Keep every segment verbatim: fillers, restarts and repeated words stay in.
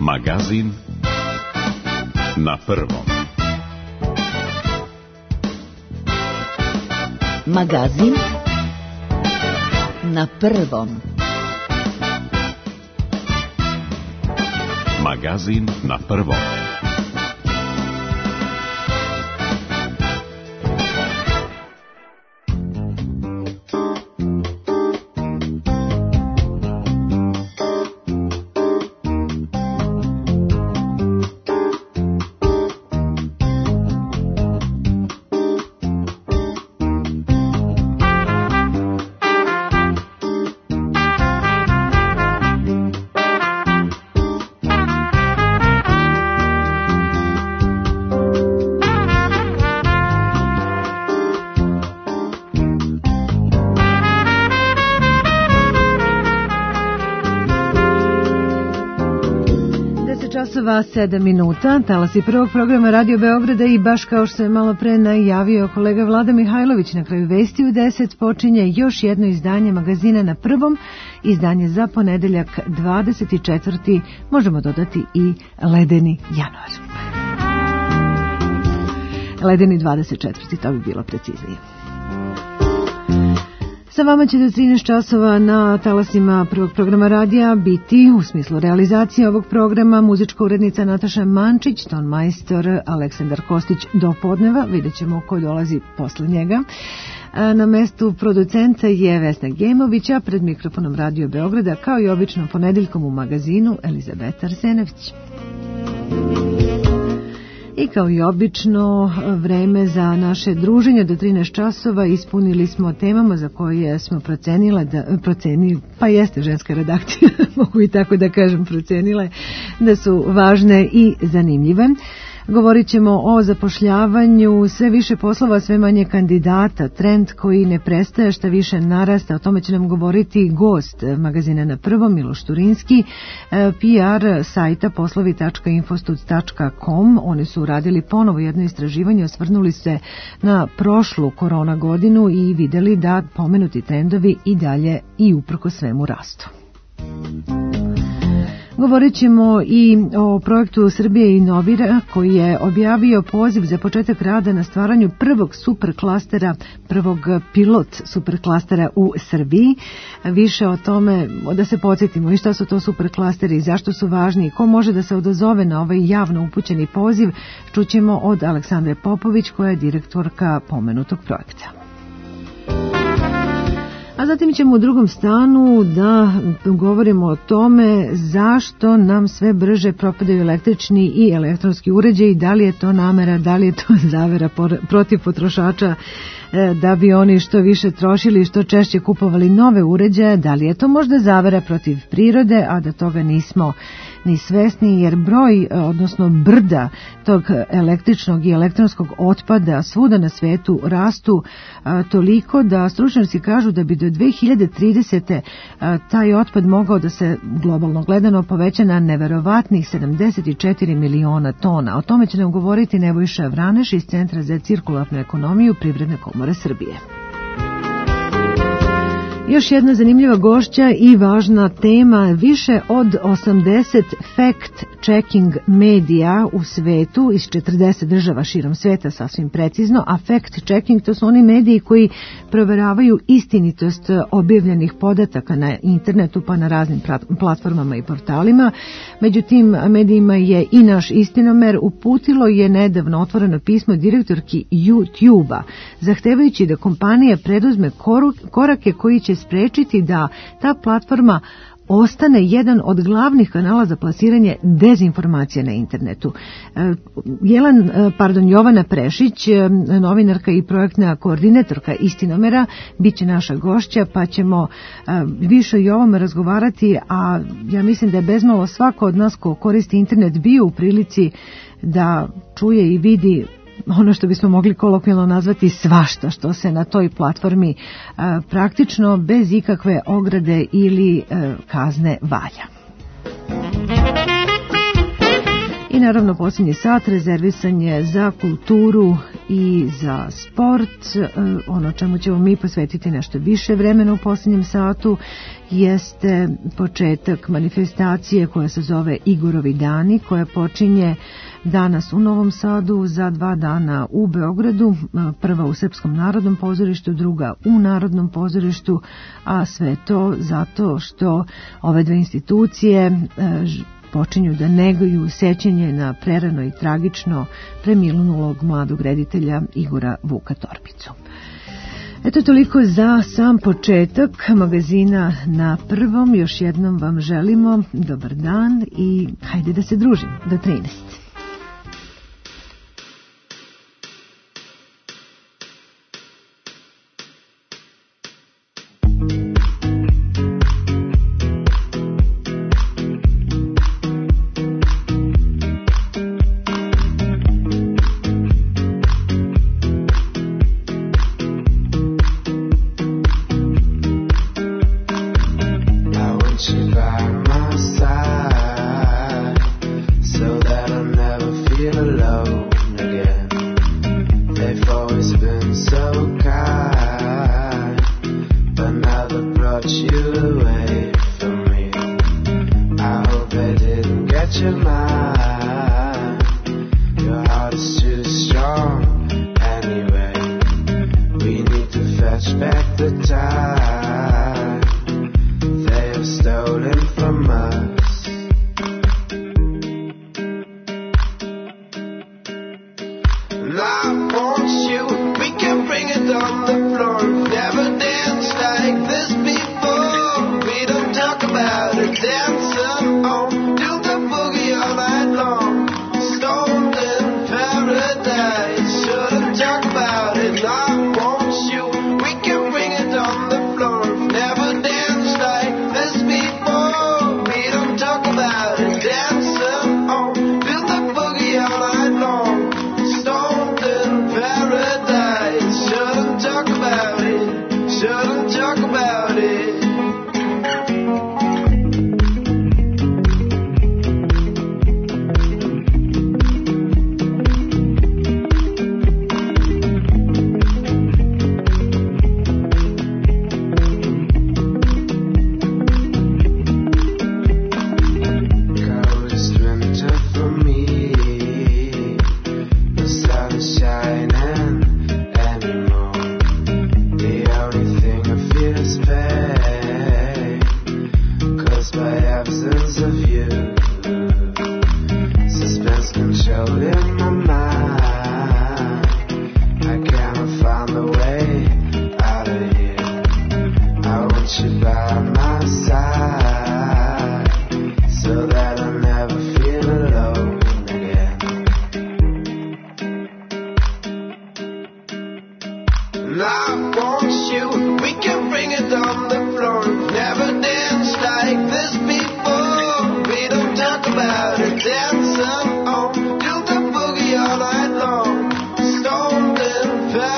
Magazin na prvom. Magazin na prvom. Magazin na prvom. sedam minuta, talasi prvog programa Radio Beograda i baš kao što je malo pre najavio kolega Vlada Mihajlović, na kraju vesti u deset počinje još jedno izdanje magazina na prvom, izdanje za ponedeljak dvadeset četvrti možemo dodati i ledeni januar. Ledeni dvadeset četvrti, to bi bilo preciznije. Sa vama će do trinaest časova na talasima prvog programa radija biti, u smislu realizacije ovog programa, muzička urednica Nataša Mančić, ton majstor Aleksandar Kostić do podneva, vidjet ćemo ko dolazi posle njega. Na mestu producenta je Vesna Gemović, a pred mikrofonom Radio Beograda, kao i obično ponedeljkom u magazinu, Elizabeta Arsenević. I kao i obično, vreme za naše druženje do trinaest časova ispunili smo temama za koje smo procenile, da, procenili, pa jeste ženska redakcija, mogu i tako da kažem, procenile da su važne i zanimljive. Govorit ćemo o zapošljavanju, sve više poslova, sve manje kandidata, trend koji ne prestaje, šta više narasta. O tome će nam govoriti gost magazina na prvom, Miloš Turinski, P R sajta poslovi tačka infostud tačka com. Oni su uradili ponovo jedno istraživanje, osvrnuli se na prošlu korona godinu i vidjeli da pomenuti trendovi i dalje i uprko svemu rastu. Govorit ćemo i o projektu Srbije inovira, koji je objavio poziv za početak rada na stvaranju prvog superklastera, prvog pilot superklastera u Srbiji. Više o tome, da se podsjetimo i šta su to superklasteri, zašto su važni i ko može da se odazove na ovaj javno upućeni poziv, čućemo od Aleksandre Popović, koja je direktorka pomenutog projekta. A zatim ćemo u drugom stanu da govorimo o tome zašto nam sve brže propadaju električni i elektronski uređaji, da li je to namera, da li je to zavera protiv potrošača, da bi oni što više trošili i što češće kupovali nove uređaje, da li je to možda zavera protiv prirode, a da toga nismo ni svesni, jer broj, odnosno brda tog električnog i elektronskog otpada svuda na svetu rastu a, toliko da stručnjaci kažu da bi do dve hiljade tridesete a, taj otpad mogao da se globalno gledano poveća na neverovatnih sedamdeset četiri miliona tona. O tome će nam govoriti Nebojša Vraneš iz Centra za cirkularnu ekonomiju Privredne komore Srbije. Još jedna zanimljiva gošća i važna tema, više od osamdeset fact-checking medija u svetu iz četrdeset država širom sveta, sasvim precizno, a fact-checking to su oni mediji koji proveravaju istinitost objavljenih podataka na internetu pa na raznim platformama i portalima. Među tim medijima je i naš Istinomer. Uputilo je nedavno otvoreno pismo direktorki YouTube-a, zahtevajući da kompanija preduzme korake koji će sprečiti da ta platforma ostane jedan od glavnih kanala za plasiranje dezinformacija na internetu. Jelan, pardon, Jovana Prešić, novinarka i projektna koordinatorka Istinomera, bit će naša gošća, pa ćemo više i o ovome razgovarati, a ja mislim da je bezmalo svako od nas ko koristi internet bio u prilici da čuje i vidi ono što bismo mogli kolokvijalno nazvati svašta što se na toj platformi a, praktično bez ikakve ograde ili a, kazne valja. I naravno posljednji sat rezervisan je za kulturu i za sport. Ono čemu ćemo mi posvetiti nešto više vremena u posljednjem satu jeste početak manifestacije koja se zove Igorovi dani, koja počinje danas u Novom Sadu, za dva dana u Beogradu, prva u Srpskom narodnom pozorištu, druga u Narodnom pozorištu, a sve to zato što ove dve institucije počinju da neguju sećanje na prerano i tragično preminulog mladog reditelja Igora Vuka Torbicu. Eto toliko za sam početak magazina Na prvom. Još jednom vam želimo dobar dan i hajde da se družimo do trinaest.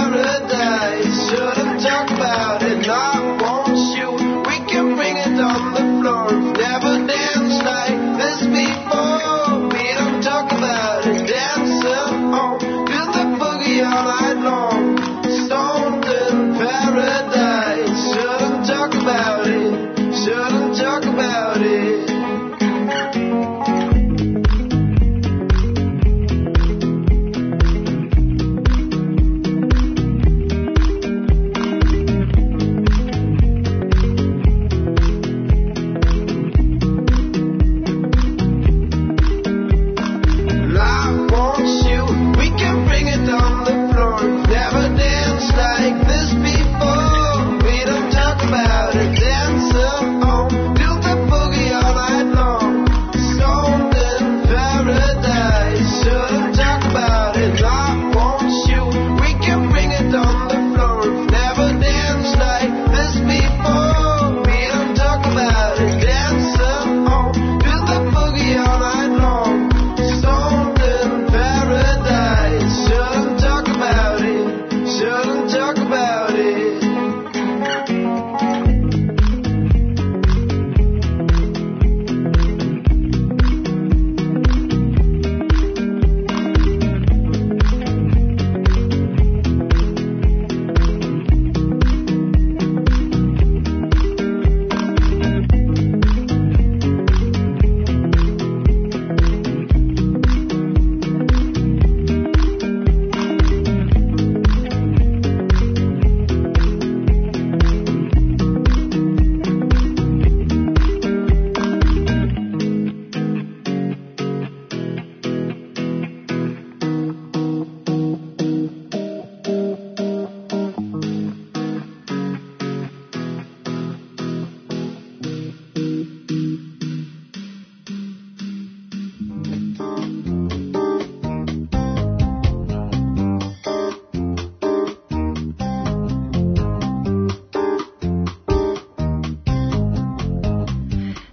Shouldn't talk about it, I want you. We can bring it on the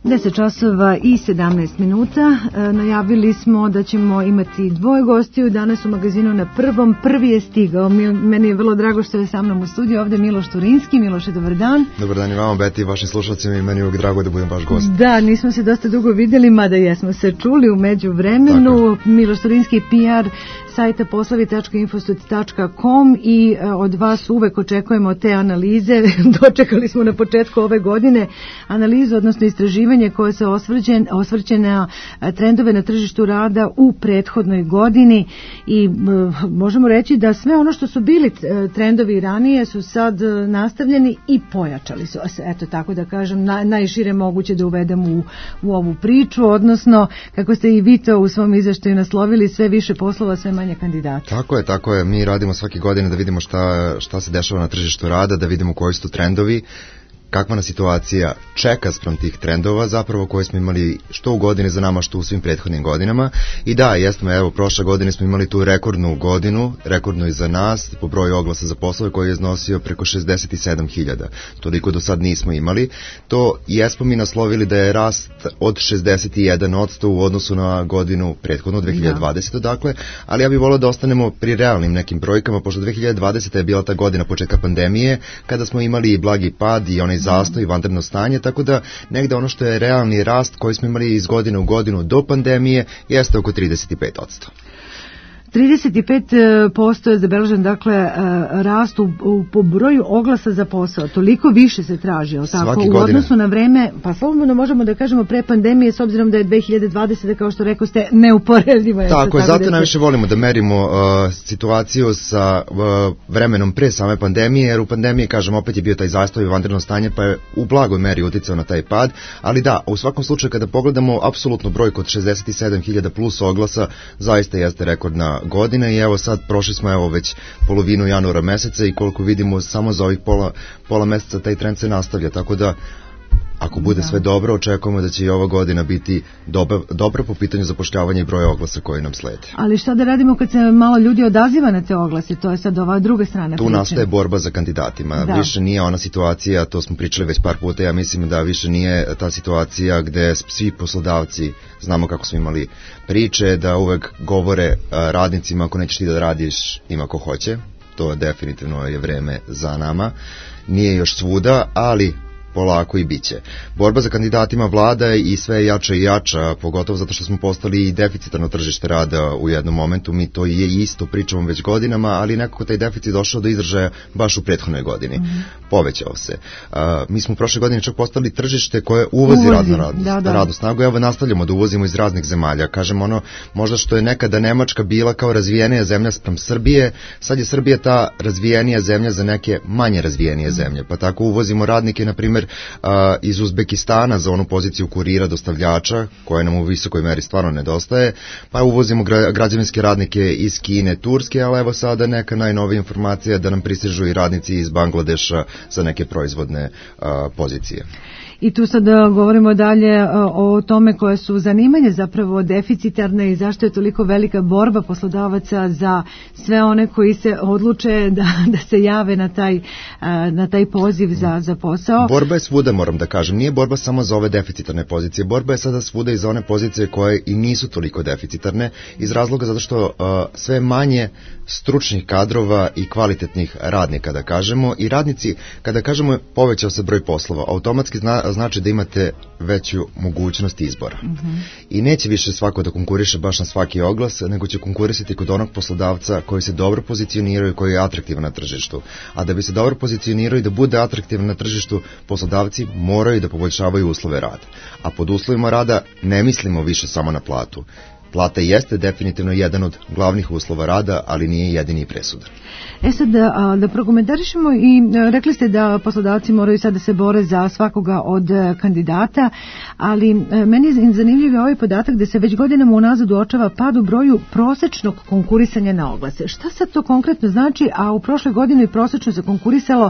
deset časova i sedamnaest minuta. E, najavili smo da ćemo imati dvoje gostiju danas u magazinu Na prvom. Prvi je stigao. Mi, meni je vrlo drago što je sa mnom u studiju ovde Miloš Turinski. Miloše, dobar dan. Dobar dan i vama, Beti, i vašim slušalcima, i meni je uvijek drago da budem vaš gost. Da, nismo se dosta dugo vidjeli, mada jesmo se čuli u međuvremenu. Miloš Turinski, P R sajta poslovi tačka infostud tačka com i e, od vas uvek očekujemo te analize. Dočekali smo na početku ove godine analizu, odnosno istraživanje koje se osvrćen, osvrće na trendove na tržištu rada u prethodnoj godini i e, možemo reći da sve ono što su bili trendovi ranije su sad nastavljeni i pojačali su se. Eto, tako da kažem, na, najšire moguće da uvedemo u, u ovu priču, odnosno kako ste i vi to u svom izveštaju naslovili, sve više poslova, sve manje kandidata. Tako je, tako je. Mi radimo svake godine da vidimo šta, šta se dešava na tržištu rada, da vidimo koji su tu trendovi, kakva nas situacija čeka sprem tih trendova zapravo koje smo imali što u godini za nama, što u svim prethodnim godinama. I da, jesmo, evo, prošle godine smo imali tu rekordnu godinu, rekordnu i za nas, po broju oglasa za poslove koji je iznosio preko šezdeset sedam hiljada. Toliko do sad nismo imali. To jesmo mi naslovili da je rast od šezdeset jedan posto u odnosu na godinu prethodnu, dve hiljade dvadesete. Da. Dakle, ali ja bih volio da ostanemo pri realnim nekim brojkama, pošto dve hiljade dvadesete je bila ta godina početka pandemije, kada smo imali i blagi pad i onaj zastoj i vanredno stanje, tako da negde ono što je realni rast koji smo imali iz godine u godinu do pandemije jeste oko trideset pet posto. trideset pet posto je zabeležen, dakle, rast u, u, po broju oglasa za posao. Toliko više se traži, tako, u odnosu na vreme, pa slobodno možemo da kažemo pre pandemije, s obzirom da je dve hiljade dvadesete. kao što rekao ste, neuporedivo. Je tako je, zato da najviše volimo da merimo uh, situaciju sa uh, vremenom pre same pandemije, jer u pandemiji, kažem, opet je bio taj zastoj i vanredno stanje, pa je u blagoj meri uticao na taj pad, ali da, u svakom slučaju kada pogledamo apsolutno brojku od šezdeset sedam hiljada plus oglasa, zaista jeste rekordna godina i evo sad prošli smo evo već polovinu januara meseca i koliko vidimo samo za ovih pola, pola meseca taj trend se nastavlja, tako da ako bude da. sve dobro, očekujemo da će i ova godina biti dobra, dobra po pitanju zapošljavanja i broja oglasa koji nam slede. Ali šta da radimo kad se malo ljudi odaziva na te oglase? To je sad ova druga strana. Tu priče. Nastaje borba za kandidatima. Da. Više nije ona situacija, to smo pričali već par puta, ja mislim da više nije ta situacija gde svi poslodavci, znamo kako smo imali priče, da uvek govore radnicima, ako nećeš ti da radiš, ima ko hoće. To definitivno je vreme za nama. Nije još svuda, ali polako i biće. Borba za kandidatima vlada i sve jača i jača, pogotovo zato što smo postali i deficitarno tržište rada u jednom momentu. Mi to je isto pričamo već godinama, ali nekako taj deficit došao do izražaja baš u prethodnoj godini. Mm-hmm. Povećao se. Uh, mi smo prošle godine čak postali tržište koje uvozi, uvozi. radnu radu, da, da. radnu snagu. Evo nastavljamo da uvozimo iz raznih zemalja. Kažem ono, možda što je nekada Nemačka bila kao razvijenija zemlja sprem Srbije, sad je Srbija ta razvijenija zemlja za neke manje razvijenije zemlje. Pa tako uvozimo radnike, na primjer, Uh, iz Uzbekistana za onu poziciju kurira dostavljača, koja nam u visokoj meri stvarno nedostaje, pa uvozimo gra, građevinske radnike iz Kine, Turske, ali evo sada neka najnovija informacija da nam pristižu i radnici iz Bangladeša za neke proizvodne uh, pozicije. I tu sad govorimo dalje o tome koje su zanimanje zapravo deficitarne i zašto je toliko velika borba poslodavaca za sve one koji se odluče da, da se jave na taj, na taj poziv za, za posao. Borba je svuda, moram da kažem. Nije borba samo za ove deficitarne pozicije. Borba je sada svuda i za one pozicije koje i nisu toliko deficitarne, iz razloga zato što uh, sve manje stručnih kadrova i kvalitetnih radnika, da kažemo, i radnici, kada kažemo povećao se broj poslova, automatski zna, znači da imate veću mogućnost izbora. Mm-hmm. I neće više svako da konkuriše baš na svaki oglas, nego će konkurisati kod onog poslodavca koji se dobro pozicioniraju i koji je atraktivan na tržištu. A da bi se dobro pozicionirao i da bude atraktivan na tržištu, poslodavci moraju da poboljšavaju uslove rada. A pod uslovima rada ne mislimo više samo na platu. Plata jeste definitivno jedan od glavnih uslova rada, ali nije jedini i presudan. E sad, da, da prokomentarišemo i rekli ste da poslodavci moraju sad da se bore za svakoga od kandidata, ali meni je zanimljiv ovaj podatak da se već godinama unazad uočava pad u broju prosečnog konkurisanja na oglase. Šta sad to konkretno znači, a u prošloj godini prosečno se konkurisalo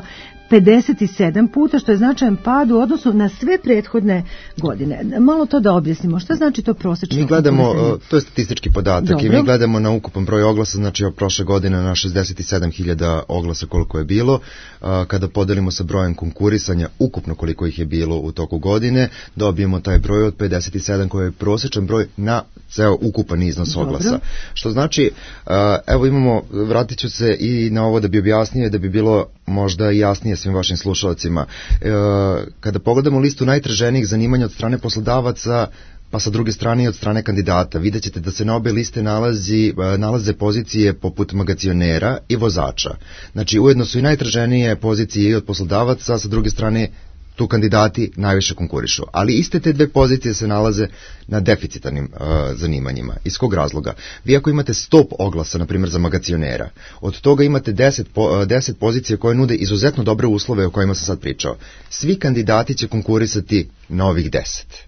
pedeset sedam puta, što je značajan pad u odnosu na sve prethodne godine. Malo to da objasnimo. Šta znači to prosečno? Mi gledamo, to je statistički podatak. Dobro. I mi gledamo na ukupan broj oglasa, znači od prošle godine na šezdeset sedam hiljada oglasa koliko je bilo. Kada podelimo sa brojem konkurisanja, ukupno koliko ih je bilo u toku godine, dobijemo taj broj od pedeset sedam koji je prosječan broj na ceo ukupan iznos Dobro. Oglasa. Što znači, evo imamo, vratit ću se i na ovo da bi objasnio, da bi bilo možda jasnije svim vašim slušalcima. Kada pogledamo listu najtraženijih zanimanja od strane poslodavaca, pa sa druge strane i od strane kandidata, vidjet ćete da se na obe liste nalazi, nalaze pozicije poput magacionera i vozača. Znači, ujedno su i najtraženije pozicije i od poslodavaca, sa druge strane tu kandidati najviše konkurišu. Ali iste te dve pozicije se nalaze na deficitarnim uh, zanimanjima. Iz kog razloga? Vi ako imate sto oglasa, na primjer za magacionera, od toga imate deset, po, uh, deset pozicije koje nude izuzetno dobre uslove o kojima sam sad pričao. Svi kandidati će konkurisati na ovih deset.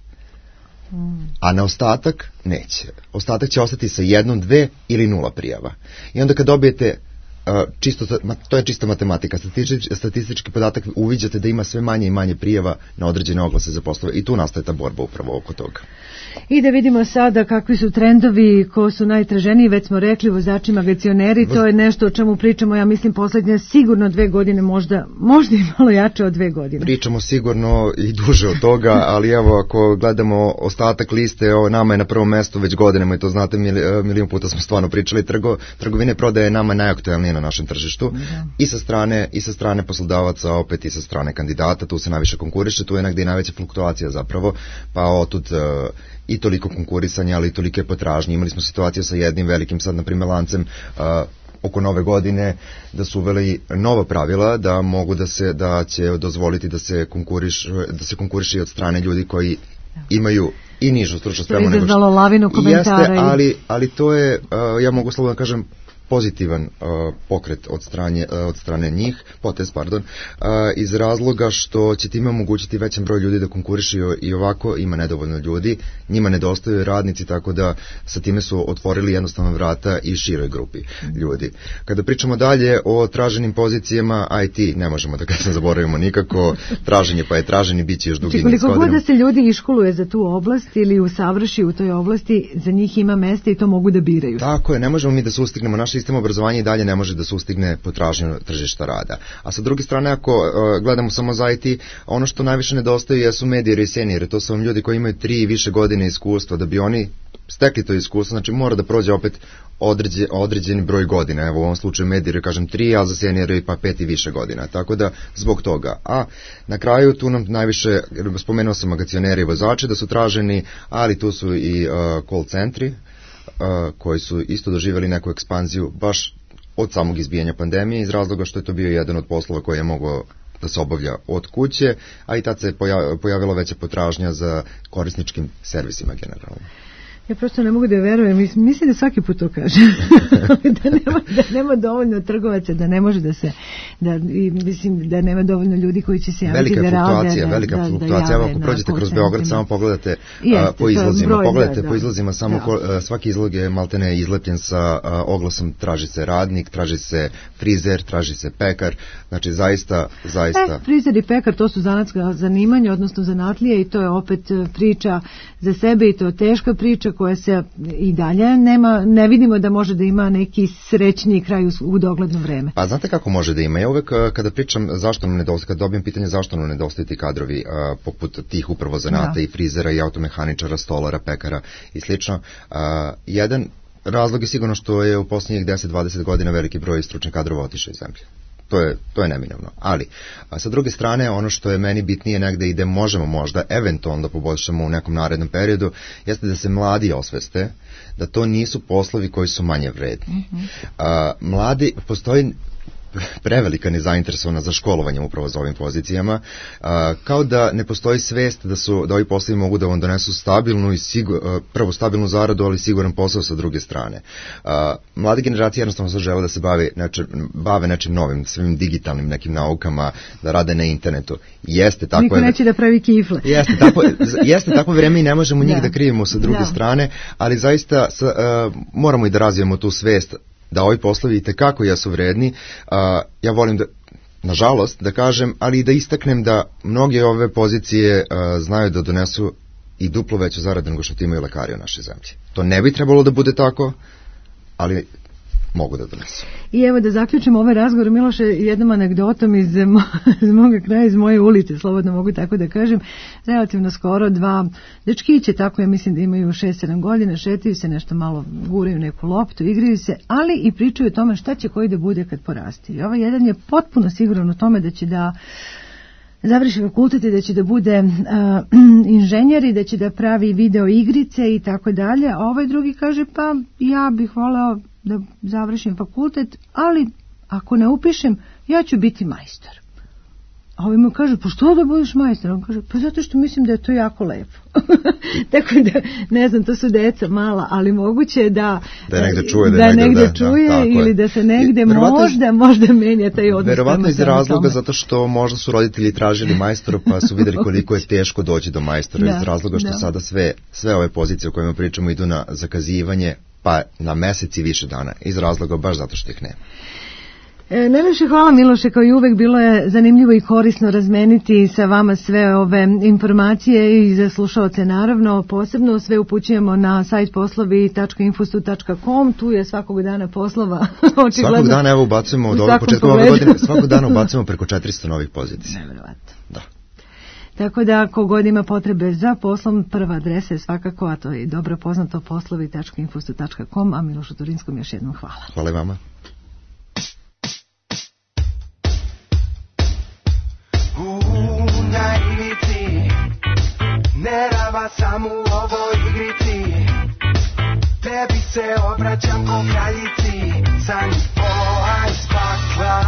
A na ostatak neće. Ostatak će ostati sa jednom, dve ili nula prijava. I onda kad dobijete čisto, to je čista matematika, statistički, statistički podatak, uviđate da ima sve manje i manje prijava na određene oglase za poslove i tu nastaje ta borba upravo oko toga. I da vidimo sada kakvi su trendovi, ko su najtraženiji, već smo rekli vozači, magacioneri, to je nešto o čemu pričamo, ja mislim poslednje sigurno dve godine, možda, možda i malo jače od dve godine. Pričamo sigurno i duže od toga, ali evo ako gledamo ostatak liste, o, nama je na prvom mestu već godinama i to znate, milion puta smo stvarno pričali, trgo, trgovine prodaje nama najaktuelnije na našem tržištu, da. I sa strane i sa strane poslodavaca, opet i sa strane kandidata, tu se najviše konkuriše, tu je negde i najveća fluktuacija zapravo, pa otud uh, i toliko konkurisanja, ali i tolike potražnje. Imali smo situaciju sa jednim velikim sad, na primjer, lancem uh, oko nove godine, da su uveli nova pravila da mogu da se, da će dozvoliti da se konkuriš, da se konkuriše i od strane ljudi koji imaju i nižu stručnu spremu. To je izazvalo lavinu komentara. Jeste, ali, ali to je, uh, ja mogu slobodno kažem, pozitivan uh, pokret od strane, uh, od strane njih, potez, pardon, uh, iz razloga što će time omogućiti većem broj ljudi da konkuriše i ovako ima nedovoljno ljudi, njima nedostaju radnici, tako da sa time su otvorili jednostavno vrata i široj grupi ljudi. Kada pričamo dalje o traženim pozicijama, I T ne možemo da kad se zaboravimo nikako, traženje pa je traženje, bit će još dugi niz godina. Koliko god da se ljudi iškoluje za tu oblast ili usavrši u toj oblasti, za njih ima mesta i to mogu da biraju. Tako je, ne možemo mi da sustignemo naše sistem obrazovanja i dalje ne može da sustigne potražnju tržišta rada. A sa druge strane, ako uh, gledamo samo za I T, ono što najviše nedostaje jesu medijeri i senijeri. To su vam ljudi koji imaju tri i više godine iskustva. Da bi oni stekli to iskustvo, znači mora da prođe opet određen, određeni broj godina. Evo u ovom slučaju medijeri, kažem tri, a za senijeri pa pet i više godina. Tako da zbog toga. A na kraju tu nam najviše, spomenuo sam magacioneri i vozače da su traženi, ali tu su i uh, call centri, Uh, koji su isto doživjeli neku ekspanziju baš od samog izbijanja pandemije, iz razloga što je to bio jedan od poslova koji je mogao da se obavlja od kuće, a i tad se pojavila veća potražnja za korisničkim servisima generalno. Ja prosto ne mogu da verujem, mislim da svaki put to kaže, da, nema, da nema dovoljno trgovaca, da ne može da se, da, i, mislim da nema dovoljno ljudi koji će se javiti da rade. Velika da, fluktuacija, evo ako prođete kroz Beograd, samo pogledate Jeste, po izlazima, broj, pogledajte da, po izlazima, samo da. ko, svaki izlog je maltene izlepljen sa a, oglasom traži se radnik, traži se frizer, traži se pekar, znači zaista, zaista... E, frizer i pekar, to su zanatska zanimanja, odnosno zanatlije i to je opet priča za sebe i to je teška priča koja se i dalje nema, ne vidimo da može da ima neki srećniji kraj u, u dogledno vreme. Pa znate kako može da ima? Ja uvek kada pričam zašto nam nedostaje, kada dobijem pitanje zašto nam nedostaju ti kadrovi a, poput tih upravo zanata da. I frizera i automehaničara, stolara, pekara i slično, a, jedan razlog je sigurno što je u posljednjih deset do dvadeset godina veliki broj stručnih kadrova otišao iz zemlje. To je, to je neminovno. Ali, a sa druge strane, ono što je meni bitnije negde i da možemo možda eventualno da poboljšamo u nekom narednom periodu, jeste da se mladi osveste da to nisu poslovi koji su manje vredni. Mm-hmm. A, mladi, postoji prevelika nezainteresovana za školovanje upravo za ovim pozicijama, a, kao da ne postoji svest da su da ovi poslovi mogu da vam donesu stabilnu i sigur, a, prvo stabilnu zaradu, ali siguran posao sa druge strane. A, mlade generacije jednostavno se žele da se bave, neče, bave nečim novim, svim digitalnim nekim naukama, da rade na internetu. Jeste tako. Niko neće da pravi kifle. Jeste tako, jeste tako vreme i ne možemo njih da, da krivimo sa druge da. strane, ali zaista sa, a, moramo i da razvijemo tu svest da ovi poslovi itekako jesu vredni. Uh, ja volim da nažalost, da kažem, ali i da istaknem da mnoge ove pozicije uh, znaju da donesu i duplo veću zaradu nego što ti imaju lekari u našoj zemlji. To ne bi trebalo da bude tako, ali mogu da donesu. I evo da zaključimo ovaj razgovor, Miloše, jednom anegdotom iz, mo, iz moga kraja, iz moje ulice, slobodno mogu tako da kažem, relativno skoro dva dečkiće, tako ja mislim da imaju šest sedam godina, šetaju se, nešto malo guraju neku loptu, igraju se, ali i pričaju o tome šta će koji da bude kad porasti. I ovaj jedan je potpuno siguran u tome da će da završi fakultet i da će da bude uh, inženjer i da će da pravi video igrice i tako dalje, a ovaj drugi kaže pa ja bih voleo da završim fakultet, ali ako ne upišem, ja ću biti majstor. A ovaj mu kaže, pa što da budeš majstor? On kaže, pa zato što mislim da je to jako lepo. Tako da, ne znam, to su deca mala, ali moguće je da da negde čuje, da, da negde, negde da, čuje da, ili je. da se negde Verovatno, možda, možda menja taj odnos. Verovatno iz razloga zato što možda su roditelji tražili majstora pa su videli koliko je teško doći do majstora, da, iz razloga što da. sada sve, sve ove pozicije o kojima pričamo idu na zakazivanje pa na meseci više dana, iz razloga baš zato što ih nema. E, najlepše hvala Miloše, kao i uvek bilo je zanimljivo i korisno razmeniti sa vama sve ove informacije i za slušaoce naravno, posebno sve upućujemo na sajt poslovi tačka infostu tačka com, tu je svakog dana poslova očigledno. Svakog dana evo ubacujemo od ovog početka ove godine, svakog dana ubacujemo preko četiristo novih pozicija. Nevjerovatno. Da. Tako da, kogod ima potrebe za poslom, prva adresa je svakako, a to je dobro poznato, poslovi tačka infostu tačka com, a Milošu Turinskom još jednom hvala. Hvala vama. U naivici, nerava sam u ovoj igrici, tebi se obraćam ko kraljici, san pola iz pakla,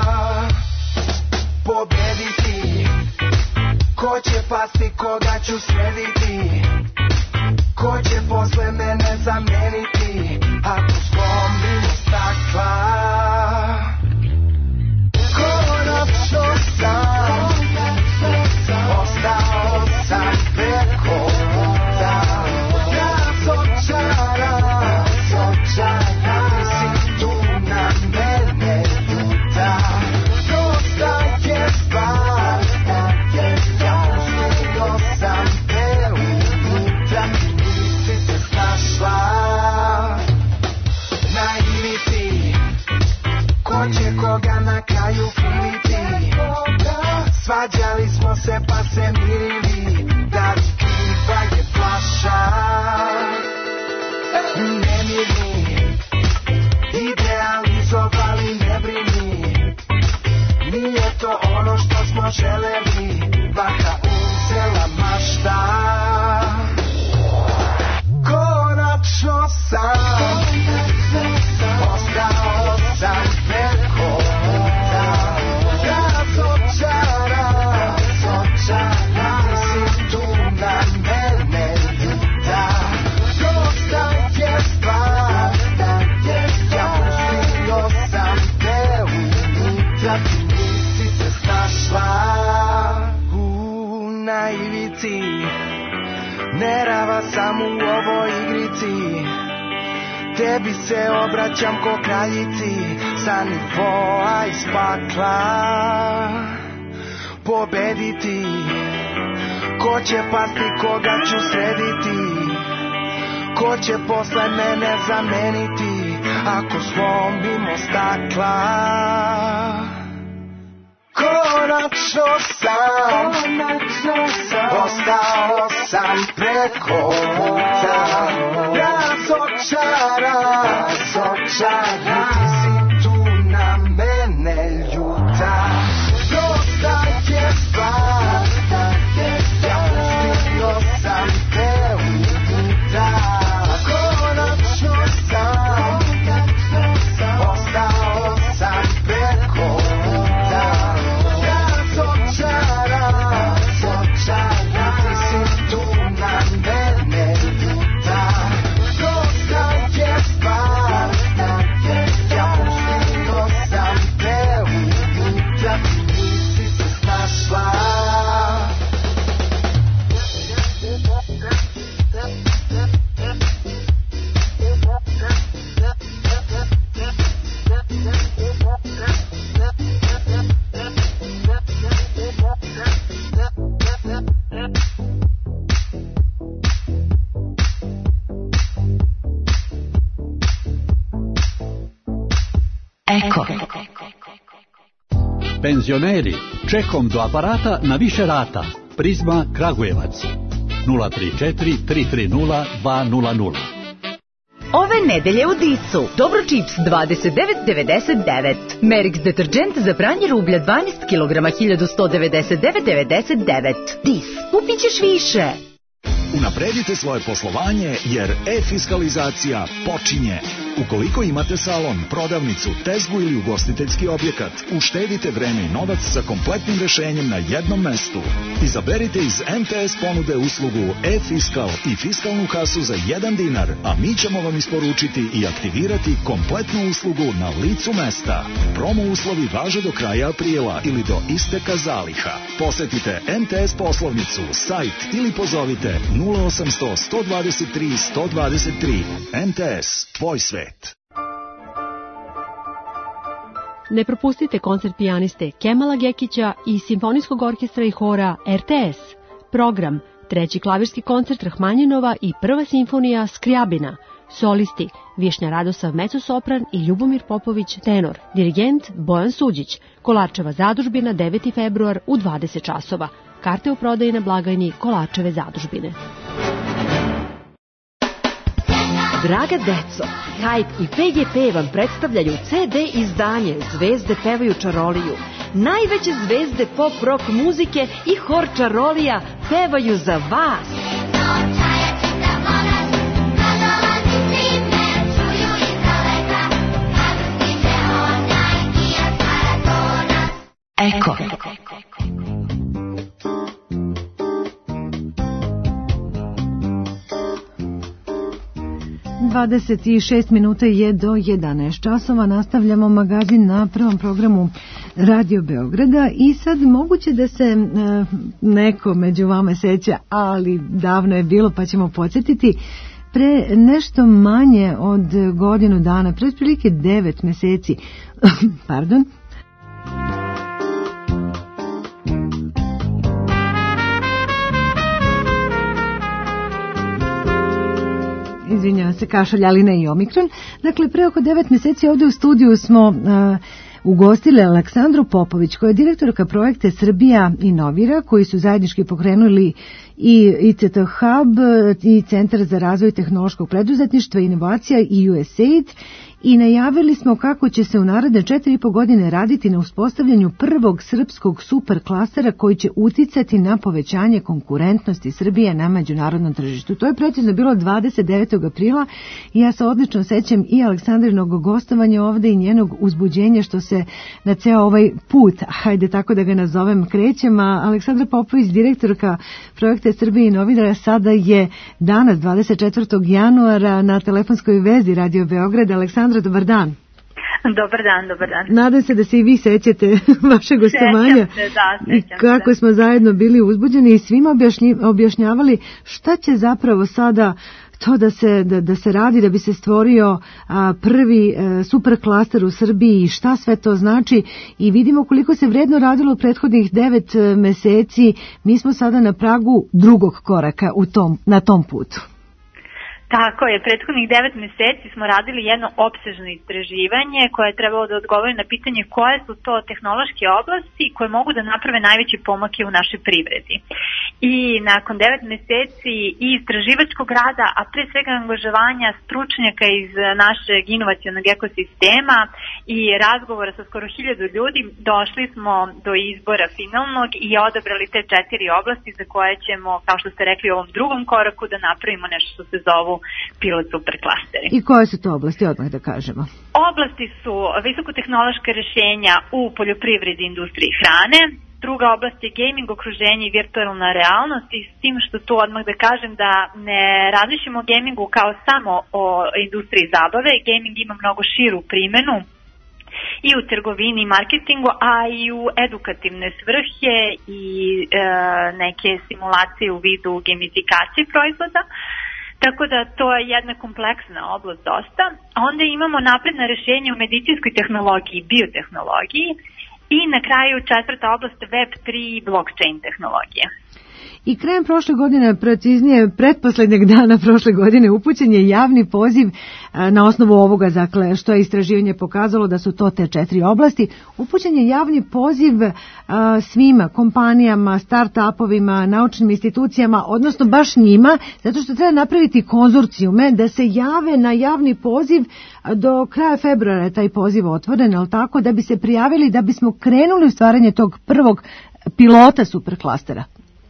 pobediti. Ko će pasti, koga ću srediti, ko će posle mene zameniti, ako slomim stakla. Konačno sam, ostao sam preko puta, razočaran, razočaran, si tu na mene ljuta, dosta je stvar, koga na kraju filiti, svađali smo se pa se mirili, da li kriva je flaša, ne mirni, idealizovali ne brini, nije to ono što smo želeli, vaka uzela mašta, konačno sam, ostao sam preko puta, razočaran, razočaran, si tu na mene ljuta, dosta je stvar, ja pustio sam te unutra, ti nisi se snašla. U naivici, nerava sam u ovoj igrici, tebi se obraćam ko kraljici, sa nivoa iz pakla, pobediti. Ko će pasti, koga ću srediti, ko će posle mene zameniti, ako slomimo stakla. Konačno sam, ostao sam preko puta, razočaran, razočaran, ti si tu na mene ljuta, dosta je stvar, ja pustio sam te unutra, konačno sam, ostao sam preko puta, razočaran, razočaran, ti si tu na mene ljuta, dosta je stvar, Penzioneri, čekom do aparata na više rata. Prizma Kragujevac. nula tri četiri tri tri nula dva nula nula. Ove nedelje u Disu. Dobro čips dvadeset devet devedeset devet. Merix deterđent za pranje rublja dvanaest kilograma hiljadu sto devedeset devet devedeset devet. Dis. Kupit ćeš više. Unapredite svoje poslovanje jer e-fiskalizacija počinje. Ukoliko imate salon, prodavnicu, tezgu ili ugostiteljski objekat, uštedite vreme i novac sa kompletnim rešenjem na jednom mestu. Izaberite iz M T S ponude uslugu e-fiskal i fiskalnu kasu za jedan dinar, a mi ćemo vam isporučiti i aktivirati kompletnu uslugu na licu mesta. Promo uslovi važe do kraja aprila ili do isteka zaliha. Posetite M T S poslovnicu, sajt ili pozovite nula osamsto sto dvadeset tri sto dvadeset tri. M T S, tvoj svet. Ne propustite koncert pijaniste Kemala Gekića i Simfonijskog orkestra i hora R T S. Program, treći klavirski koncert Rahmanjinova i prva simfonija Skrijabina. Solisti, Višnja Radosav mezzo-sopran i Ljubomir Popović tenor. Dirigent Bojan Suđić. Kolarčeva zadužbina deveti februar u dvadeset časova. Karte u prodaji na blagajni Kolarčeve zadužbine. Draga deco, Hype i P G P vam predstavljaju C D izdanje Zvezde pevaju čaroliju. Najveće zvezde pop rock muzike i hor čarolija pevaju za vas. Eko. dvadeset šest minuta je do jedanaest časova. Nastavljamo magazin na prvom programu Radio Beograda i sad moguće da se e, neko među vama seća, ali davno je bilo pa ćemo podsjetiti. Pre nešto manje od godinu dana, pre otprilike devet meseci, pardon, izvinjavam se, kašaljalina i omikron. Dakle, pre oko devet meseci ovdje u studiju smo uh, ugostili Aleksandru Popović, koja je direktorka projekta Srbija inovira, koji su zajednički pokrenuli i I C T Hub i Centar za razvoj tehnološkog preduzetništva i inovacija i U S A I D, i najavili smo kako će se u naredne četiri i po godine raditi na uspostavljanju prvog srpskog superklastera koji će uticati na povećanje konkurentnosti Srbije na međunarodnom tržištu. To je precizno bilo dvadeset devetog aprila i ja se odlično sećam i Aleksandrinog gostovanja ovde i njenog uzbuđenja što se na ceo ovaj put, hajde tako da ga nazovem, krećem. A Aleksandra Popović, direktorka projekta Srbije inovira, sada je danas dvadeset četvrtog januara na telefonskoj vezi Radio Beograd. Aleksandra, dobar dan. Dobar dan, dobar dan. Nadam se da se i vi sećate vaše gostovanja. Sećam se, da, sećam i kako se. smo zajedno bili uzbuđeni i svima objašnji, objašnjavali šta će zapravo sada to da se, da, da se radi, da bi se stvorio a, prvi a, superklaster u Srbiji i šta sve to znači, i vidimo koliko se vredno radilo u prethodnih devet meseci. Mi smo sada na pragu drugog koraka u tom, na tom putu. Tako je, prethodnih devet meseci smo radili jedno opsežno istraživanje koje je trebalo da odgovori na pitanje koje su to tehnološke oblasti koje mogu da naprave najveće pomake u našoj privredi. I nakon devet meseci i istraživačkog rada, a pre svega angažovanja stručnjaka iz našeg inovacionog ekosistema i razgovora sa skoro hiljadu ljudi, došli smo do izbora finalnog i odabrali te četiri oblasti za koje ćemo, kao što ste rekli, u ovom drugom koraku da napravimo nešto što se zovu pilot superklasteri. I koje su to oblasti, odmah da kažemo? Oblasti su visokotehnološka rešenja u poljoprivredi, industriji hrane. Druga oblast je gaming okruženje i virtualna realnost, i s tim što tu odmah da kažem da ne različimo gamingu kao samo o industriji zabave. Gaming ima mnogo širu primenu i u trgovini i marketingu, a i u edukativne svrhe i e, neke simulacije u vidu gamifikacije proizvoda. Tako da to je jedna kompleksna oblast dosta. Onda imamo napredna rešenja u medicinskoj tehnologiji i biotehnologiji i na kraju četvrta oblast web tri i blockchain tehnologije. i krajem prošle godine, preciznije pretposlednjeg dana prošle godine, upućen je javni poziv na osnovu ovoga, dakle, što je istraživanje pokazalo da su to te četiri oblasti. Upućen je javni poziv svima, kompanijama, start-upovima, naučnim institucijama, odnosno baš njima, zato što treba napraviti konzorcijume da se jave na javni poziv. Do kraja februara je taj poziv otvoren, ali tako, da bi se prijavili, da bismo krenuli u stvaranje tog prvog pilota superklastera.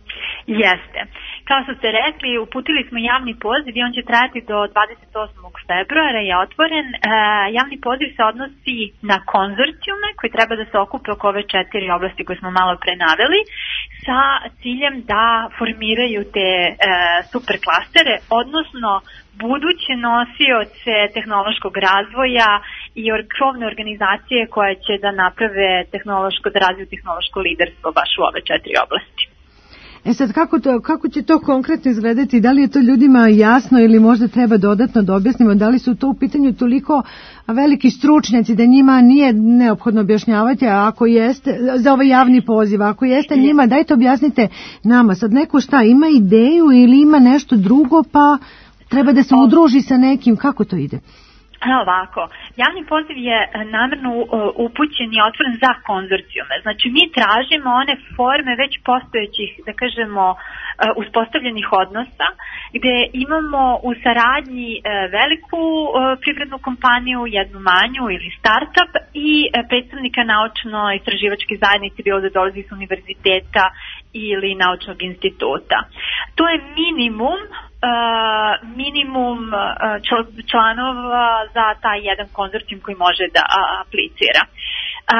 Jeste. Kao što ste rekli, uputili smo javni poziv i on će trajati do dvadeset osmog februara, je otvoren. E, javni poziv se odnosi na konzorcijume koji treba da se okupe oko ove četiri oblasti koje smo malo pre naveli, sa ciljem da formiraju te e, superklastere, odnosno buduće nosioce tehnološkog razvoja i krovne organizacije koje će da naprave tehnološko, da razviju tehnološko liderstvo baš u ove četiri oblasti. E sad, kako, to, kako će to konkretno izgledati? Da li je to ljudima jasno ili možda treba dodatno da objasnimo? Da li su to u pitanju toliko veliki stručnjaci da njima nije neophodno objašnjavati, a ako jeste, za ovaj javni poziv, ako jeste njima, dajte objasnite nama. Sad neko šta, ima ideju ili ima nešto drugo, pa treba da se udruži sa nekim, kako to ide? Ovako, javni poziv je namjerno upućen i otvoren za konzorcijume. Znači mi tražimo one forme već postojećih, da kažemo, uspostavljenih odnosa, gde imamo u saradnji veliku privrednu kompaniju, jednu manju ili startup i predstavnika naučno-istraživačke zajednice, bilo da dolazi iz univerziteta ili naučnog instituta. To je minimum Uh, minimum uh, članova za taj jedan konzorcijum koji može da uh, aplicira. Uh,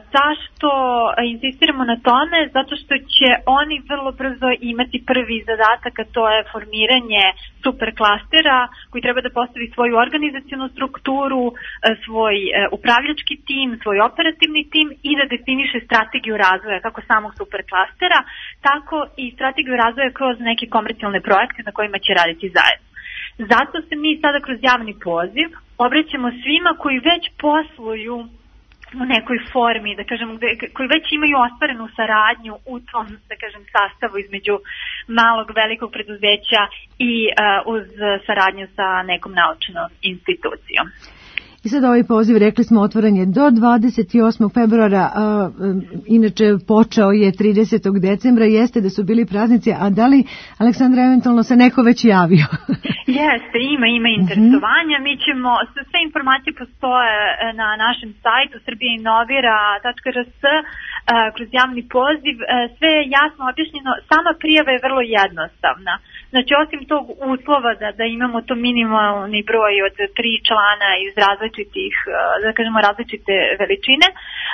zašto insistiramo na tome? Zato što će oni vrlo brzo imati prvi zadatak, a to je formiranje superklastera koji treba da postavi svoju organizacionu strukturu, uh, svoj uh, upravljački tim, svoj operativni tim i da definiše strategiju razvoja kako samog superklastera, tako i strategiju razvoja kroz neke komercijalne projekte na kojima će raditi zajedno. Zato se mi sada kroz javni poziv obraćamo svima koji već posluju u nekoj formi, da kažem, koji već imaju ostvarenu saradnju u tom, da kažem, sastavu između malog, velikog preduzeća i uh, uz saradnju sa nekom naučnom institucijom. I sad ovaj poziv, rekli smo, otvoren je do dvadeset osmog februara, a, a, inače počeo je tridesetog decembra, jeste da su bili praznici, a da li, Aleksandra, eventualno se neko već javio? Jeste, ima, ima interesovanja, mi ćemo, sve informacije postoje na našem sajtu srbija inovira tačka r s, kroz javni poziv, sve je jasno objašnjeno, sama prijava je vrlo jednostavna. Znači, osim tog uslova da, da imamo to minimalni broj od tri člana iz različitih, da kažemo, različite veličine,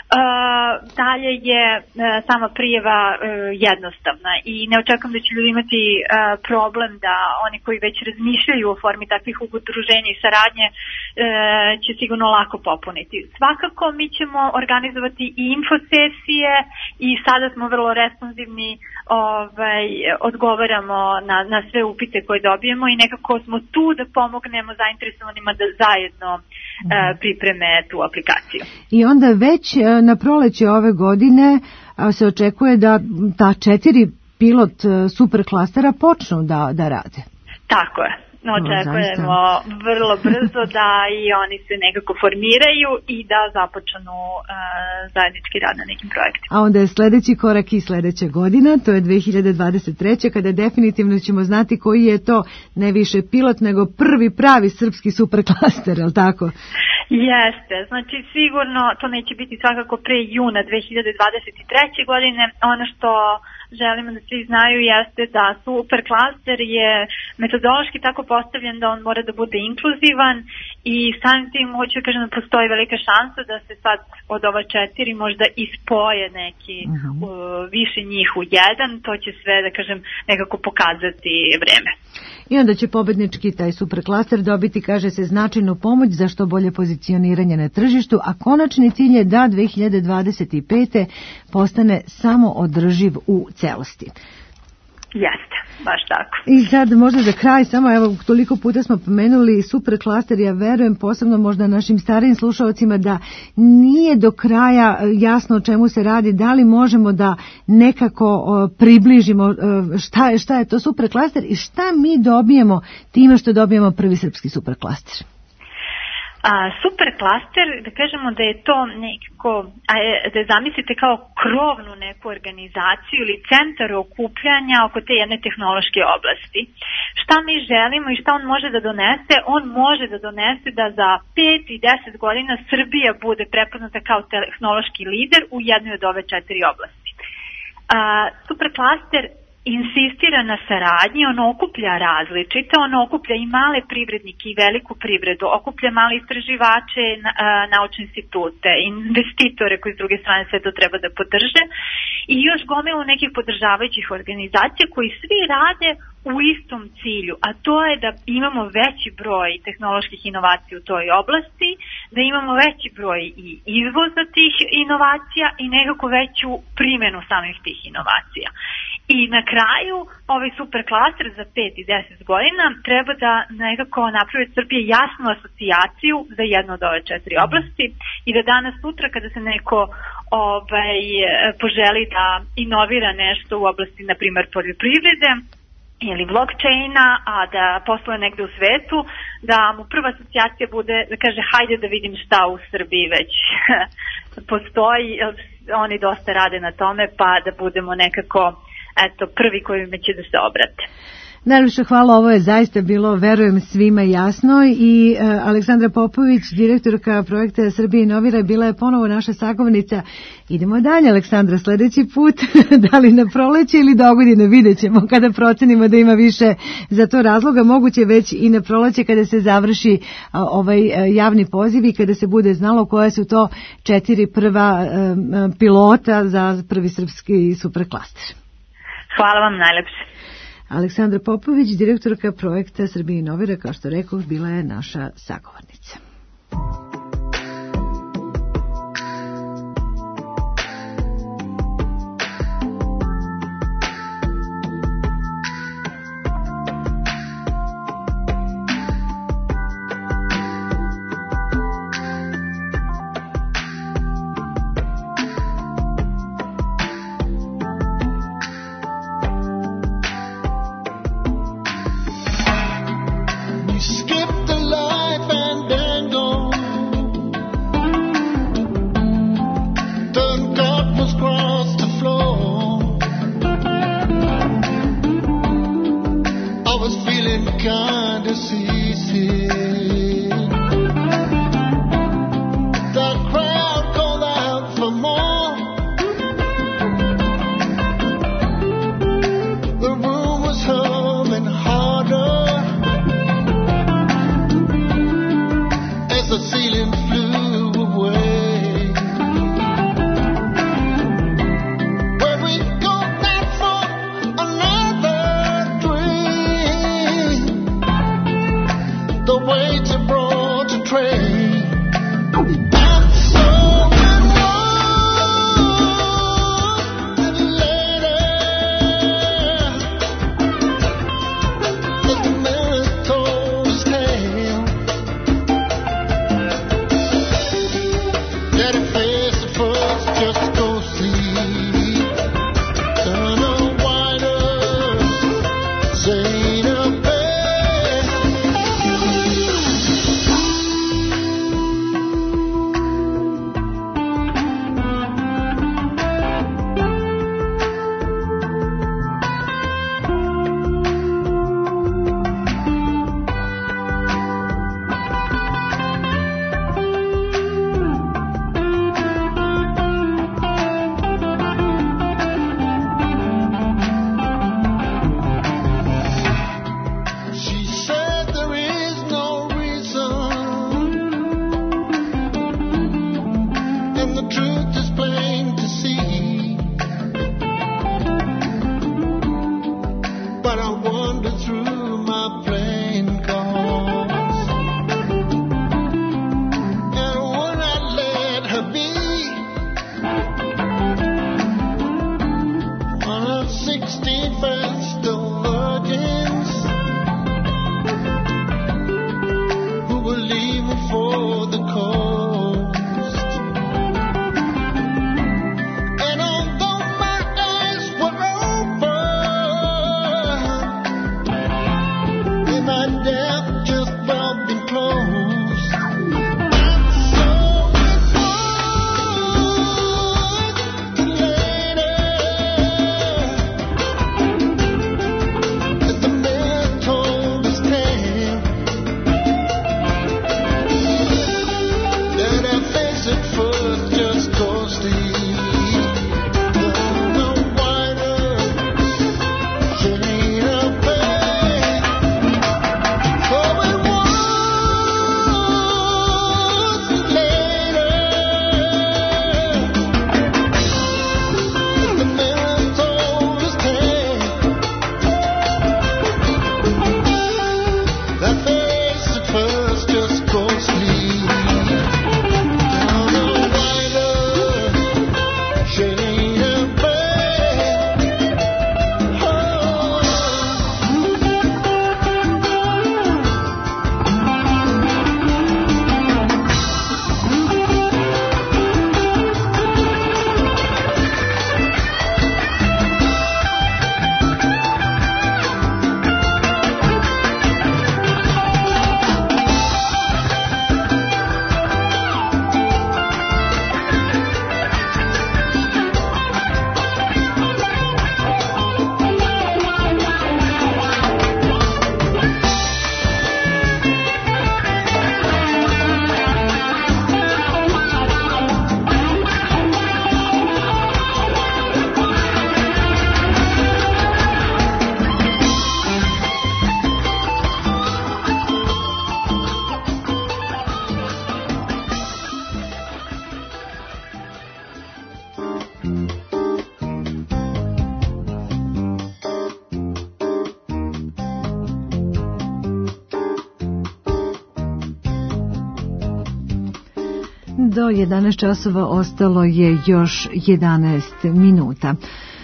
dalje je sama prijava jednostavna i ne očekujem da će ljudi imati problem da oni koji već razmišljaju o formi takvih udruženja i saradnje će sigurno lako popuniti. Svakako mi ćemo organizovati i infosesije i sada smo vrlo responsivni, ovaj, odgovaramo na, na sve upite koje dobijemo i nekako smo tu da pomognemo zainteresovanima da zajedno e, pripreme tu aplikaciju. I onda već na proleće ove godine se očekuje da ta četiri pilot superklastera počnu da, da rade. Tako je. Očekujemo vrlo brzo da i oni se nekako formiraju i da započnu uh, zajednički rad na nekim projektima. A onda je sledeći korak i sledeća godina, to je dve hiljade dvadeset treća kada definitivno ćemo znati koji je to ne više pilot nego prvi pravi srpski superklaster, je li tako? Jeste, znači sigurno to neće biti svakako pre juna dve hiljade dvadeset treće godine. Ono što želimo da svi znaju jeste da superklaster je metodološki tako postavljen da on mora da bude inkluzivan i samim tim hoću da kažem da postoji velika šansa da se sad od ova četiri možda ispoje neki uh-huh. uh, više njih u jedan, to će sve da kažem nekako pokazati vreme. I onda će pobednički taj superklaster dobiti, kaže se, značajnu pomoć za što bolje pozicioniranje na tržištu, a konačni cilj je da dve hiljade dvadeset pete postane samo održiv u celosti. Jeste, baš tako. I sad možda za kraj, samo evo toliko puta smo pomenuli superklaster, ja verujem posebno možda našim starijim slušalcima da nije do kraja jasno o čemu se radi, da li možemo da nekako o, približimo o, šta, je, šta je to superklaster i šta mi dobijemo time što dobijemo prvi srpski superklaster. A, superklaster, da kažemo da je to nekako, a, da je zamislite kao krovnu neku organizaciju ili centar okupljanja oko te jedne tehnološke oblasti. Šta mi želimo i šta on može da donese? On može da donese da za pet i deset godina Srbija bude prepoznata kao tehnološki lider u jednoj od ove četiri oblasti. A, superklaster insistira na saradnji, on okuplja različite, on okuplja i male privrednike i veliku privredu, okuplja male istraživače, naučne institute, investitore koji s druge strane sve to treba da podrže i još gomilu nekih podržavajućih organizacija koji svi rade u istom cilju, a to je da imamo veći broj tehnoloških inovacija u toj oblasti, da imamo veći broj i izvoza tih inovacija i nekako veću primjenu samih tih inovacija. I na kraju, ovaj superklaster za pet i deset godina treba da nekako napravi Srbije jasnu asocijaciju za jednu od ove četiri oblasti i da danas sutra kada se neko ovaj, poželi da inovira nešto u oblasti, na primjer, poljoprivrede ili blockchaina, a da posluje negde u svetu, da mu prva asocijacija bude da kaže hajde da vidim šta u Srbiji već postoji, oni dosta rade na tome, pa da budemo nekako eto, prvi kojima će da se obrate. Najljepša hvala, ovo je zaista bilo, verujem, svima jasno i e, Aleksandra Popović, direktorka projekta Srbija inovira, bila je ponovo naša sagovornica. Idemo dalje, Aleksandra, sledeći put, da li na proleće ili dogodine, vidjet ćemo kada procenimo da ima više za to razloga, moguće već i na proleće kada se završi a, ovaj a, javni poziv i kada se bude znalo koje su to četiri prva a, a, pilota za prvi srpski superklaster. Hvala vam najlepše. Aleksandra Popović, direktorka projekta Srbija inovira, kao što rekoh, bila je naša sagovornica. I've seen Do jedanaest časova ostalo je još jedanaest minuta.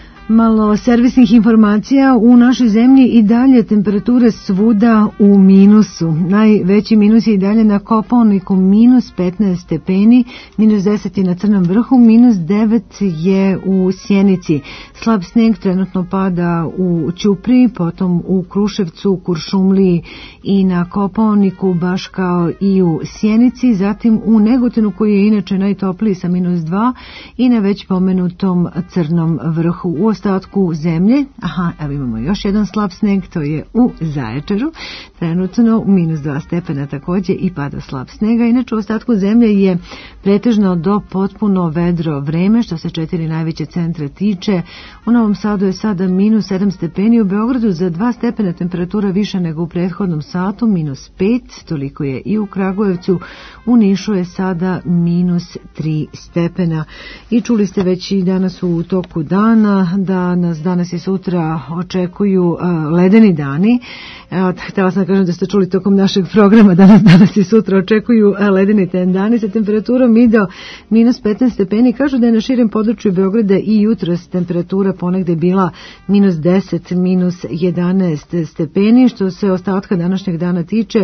Malo servisnih informacija. U našoj zemlji i dalje temperature svuda u minusu. Najveći minus je i dalje na Kopaoniku, minus petnaest stepeni, minus deset je na Crnom vrhu, minus devet je u Sjenici. Slab sneg trenutno pada u Ćupriji, potom u Kruševcu, Kuršumliji i na Kopaoniku, baš kao i u Sjenici. Zatim u Negotinu, koji je inače najtopliji, sa minus dva, i na već pomenutom Crnom vrhu. U ostatku zemlje, aha, evo imamo još jedan slab sneg, to je u Zaječaru, trenutno minus dva stepena također i pada slab snega. Inače u ostatku zemlje je pretežno do potpuno vedro vreme, što se četiri najveće centra tiče. U Novom Sadu je sada minus sedam stepeni, u Beogradu za dva stepena temperatura više nego u prethodnom satu, minus pet, toliko je i u Kragujevcu. U Nišu je sada minus tri stepena. I čuli ste već i danas u toku dana da nas danas i sutra očekuju uh, ledeni dani. Evo, htjela sam da kažem da ste čuli tokom našeg programa da nas danas i sutra očekuju uh, ledeni dani sa temperaturom i do minus petnaest stepeni. Kažu da je na širem području Beograda i jutros temperatura ponegde bila minus deset, minus jedanaest stepeni. Što se ostatka današnjeg dana tiče,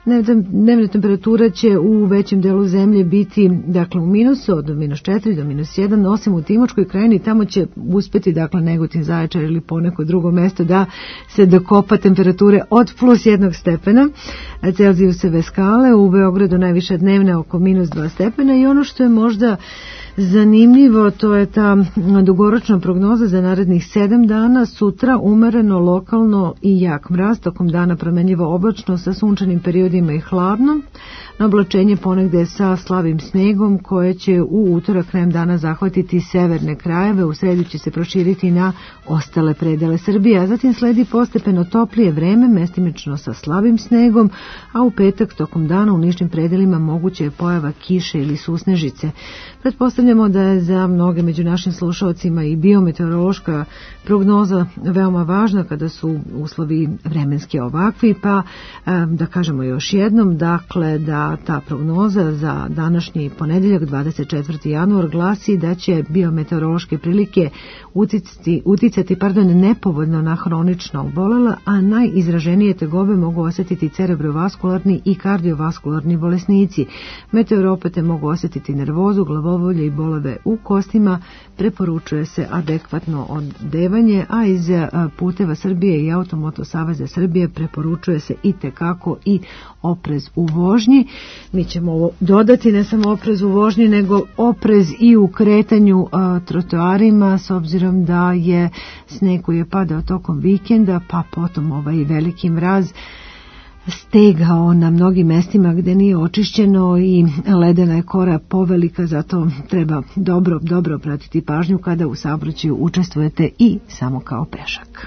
dnevna temperatura će u većem delu zemlje biti, dakle, u minusu od minus četiri do minus jedan, osim u Timočkoj krajini, tamo će uspeti, dakle, Negotin, Zaječar ili poneko drugo mesto da se dokopa temperature od plus jednog stepena Celzijuseve skale. U Beogradu najviše dnevne oko minus dva stepena i ono što je možda zanimljivo, to je ta dugoročna prognoza za narednih sedam dana. Sutra umereno, lokalno i jak mraz, tokom dana promenljivo oblačno sa sunčanim periodima i hladno. Na oblačenje ponegde sa slabim snegom koje će u utorak krajem dana zahvatiti severne krajeve, u sredu će se proširiti na ostale predele Srbije, a zatim sledi postepeno toplije vreme, mestimično sa slabim snegom, a u petak tokom dana u nižim predelima moguće je pojava kiše ili susnežice. Pretpostavljamo Pretpostavljamo da je za mnoge među našim slušalcima i biometeorološka prognoza veoma važna kada su uslovi vremenski ovakvi, pa da kažemo još jednom, dakle, da ta prognoza za današnji ponedeljak dvadeset četvrti januar glasi da će biometeorološke prilike uticati, uticati pardon, nepovoljno na hronična obolela, a najizraženije tegobe mogu osjetiti cerebrovaskularni i kardiovaskularni bolesnici. Meteoropate mogu osjetiti nervozu, glavobolje i bolove u kostima. Preporučuje se adekvatno odevanje, a iz Puteva Srbije i Automoto Saveza Srbije preporučuje se i tekako i oprez u vožnji. Mi ćemo ovo dodati, ne samo oprez u vožnji, nego oprez i u kretanju a, trotoarima, s obzirom da je sneg koji je padao tokom vikenda, pa potom ovaj veliki mraz stegao na mnogim mestima gde nije očišćeno i ledena je kora povelika, zato treba dobro, dobro pratiti pažnju kada u saobraćaju učestvujete i samo kao pešak.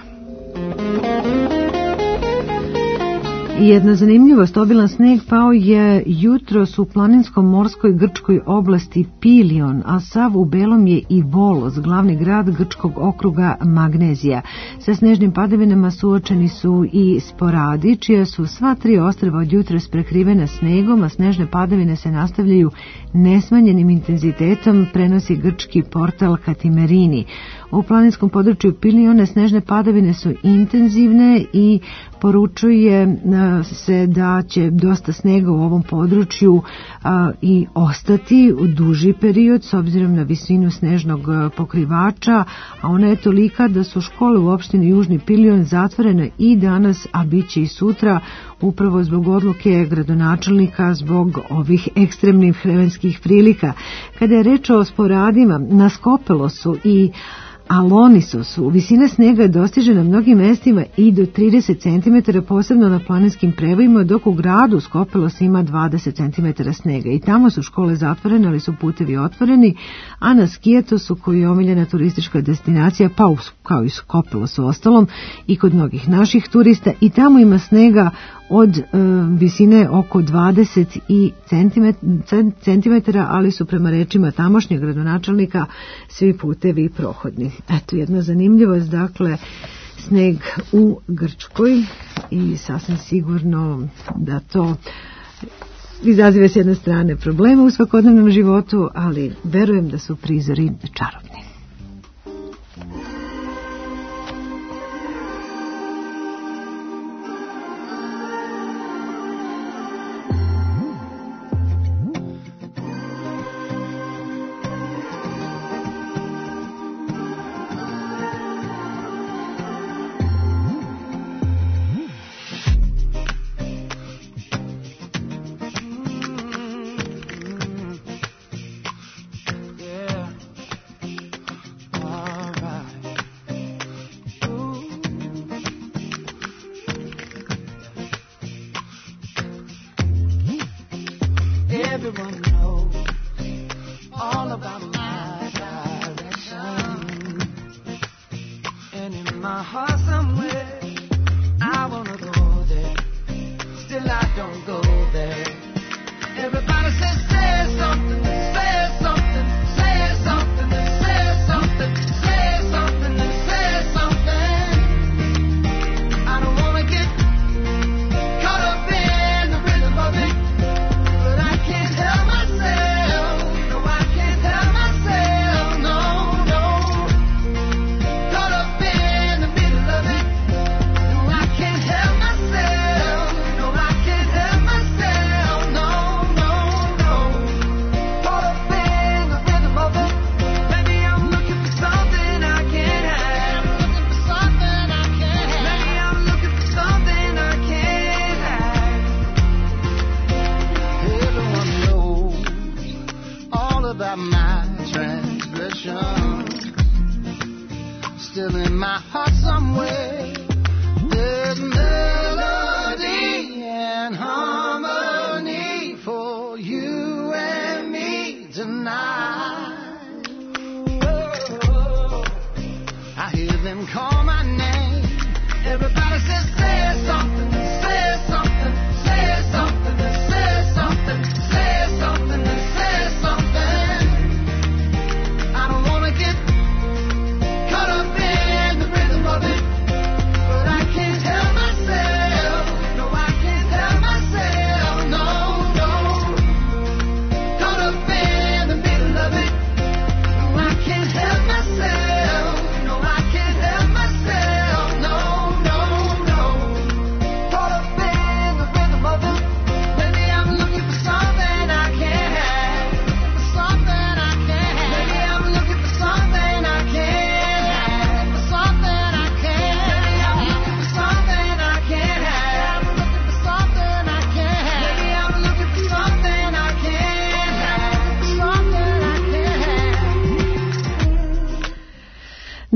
Jedna zanimljivost, obilan sneg pao je jutros u planinskom morskoj grčkoj oblasti Pilion, a sav u belom je i Volos, glavni grad grčkog okruga Magnezija. Sa snežnim padavinama suočeni su i Sporadi, čija su sva tri ostrva od jutros prekrivena snegom, a snežne padavine se nastavljaju nesmanjenim intenzitetom, prenosi grčki portal Katimerini. U planinskom području Piliona snežne padavine su intenzivne i poručuje se da će dosta snega u ovom području a, i ostati u duži period s obzirom na visinu snežnog pokrivača, a ona je tolika da su škole u opštini Južni Pilion zatvorene i danas, a bit će i sutra, upravo zbog odluke gradonačelnika zbog ovih ekstremnih vremenskih prilika. Kada je reč o Sporadima, na Skopelosu i Alonisosu visina snega dostiže na mnogim mestima i do trideset centimetara, posebno na planinskim prevojima, dok u gradu Skopelos ima dvadeset centimetara snega. I tamo su škole zatvorene, ali su putevi otvoreni, a na Skijatosu, koji je omiljena turistička destinacija, pa u, kao i Skopelosu ostalom, i kod mnogih naših turista, i tamo ima snega od e, visine oko dvadeset centimetara, ali su prema rečima tamošnjeg gradonačelnika svi putevi prohodni. Eto jedna zanimljivost, dakle, sneg u Grčkoj i sasvim sigurno da to izaziva s jedne strane probleme u svakodnevnom životu, ali verujem da su prizori čarobni.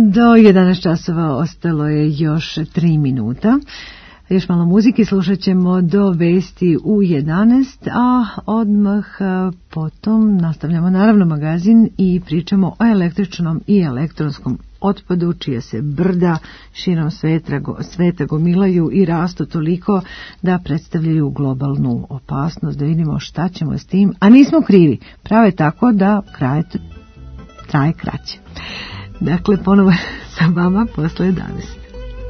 Do jedanaest časova ostalo je još tri minuta. Još malo muzike, slušat ćemo do vesti u jedanaest, a odmah potom nastavljamo naravno magazin i pričamo o električnom i elektronskom otpadu, čije se brda širom sveta, sveta gomilaju i rastu toliko da predstavljaju globalnu opasnost. Da vidimo šta ćemo s tim, a nismo krivi. Prave tako da kraj traje kraće. Dakle, ponovo sa vama posle jedanaest.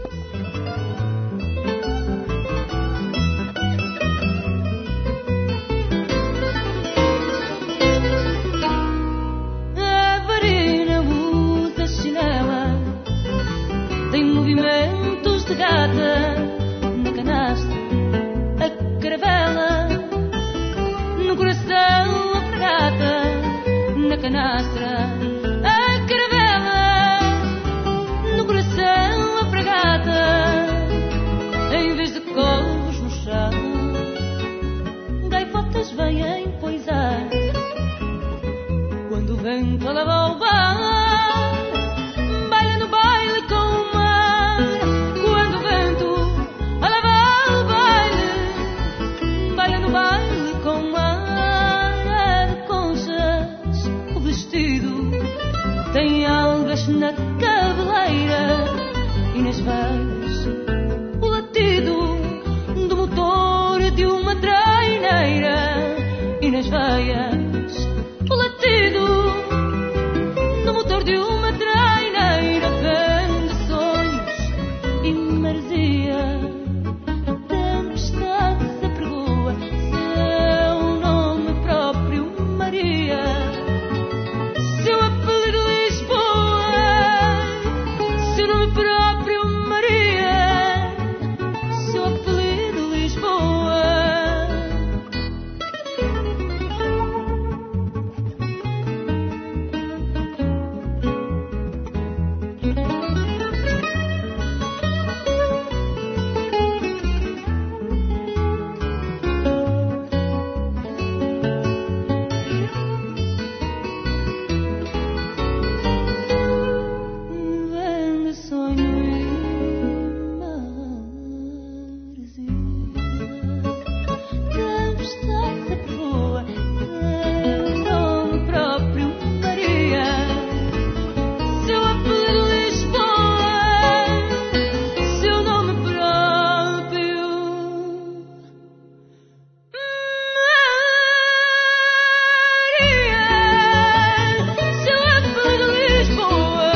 Na canastra, a caravela, no coração a fragata. Na canastra, a caravela, no coração a fragata. Em vez de covos no chão, gaivotas vêm poisar. Quando o vento leva o bar, baila no baile com o mar. Quando o vento leva o baile, baila no baile com o mar. De conchas o vestido tem algas na cabeleira e nas veias o latido do motor de uma traineira. E nas veias o latido do motor de uma traineira. Vende sonhos e maresia, tempestade se apregoa, seu nome próprio Maria, seu apelido Lisboa, seu nome próprio Maria, seu apelido Lisboa. Vende sonho e maresia, tempestade se apregoa, seu nome próprio Maria, seu apelido Lisboa, seu nome próprio Maria, seu apelido Lisboa.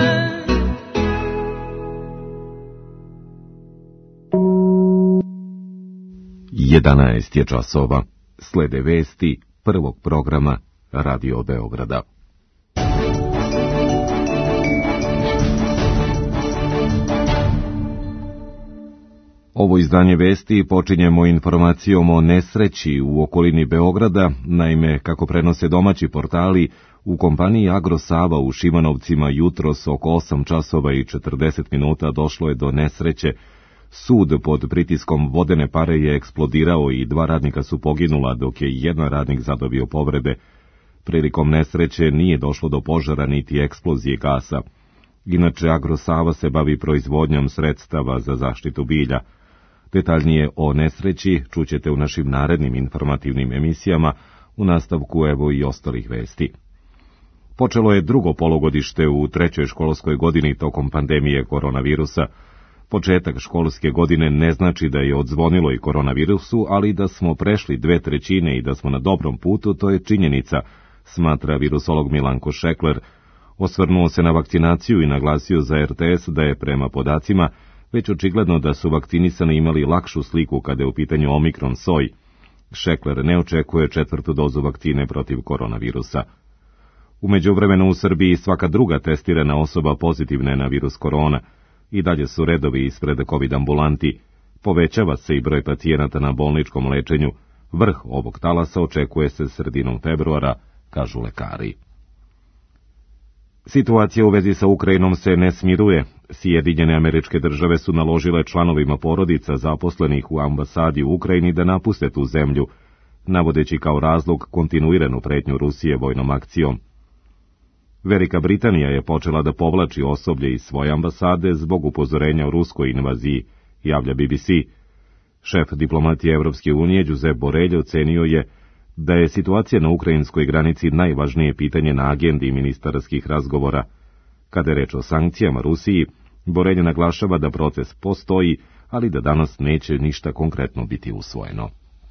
jedanaest je časova. Slede vesti prvog programa Radio Beograda. Ovo izdanje vesti počinjemo informacijom o nesreći u okolini Beograda. Naime, kako prenose domaći portali, u kompaniji Agrosava u Šimanovcima jutros oko osam časova i četrdeset minuta došlo je do nesreće. Sud pod pritiskom vodene pare je eksplodirao i dva radnika su poginula, dok je jedan radnik zadobio povrede. Prilikom nesreće nije došlo do požara niti eksplozije gasa. Inače, Agrosava se bavi proizvodnjom sredstava za zaštitu bilja. Detaljnije o nesreći čućete u našim narednim informativnim emisijama, u nastavku evo i ostalih vesti. Počelo je drugo polugodište u trećoj školskoj godini tokom pandemije koronavirusa. Početak školske godine ne znači da je odzvonilo i koronavirusu, ali da smo prešli dve trećine i da smo na dobrom putu, to je činjenica, smatra virusolog Milanko Šekler. Osvrnuo se na vakcinaciju i naglasio za er te es da je prema podacima već očigledno da su vakcinisani imali lakšu sliku kada je u pitanju omikron soj. Šekler ne očekuje četvrtu dozu vakcine protiv koronavirusa. U međuvremenu u Srbiji svaka druga testirana osoba pozitivna je na virus korona. I dalje su redovi ispred COVID ambulanti. Povećava se i broj pacijenata na bolničkom lečenju. Vrh ovog talasa očekuje se sredinom februara, kažu lekari. Situacija u vezi sa Ukrajinom se ne smiruje. Sjedinjene Američke Države su naložile članovima porodica zaposlenih u ambasadi u Ukrajini da napuste tu zemlju, navodeći kao razlog kontinuiranu pretnju Rusije vojnom akcijom. Velika Britanija je počela da povlači osoblje iz svoje ambasade zbog upozorenja o ruskoj invaziji, javlja B B C. Šef diplomatije Evropske unije Giuseppe Borrell ocenio je da je situacija na ukrajinskoj granici najvažnije pitanje na agendi ministarskih razgovora. Kada je reč o sankcijama Rusiji, Borrell naglašava da proces postoji, ali da danas neće ništa konkretno biti usvojeno.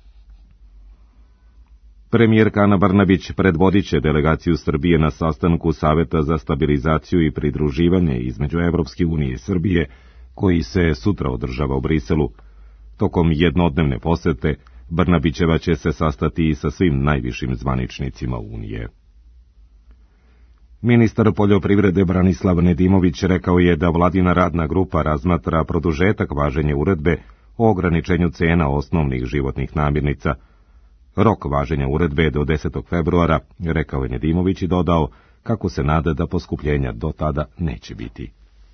Premijerka Ana Brnabić predvodit će delegaciju Srbije na sastanku Saveta za stabilizaciju i pridruživanje između Evropske unije i Srbije, koji se sutra održava u Briselu. Tokom jednodnevne posete, Brnabićeva će se sastati i sa svim najvišim zvaničnicima Unije. Ministar poljoprivrede Branislav Nedimović rekao je da vladina radna grupa razmatra produžetak važenja uredbe o ograničenju cena osnovnih životnih namirnica. Rok važenja uredbe je do desetog februara, rekao je Nedimović i dodao kako se nada da poskupljenja do tada neće biti.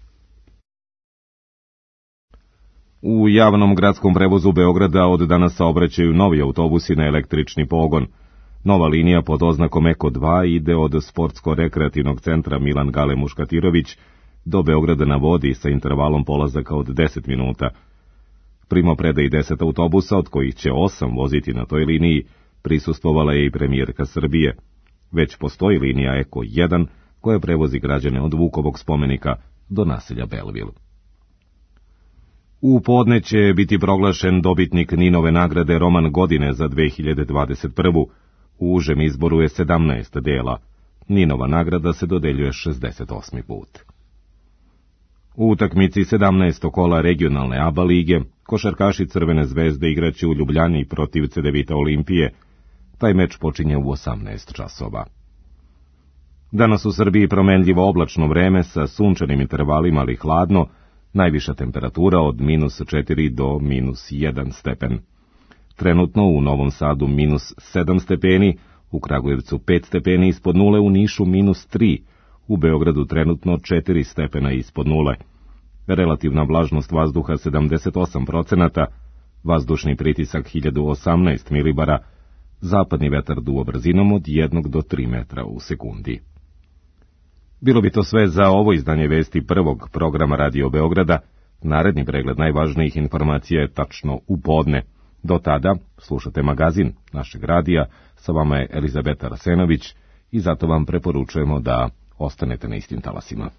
U javnom gradskom prevozu Beograda od danas saobraćaju novi autobusi na električni pogon. Nova linija pod oznakom Eko dva ide od sportsko-rekreativnog centra Milan Gale Muškatirović do Beograda na vodi sa intervalom polazaka od deset minuta. Primopredaji deset autobusa, od kojih će osam voziti na toj liniji, prisustvovala je i premijerka Srbije. Već postoji linija Eko jedan koja prevozi građane od Vukovog spomenika do naselja Belville. U podne će biti proglašen dobitnik Ninove nagrade Roman godine za dve hiljade dvadeset prvu. U užem izboru je sedamnaest dela. Ninova nagrada se dodeljuje šezdeset osmi put. U utakmici sedamnaestog kola regionalne A B A lige, košarkaši Crvene zvezde igraće u Ljubljani protiv Cedevita Olimpije. Taj meč počinje u osamnaest časova. Danas u Srbiji promenljivo oblačno vreme sa sunčanim intervalima, ali hladno, najviša temperatura od minus četiri do minus jedan stepen. Trenutno u Novom Sadu minus sedam stepeni, u Kragujevcu pet stepeni ispod nule, u Nišu minus tri, u Beogradu trenutno četiri stepena ispod nule. Relativna vlažnost vazduha sedamdeset osam procenata, vazdušni pritisak hiljadu osamnaest milibara, zapadni vetar duva brzinom od jednog do tri metra u sekundi. Bilo bi to sve za ovo izdanje vesti prvog programa Radio Beograda. Naredni pregled najvažnijih informacija je tačno u podne. Do tada slušate magazin našeg radija, sa vama je Elizabeta Rasenović i zato vam preporučujemo da ostanete na istim talasima.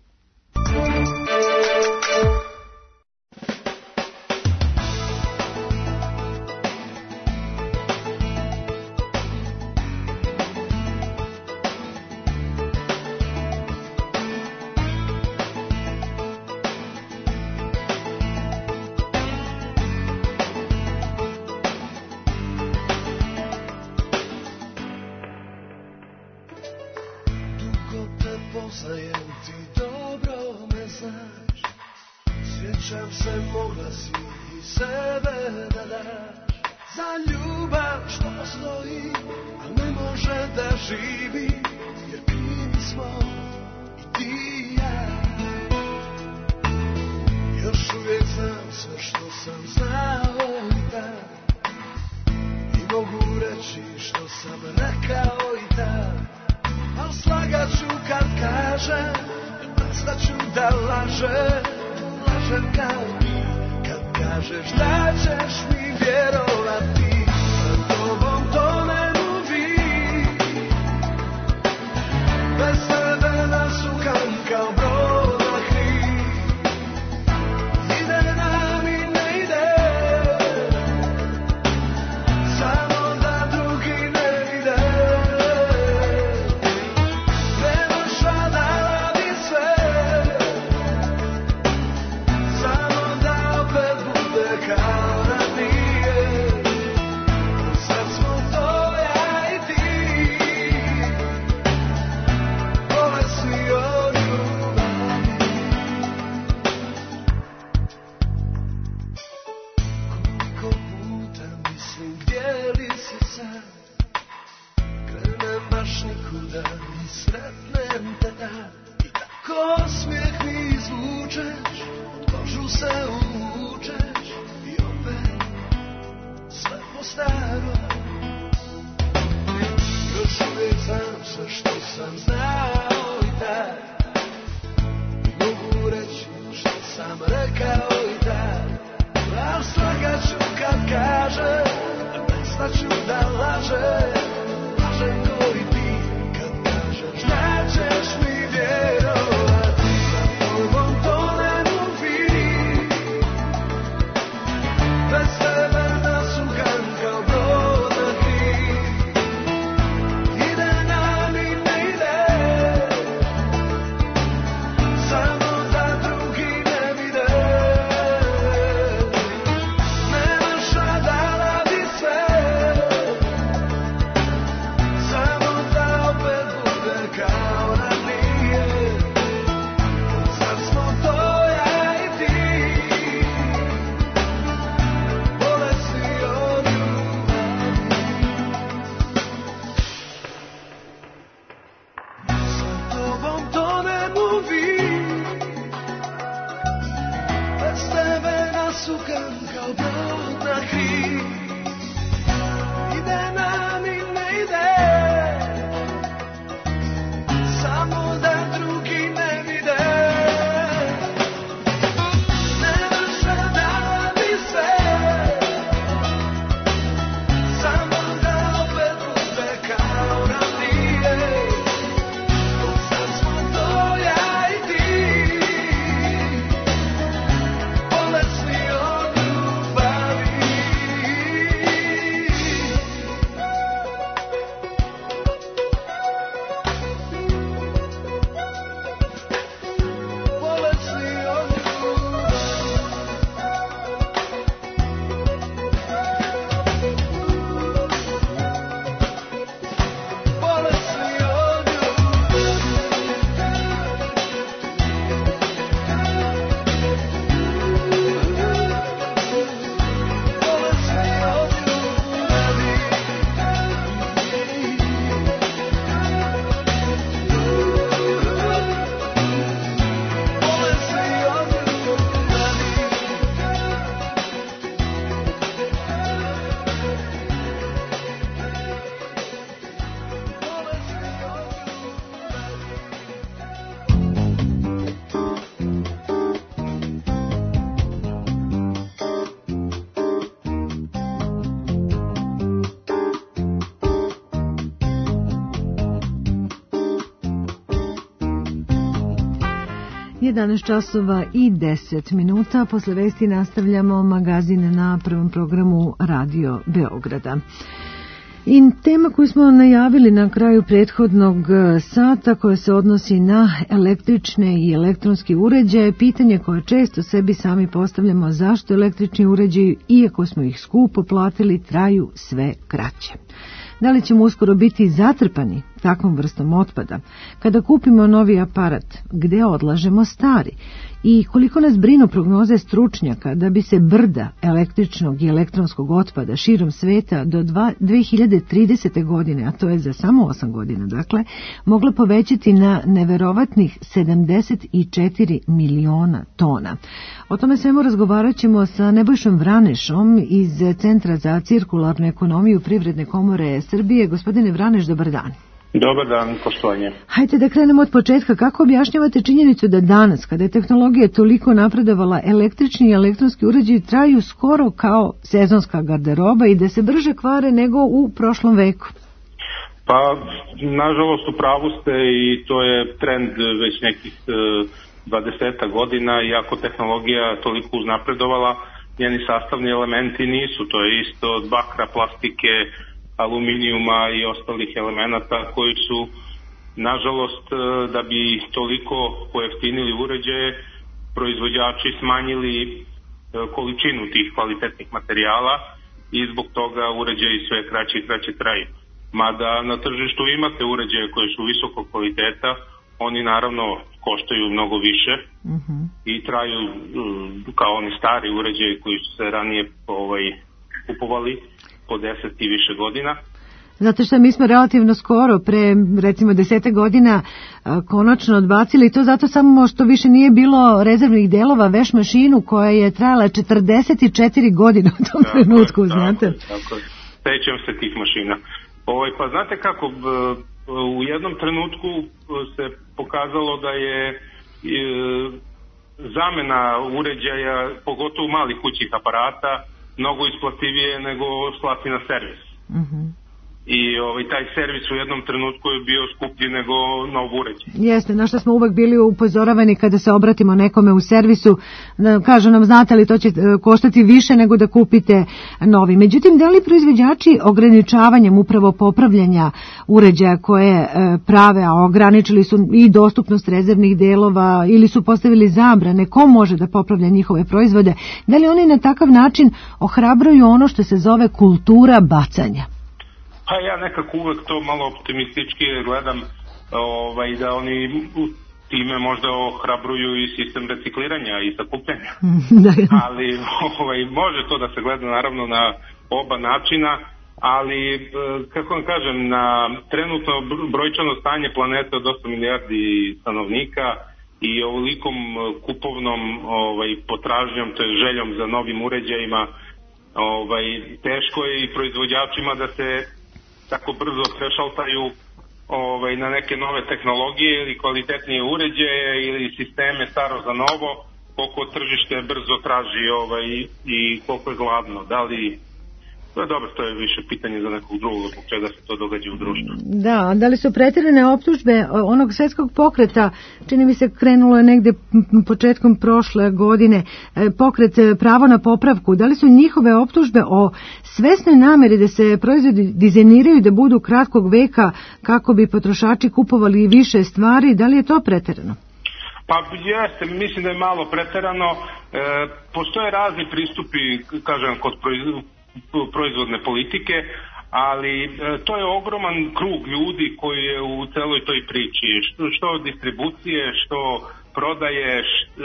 Kao prestaću da lažem, lažem ko i ti kad kažeš nećeš mi vjerovati. Sa tobom tonem u vidi, bez tebe nasukan kao brod na krij. Ide nam i ne ide, samo da drugi ne vide. Nemaš da radi sve, samo da opet bude kao ranije. Sad smo to ja i ti, bolesni od ljubavi. Sa tobom tonem u vid, bez tebe nasukan kao brod na krij. Ide nam i ne ide, samo da drugi ne vide. Nemaš da radi sve, samo da opet bude kao ranije. Sad smo to ja i ti, bolesni od ljubavi. Bolesni od ljubavi. Bolesni od jedanaest časova i deset minuta. Posle vesti nastavljamo magazin na prvom programu Radio Beograda. I tema koju smo najavili na kraju prethodnog sata, koja se odnosi na električne i elektronski uređaje, pitanje koje često sebi sami postavljamo: zašto električni uređaji, iako smo ih skupo platili, traju sve kraće? Da li ćemo uskoro biti zatrpani takvom vrstom otpada? Kada kupimo novi aparat, gde odlažemo stari? I koliko nas brinu prognoze stručnjaka da bi se brda električnog i elektronskog otpada širom sveta do dve hiljade tridesete. godine, a to je za samo osam godina, dakle, mogla povećati na neverovatnih sedamdeset četiri miliona tona. O tome svemu razgovarat ćemo sa Nebojšom Vranešom iz Centra za cirkularnu ekonomiju Privredne komore Srbije. Gospodine Vraneš, dobar dan. Dobar dan, poštovanje. Hajde da krenemo od početka. Kako objašnjavate činjenicu da danas, kada je tehnologija toliko napredovala, električni i elektronski uređaji traju skoro kao sezonska garderoba i da se brže kvare nego u prošlom veku? Pa, nažalost, u pravu ste i to je trend već nekih dvadeset godina, iako tehnologija toliko uznapredovala, njeni sastavni elementi nisu. To je isto od bakra, plastike, aluminijuma i ostalih elemenata koji su, nažalost, da bi toliko pojeftinili uređaje, proizvođači smanjili količinu tih kvalitetnih materijala i zbog toga uređaji sve kraće i kraće traju. Mada na tržištu imate uređaje koji su visokog kvaliteta, oni naravno koštaju mnogo više uh-huh. i traju kao oni stari uređaji koji su se ranije ovaj, kupovali po deset i više godina. Zato što mi smo relativno skoro, pre recimo desete godina, konačno odbacili to zato samo što više nije bilo rezervnih delova, veš mašinu koja je trajala četrdeset četiri godine u tom tako trenutku, je, znate. Tako, tako. Sećam se tih mašina. Ovaj, pa znate kako, u jednom trenutku se pokazalo da je e, zamena uređaja, pogotovo malih kućnih aparata, mnogo isplativije nego slati na servis. Mhm. I ovaj, taj servis u jednom trenutku je bio skuplji nego nov uređaj. Jeste, na što smo uvek bili upozoravani kada se obratimo nekome u servisu, da kažu nam, znate li, to će koštati više nego da kupite novi. Međutim, da li proizvođači ograničavanjem upravo popravljanja uređaja koje prave, a ograničili su i dostupnost rezervnih delova ili su postavili zabrane ko može da popravlja njihove proizvode, da li oni na takav način ohrabruju ono što se zove kultura bacanja? Pa ja nekako uvek to malo optimistički gledam, ovaj, da oni time možda ohrabruju i sistem recikliranja i sakupljanja. Ali ovaj, može to da se gleda naravno na oba načina, ali kako vam kažem, na trenutno brojčano stanje planete od osam milijardi stanovnika i ovolikom kupovnom ovaj, potražnjom, to je željom za novim uređajima, ovaj, teško je i proizvođačima da se tako brzo prešaltaju ovaj, na neke nove tehnologije ili kvalitetnije uređaje ili sisteme staro za novo, koliko tržište brzo traži ovaj, i koliko je gladno. Da li, to je dobro, to je više pitanje za nekog drugog, zbog čega se to događa u društvu. Da, da li su pretjerane optužbe onog svetskog pokreta, čini mi se krenulo je negde početkom prošle godine, pokret pravo na popravku, da li su njihove optužbe o svesnoj nameri da se proizvodi dizajniraju da budu kratkog veka kako bi potrošači kupovali više stvari, da li je to pretjerano? Pa jeste, mislim da je malo pretjerano. E, postoje razni pristupi, kažem, kod proizvodne politike, ali e, to je ogroman krug ljudi koji je u celoj toj priči, što, što distribucije, što prodaje,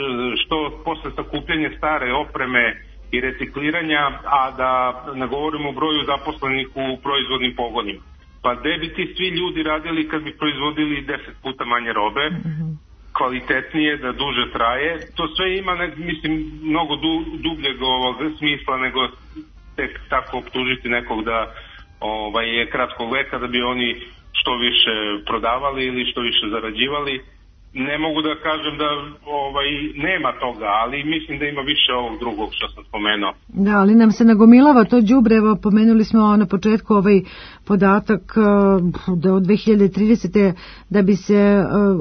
što posle sakupljanja stare opreme i recikliranja, a da ne govorimo o broju zaposlenih u proizvodnim pogonima. Pa gde bi ti svi ljudi radili kad bi proizvodili deset puta manje robe, mm-hmm. kvalitetnije, da duže traje? To sve ima, ne, mislim, mnogo du, dubljeg ovog smisla nego tek tako optužiti nekog da ovaj, je kratkog veka, da bi oni što više prodavali ili što više zarađivali. Ne mogu da kažem da ovaj, nema toga, ali mislim da ima više ovog drugog što sam spomenuo. Da, ali nam se nagomilava to đubre, evo pomenuli smo na početku ovaj podatak da od dve hiljade tridesete da bi se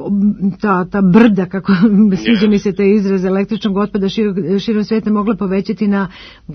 ta, ta brda, kako sviđa mi se taj izraz, električnog otpada širom, širom sveta mogla povećati na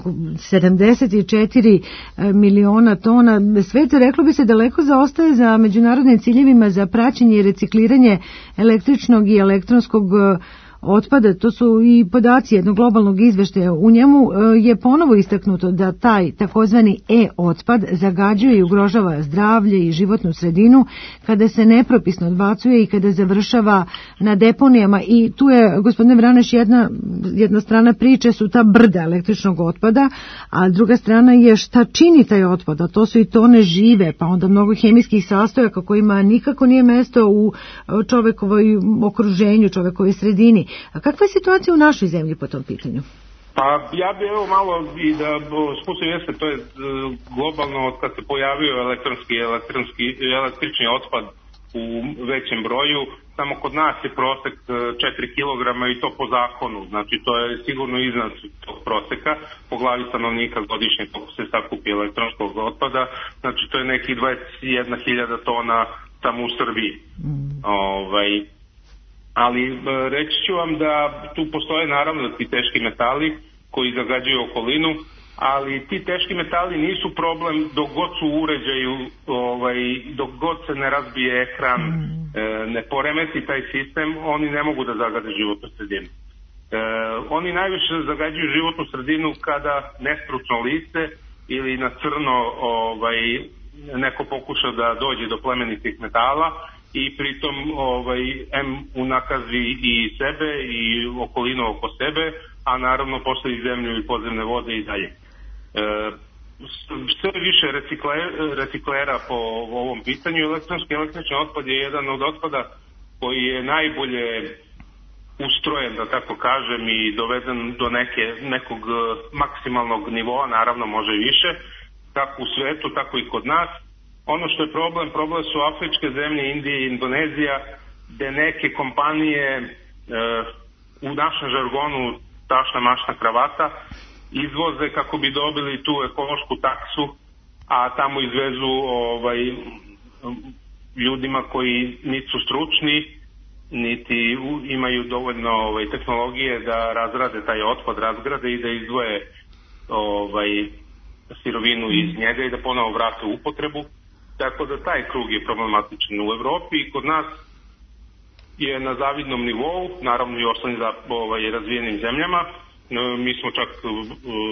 sedamdeset četiri miliona tona. Svet, reklo bi se, daleko zaostaje za međunarodnim ciljevima za praćenje i recikliranje električnog i elektronskog otpada. To su i podaci jednog globalnog izveštaja. U njemu je ponovo istaknuto da taj takozvani e-otpad zagađuje i ugrožava zdravlje i životnu sredinu kada se nepropisno odbacuje i kada završava na deponijama. I tu je, gospodine Vraneš, jedna, jedna strana priče su ta brda električnog otpada, a druga strana je šta čini taj otpad, a to su i tone žive, pa onda mnogo hemijskih sastojaka kojima nikako nije mesto u čovekovoj okruženju, čovekovoj sredini. A kakva je situacija u našoj zemlji po tom pitanju? Pa ja bi evo malo i da spustim jeste, to je globalno od kad se pojavio elektronski, elektronski, električni otpad u većem broju, samo kod nas je prosek četiri kilograma i to po zakonu, znači to je sigurno iznad tog proseka po glavi stanovnika godišnje koliko se sakupi elektronskog otpada, znači to je nekih dvadeset jedna hiljada tona samo u Srbiji. Mm. Ovaj, ali reći ću vam da tu postoje naravno ti teški metali koji zagađuju okolinu, ali ti teški metali nisu problem dok god su u uređaju, ovaj, dok god se ne razbije ekran, mm. e, ne poremeti taj sistem, oni ne mogu da zagade životnu sredinu. E, oni najviše zagađuju životnu sredinu kada nestručno lice ili na crno ovaj, neko pokuša da dođe do plemenitih metala i pritom ovaj, em unakazi i sebe i okolinu oko sebe, a naravno posle i zemlju i podzemne vode i dalje. E, sve više recikle, reciklera po ovom pitanju. Elektronski električni otpad je jedan od otpada koji je najbolje ustrojen, da tako kažem, i doveden do neke, nekog maksimalnog nivoa, naravno može i više, kako u svetu, tako i kod nas. Ono što je problem, problem su afričke zemlje, Indija i Indonezija, gde neke kompanije e, u našem žargonu tašna mašna kravata izvoze kako bi dobili tu ekološku taksu, a tamo izvezu ovaj, ljudima koji niti su stručni, niti imaju dovoljno ovaj, tehnologije da razrade taj otpad, razgrade i da izdvoje ovaj, sirovinu iz njega i da ponovo vrate u upotrebu. Tako da taj krug je problematičan u Evropi i kod nas je na zavidnom nivou, naravno i ostalim za ovaj, razvijenim zemljama. Mi smo čak uh,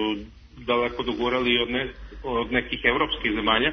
daleko dogurali od, ne, od nekih evropskih zemalja,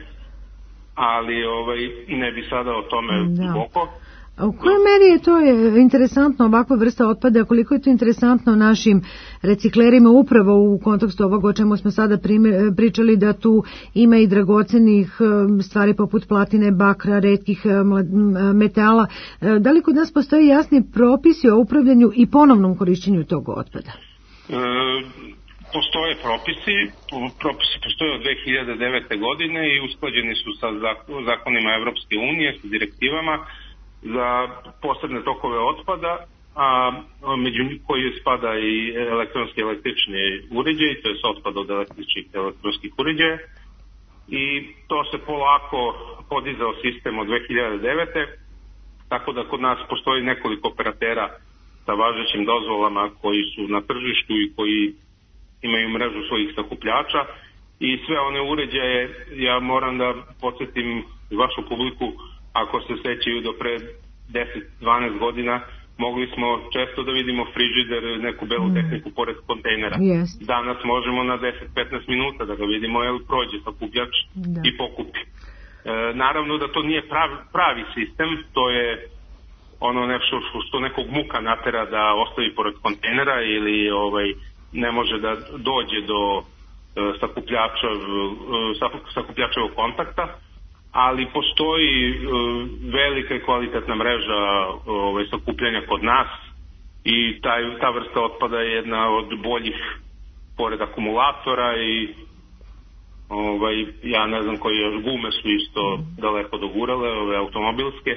ali ovaj, ne bi sada o tome duboko. A u kojoj meri je to interesantno, ovakva vrsta otpada, koliko je to interesantno našim reciklerima upravo u kontekstu ovog o čemu smo sada pričali, da tu ima i dragocenih stvari poput platine, bakra, retkih metala. Da li kod nas postoji jasni propisi o upravljanju i ponovnom korišćenju tog otpada? E, postoje propisi, propisi postoje od dve hiljade devete. godine i usklađeni su sa zakonima Evropske unije, sa direktivama za posebne tokove otpada, a među koji spada i elektronski električni uređaj, to je otpad od električnih elektronskih uređaja, i to se polako podizao sistem od dve hiljade devete. Tako da kod nas postoji nekoliko operatera sa važećim dozvolama koji su na tržištu i koji imaju mrežu svojih sakupljača i sve one uređaje, ja moram da podsjetim vašu publiku, ako se sećaju do pre deset do dvanaest godina, mogli smo često da vidimo frižider, neku belu tehniku pored kontejnera. Yes. Danas možemo na deset do petnaest minuta da ga vidimo, jer prođe sakupljač da. i pokupi. E, naravno da to nije pravi, pravi sistem, to je ono nešto što nekog muka natera da ostavi pored kontejnera ili ovaj, ne može da dođe do e, sakupljača, e, sakupljačevog kontakta, ali postoji uh, velika i kvalitetna mreža ovaj, sakupljanja kod nas i taj, ta vrsta otpada je jedna od boljih pored akumulatora i ovaj, ja ne znam koji još, gume su isto daleko dogurale, ove automobilske.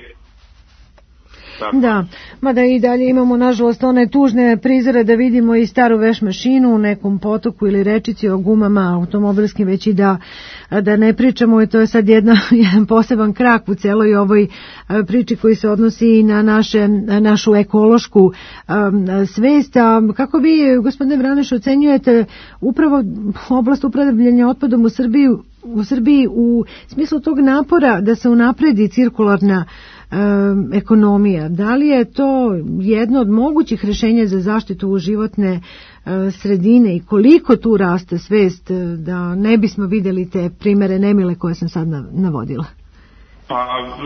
Tako. Da, mada i dalje imamo nažalost one tužne prizore da vidimo i staru veš mašinu u nekom potoku ili rečici, o gumama automobilskim već i da, da ne pričamo, i to je sad jedna, jedan poseban krak u celoj ovoj priči koji se odnosi i na naše, našu ekološku um, svest. A kako vi, gospodine Vraneš, ocenjujete upravo oblast upravljanja otpadom u Srbiji, u Srbiji u smislu tog napora da se unapredi cirkularna Um, ekonomija? Da li je to jedno od mogućih rješenja za zaštitu životne uh, sredine i koliko tu raste svest da ne bismo vidjeli te primere nemile koje sam sad navodila? Pa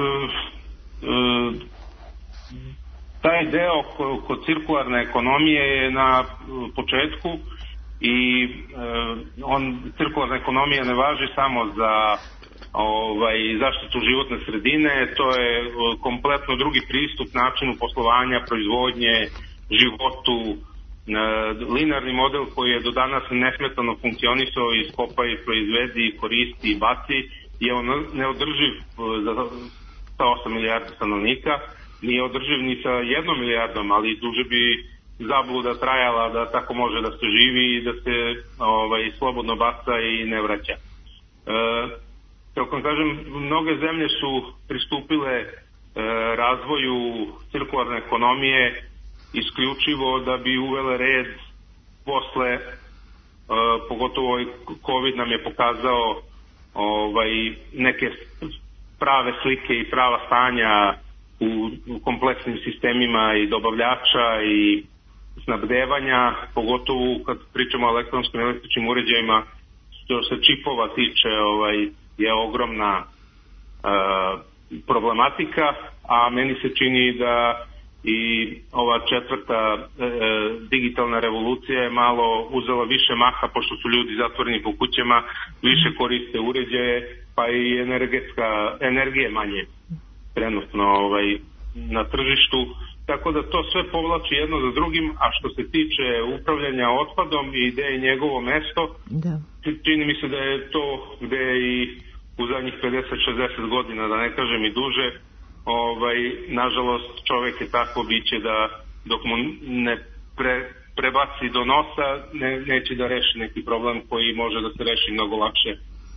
taj deo kod cirkularne ekonomije je na početku i on, cirkularna ekonomija ne važi samo za ovaj, zaštitu životne sredine, to je kompletno drugi pristup načinu poslovanja, proizvodnje, životu, linearni model koji je do danas nesmetano funkcionisao, iskopa i proizvedi, koristi i baci, je on neodrživ za sa osam milijardi stanovnika, nije održiv ni sa jednom milijardom, ali duže bi zabluda trajala da tako može da se živi i da se ovaj, slobodno baca i ne vraća. E, Kako kažem, mnoge zemlje su pristupile e, razvoju cirkularne ekonomije isključivo da bi uvele red posle, e, pogotovo COVID nam je pokazao ovaj, neke prave slike i prava stanja u, u kompleksnim sistemima i dobavljača i snabdevanja, pogotovo kad pričamo o elektronskim i električnim uređajima, što se čipova tiče, ovaj, je ogromna e, problematika, a meni se čini da i ova četvrta e, digitalna revolucija je malo uzela više maha, pošto su ljudi zatvoreni po kućama, više koriste uređaje, pa i energetska energije manje trenutno ovaj, na tržištu, tako da to sve povlači jedno za drugim. A što se tiče upravljanja otpadom i gde je njegovo mesto, da. Čini mi se da je to gde i u zadnjih pedeset do šezdeset godina, da ne kažem i duže, ovaj, nažalost čovek je tako biće da dok mu ne pre, prebaci do nosa, ne, neće da reši neki problem koji može da se reši mnogo lakše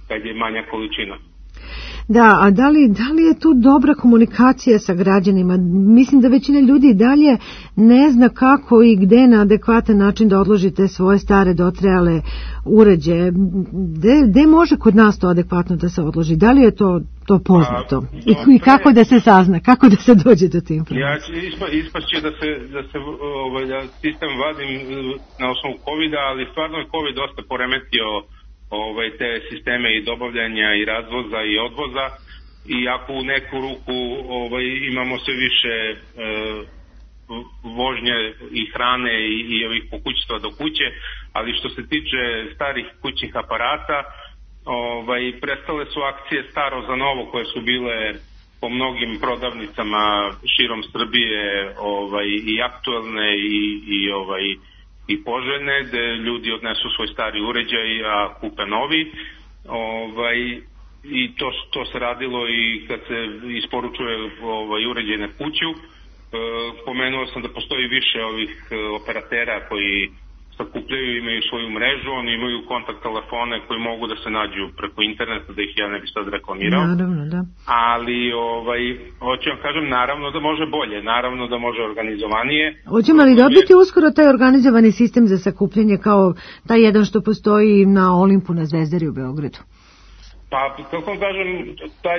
kad je manja količina. Da, a da li, da li je tu dobra komunikacija sa građanima? Mislim da većina ljudi dalje ne zna kako i gde na adekvatan način da odložite svoje stare dotrajale uređaje. Gde, gde može kod nas to adekvatno da se odloži? Da li je to, to poznato? I, I kako da se sazna? Kako da se dođe do te informacije? Ja ću ispa, ispašće da se, da se ovaj, da sistem vadim na osnovu kovida, ali stvarno je COVID dosta poremetio ovaj, te sisteme i dobavljanja i razvoza i odvoza, i ako u neku ruku ovaj, imamo sve više e, vožnje i hrane i, i ovih pokućstva do kuće, ali što se tiče starih kućnih aparata, ovaj, prestale su akcije staro za novo koje su bile po mnogim prodavnicama širom Srbije, ovaj, i aktuelne i, i ovaj, i poželjne, gde ljudi odnesu svoj stari uređaj, a kupe novi. Ovaj, I to, to se radilo i kad se isporučuje ovaj, uređaj na kuću. E, pomenuo sam da postoji više ovih operatera koji sakupljaju, imaju svoju mrežu, oni imaju kontakt telefone koji mogu da se nađu preko interneta, da ih ja ne bi sad reklamirao. Naravno, da. Ali, ovaj, hoću vam kažem, naravno da može bolje, naravno da može organizovanije. Hoćemo li dobiti uskoro taj organizovani sistem za sakupljanje kao taj jedan što postoji na Olimpu na Zvezdari u Beogradu? Pa, kako vam kažem, taj,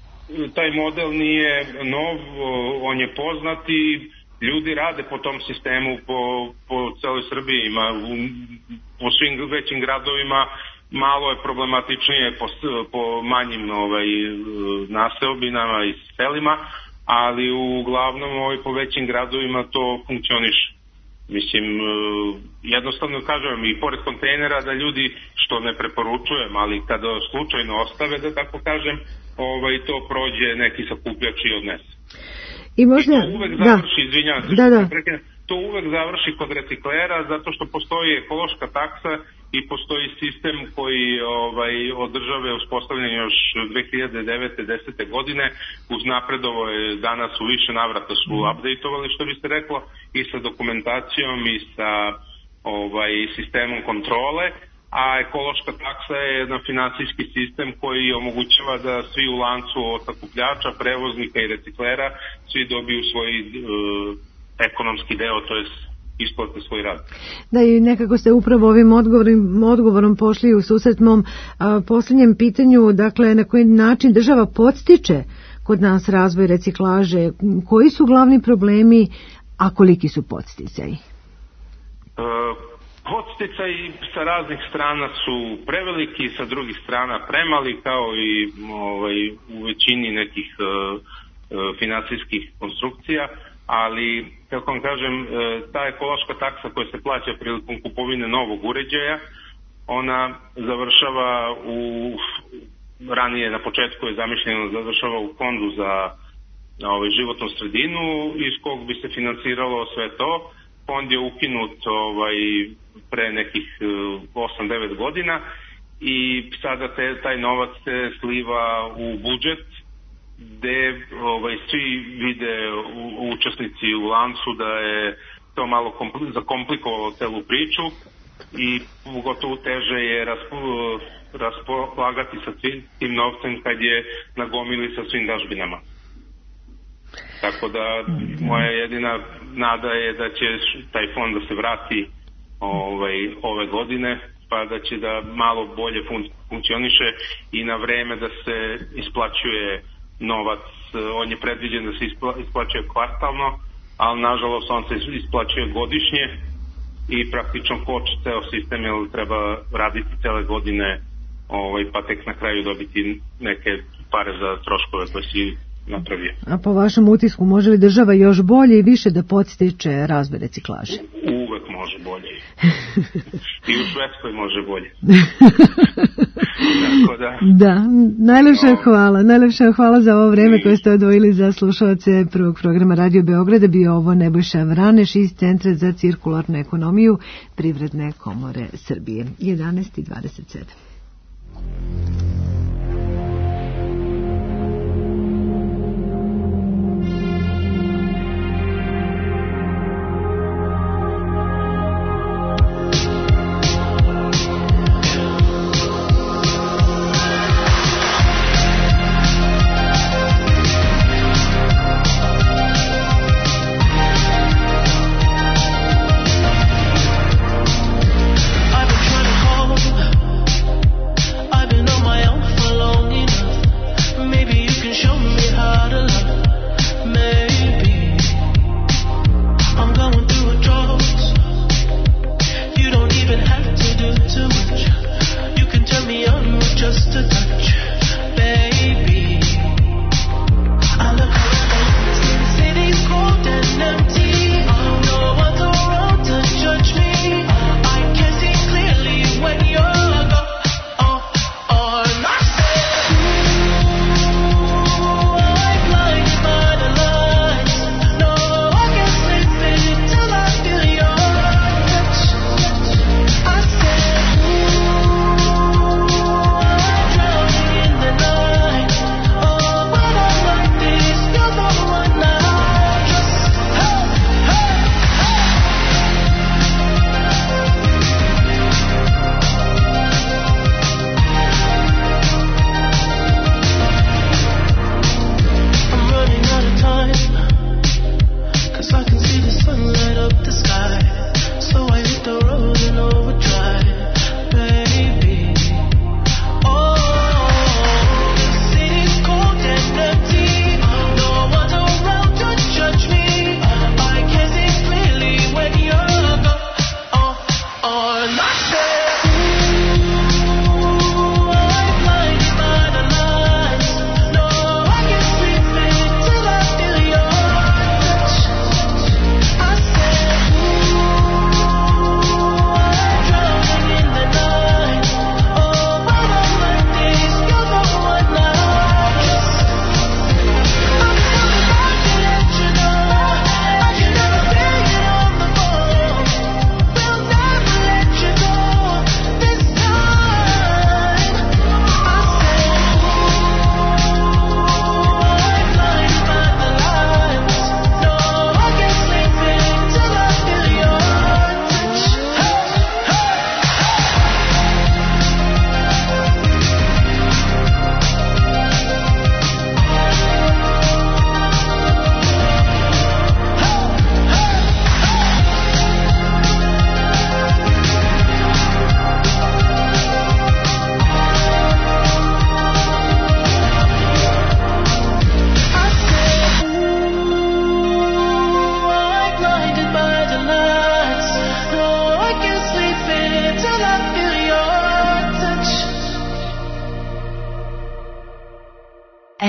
taj model nije nov, on je poznat i ljudi rade po tom sistemu po, po celoj Srbiji. Ima, u, po svim većim gradovima malo je problematičnije po, po manjim ovaj, naseobinama i selima, ali uglavnom ovaj, po većim gradovima to funkcioniše. Mislim, jednostavno kažem, i pored kontejnera da ljudi, što ne preporučujem, ali kada slučajno ostave, da tako kažem, ovaj, to prođe neki sakupljač i odnese. I možda, I to uvek završi, da. izvinjavam se, da, da. to uvek završi kod reciklera, zato što postoji ekološka taksa i postoji sistem koji ovaj, od države uspostavljen još dve hiljade devete desete godine, uz napredovo je danas u više navrata su mm. updateovali, što bi se reklo, i sa dokumentacijom i sa ovaj, sistemom kontrole, a ekološka taksa je jedan finansijski sistem koji omogućava da svi u lancu od sakupljača, prevoznika i reciklera svi dobiju svoj uh, ekonomski deo, to je isplate svoj rad. Da, i nekako ste upravo ovim odgovorom, odgovorom pošli u susret mom a, posljednjem pitanju, dakle na koji način država podstiče kod nas razvoj reciklaže, koji su glavni problemi, a koliki su podsticaji? Uh, Podsticaji sa raznih strana su preveliki, sa drugih strana premali, kao i ovaj, u većini nekih uh, uh, finansijskih konstrukcija, ali, kako vam kažem, uh, ta ekološka taksa koja se plaća prilikom kupovine novog uređaja, ona završava u, ranije na početku je zamišljeno da završava u fondu za ovaj, životnu sredinu, iz kog bi se finansiralo sve to. Fond je ukinut ovaj, pre nekih osam devet godina i sada te, taj novac se sliva u budžet, gde ovaj, svi vide u, učesnici u lancu da je to malo kompli, zakomplikovalo celu priču i pogotovo teže je raspo, raspolagati sa tim novcem kad je nagomili sa svim dažbinama. Tako da moja jedina nada je da će taj fond da se vrati ovaj, ove godine, pa da će da malo bolje fun, funkcioniše i na vreme da se isplaćuje novac. On je predviđen da se ispla, isplaćuje kvartalno, ali nažalost on se isplaćuje godišnje i praktično koči ceo sistem, jer treba raditi cele godine, ovaj, pa tek na kraju dobiti neke pare za troškove koje si napravio. A po vašem utisku, može li država još bolje i više da podstiče razvoj reciklaže? Uvek može bolje. I u Švedskoj može bolje. Tako da... Da, najlepša hvala. Najlepša hvala za ovo vreme koje ste odvojili za slušalce prvog programa Radio Beograda. Bio ovo Nebojša Vraneš iz Centra za cirkularnu ekonomiju Privredne komore Srbije. jedanaest i dvadeset sedam.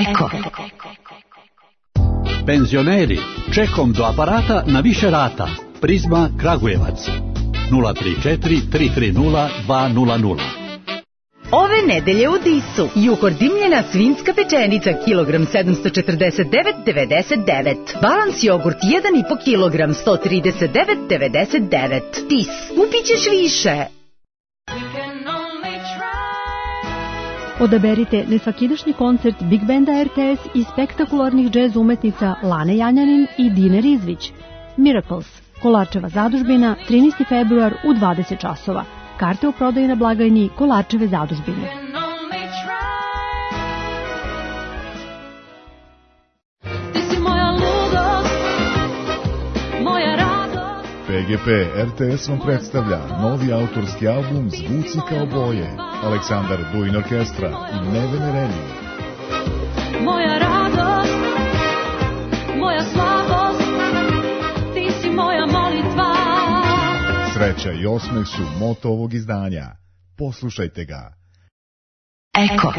Eko. Penzioneri, čekom do aparata na više rata. Prizma Kragujevac. nula tri četiri tri tri nula dva nula nula. Ove nedelje u Disu Juhor dimljena svinjska pečenica kilogram sedamsto četrdeset devet devedeset devet. Balans jogurt jedan i po kilogram sto trideset devet devedeset devet. Dis, upićeš više. Odaberite nesvakidašnji koncert Big Banda R T S i spektakularnih džez umetnica Lane Janjanin i Dine Rizvić. Miracles, Kolarčeva zadužbina, trinaesti februar u dvadeset časova. Karte u prodaji na blagajni Kolarčeve zadužbine. P G P R T S vam predstavlja novi autorski album Zvuci kao boje. Aleksandar Duin Orkestra i Nevene Renju. Moja radost, moja slabost, ti si moja molitva. Sreća i osmeh su moto ovog izdanja. Poslušajte ga. Eko.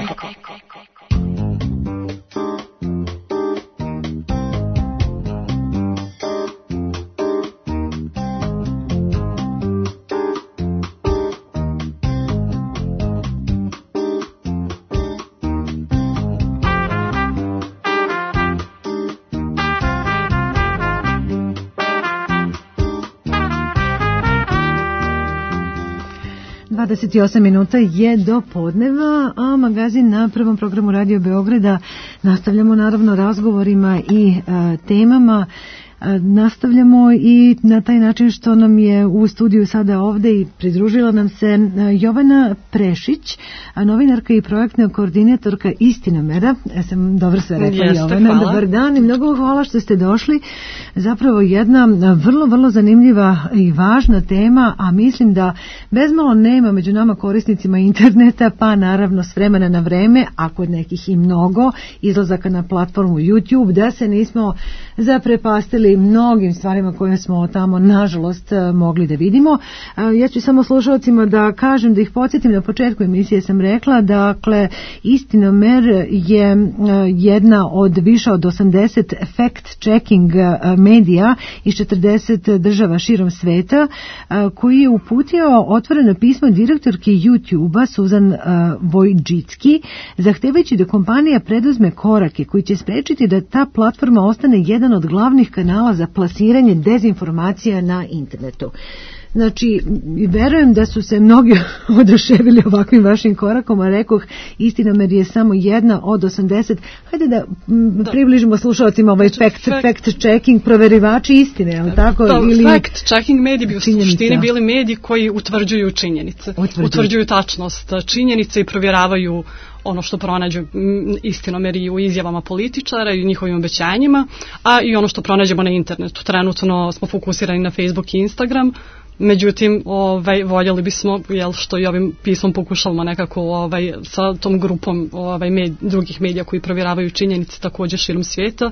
dvadeset osam minuta je do podneva, a magazin na prvom programu Radio Beograda nastavljamo naravno razgovorima i e, temama. Nastavljamo i na taj način što nam je u studiju sada ovde i pridružila nam se Jovana Prešić, novinarka i projektna koordinatorka Istinomera. Ja sam dobro sve rekla. Jeste, Jovana. Hvala. Dobar dan i mnogo hvala što ste došli. Zapravo jedna vrlo, vrlo zanimljiva i važna tema, a mislim da bezmalo nema među nama korisnicima interneta, pa naravno s vremena na vreme, a kod nekih i mnogo, izlazaka na platformu YouTube, da se nismo zaprepastili mnogim stvarima koje smo tamo nažalost mogli da vidimo. Ja ću samo slušalcima da kažem, da ih podsjetim, na početku emisije sam rekla, dakle Istinomer je jedna od više od osamdeset fact-checking medija iz četrdeset država širom sveta, koji je uputio otvoreno pismo direktorki YouTube-a Suzan Vojđicki, zahtevajući da kompanija preduzme korake koji će sprečiti da ta platforma ostane jedan od glavnih kanala za plasiranje dezinformacija na internetu. Znači, verujem da su se mnogi oduševili ovakvim vašim korakom, a rekoh, Istinomer je samo jedna od osamdeset. Hajde da, m, da. približimo slušalcima ovaj fact, fact checking, proverivači istine, ali tako? To, ili fact checking mediji bi u suštini bili mediji koji utvrđuju činjenice, utvrđuju, utvrđuju tačnost činjenice i provjeravaju ono što pronađu Istinomeri u izjavama političara i njihovim obećanjima, a i ono što pronađemo na internetu. Trenutno smo fokusirani na Facebook i Instagram, međutim, ovaj, voljeli bismo, jel, što i ovim pismom pokušavamo nekako ovaj, sa tom grupom ovaj, med, drugih medija koji provjeravaju činjenice također širom svijeta,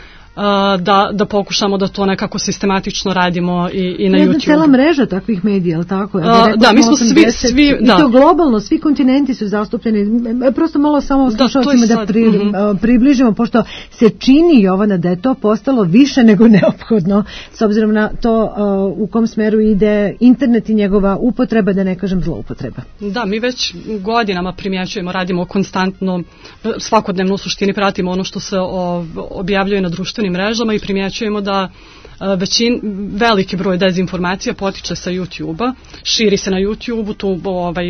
da, da pokušamo da to nekako sistematično radimo i, i na YouTube. Jedna cela mreža takvih medija, ali tako? Ja, da, da, mi smo svi, svi i da. to globalno, svi kontinenti su zastupljeni. Prosto malo samo slušalcima da, da pri, uh-huh. približimo, pošto se čini, Jovana, da je to postalo više nego neophodno, s obzirom na to uh, u kom smeru ide internet i njegova upotreba, da ne kažem zloupotreba. Da, mi već godinama primjećujemo, radimo konstantno, svakodnevno u suštini pratimo ono što se o, objavljuje na društvenim mrežama i primjećujemo da većin, veliki broj dezinformacija potiče sa YouTube-a, širi se na YouTube-u, tu ovaj,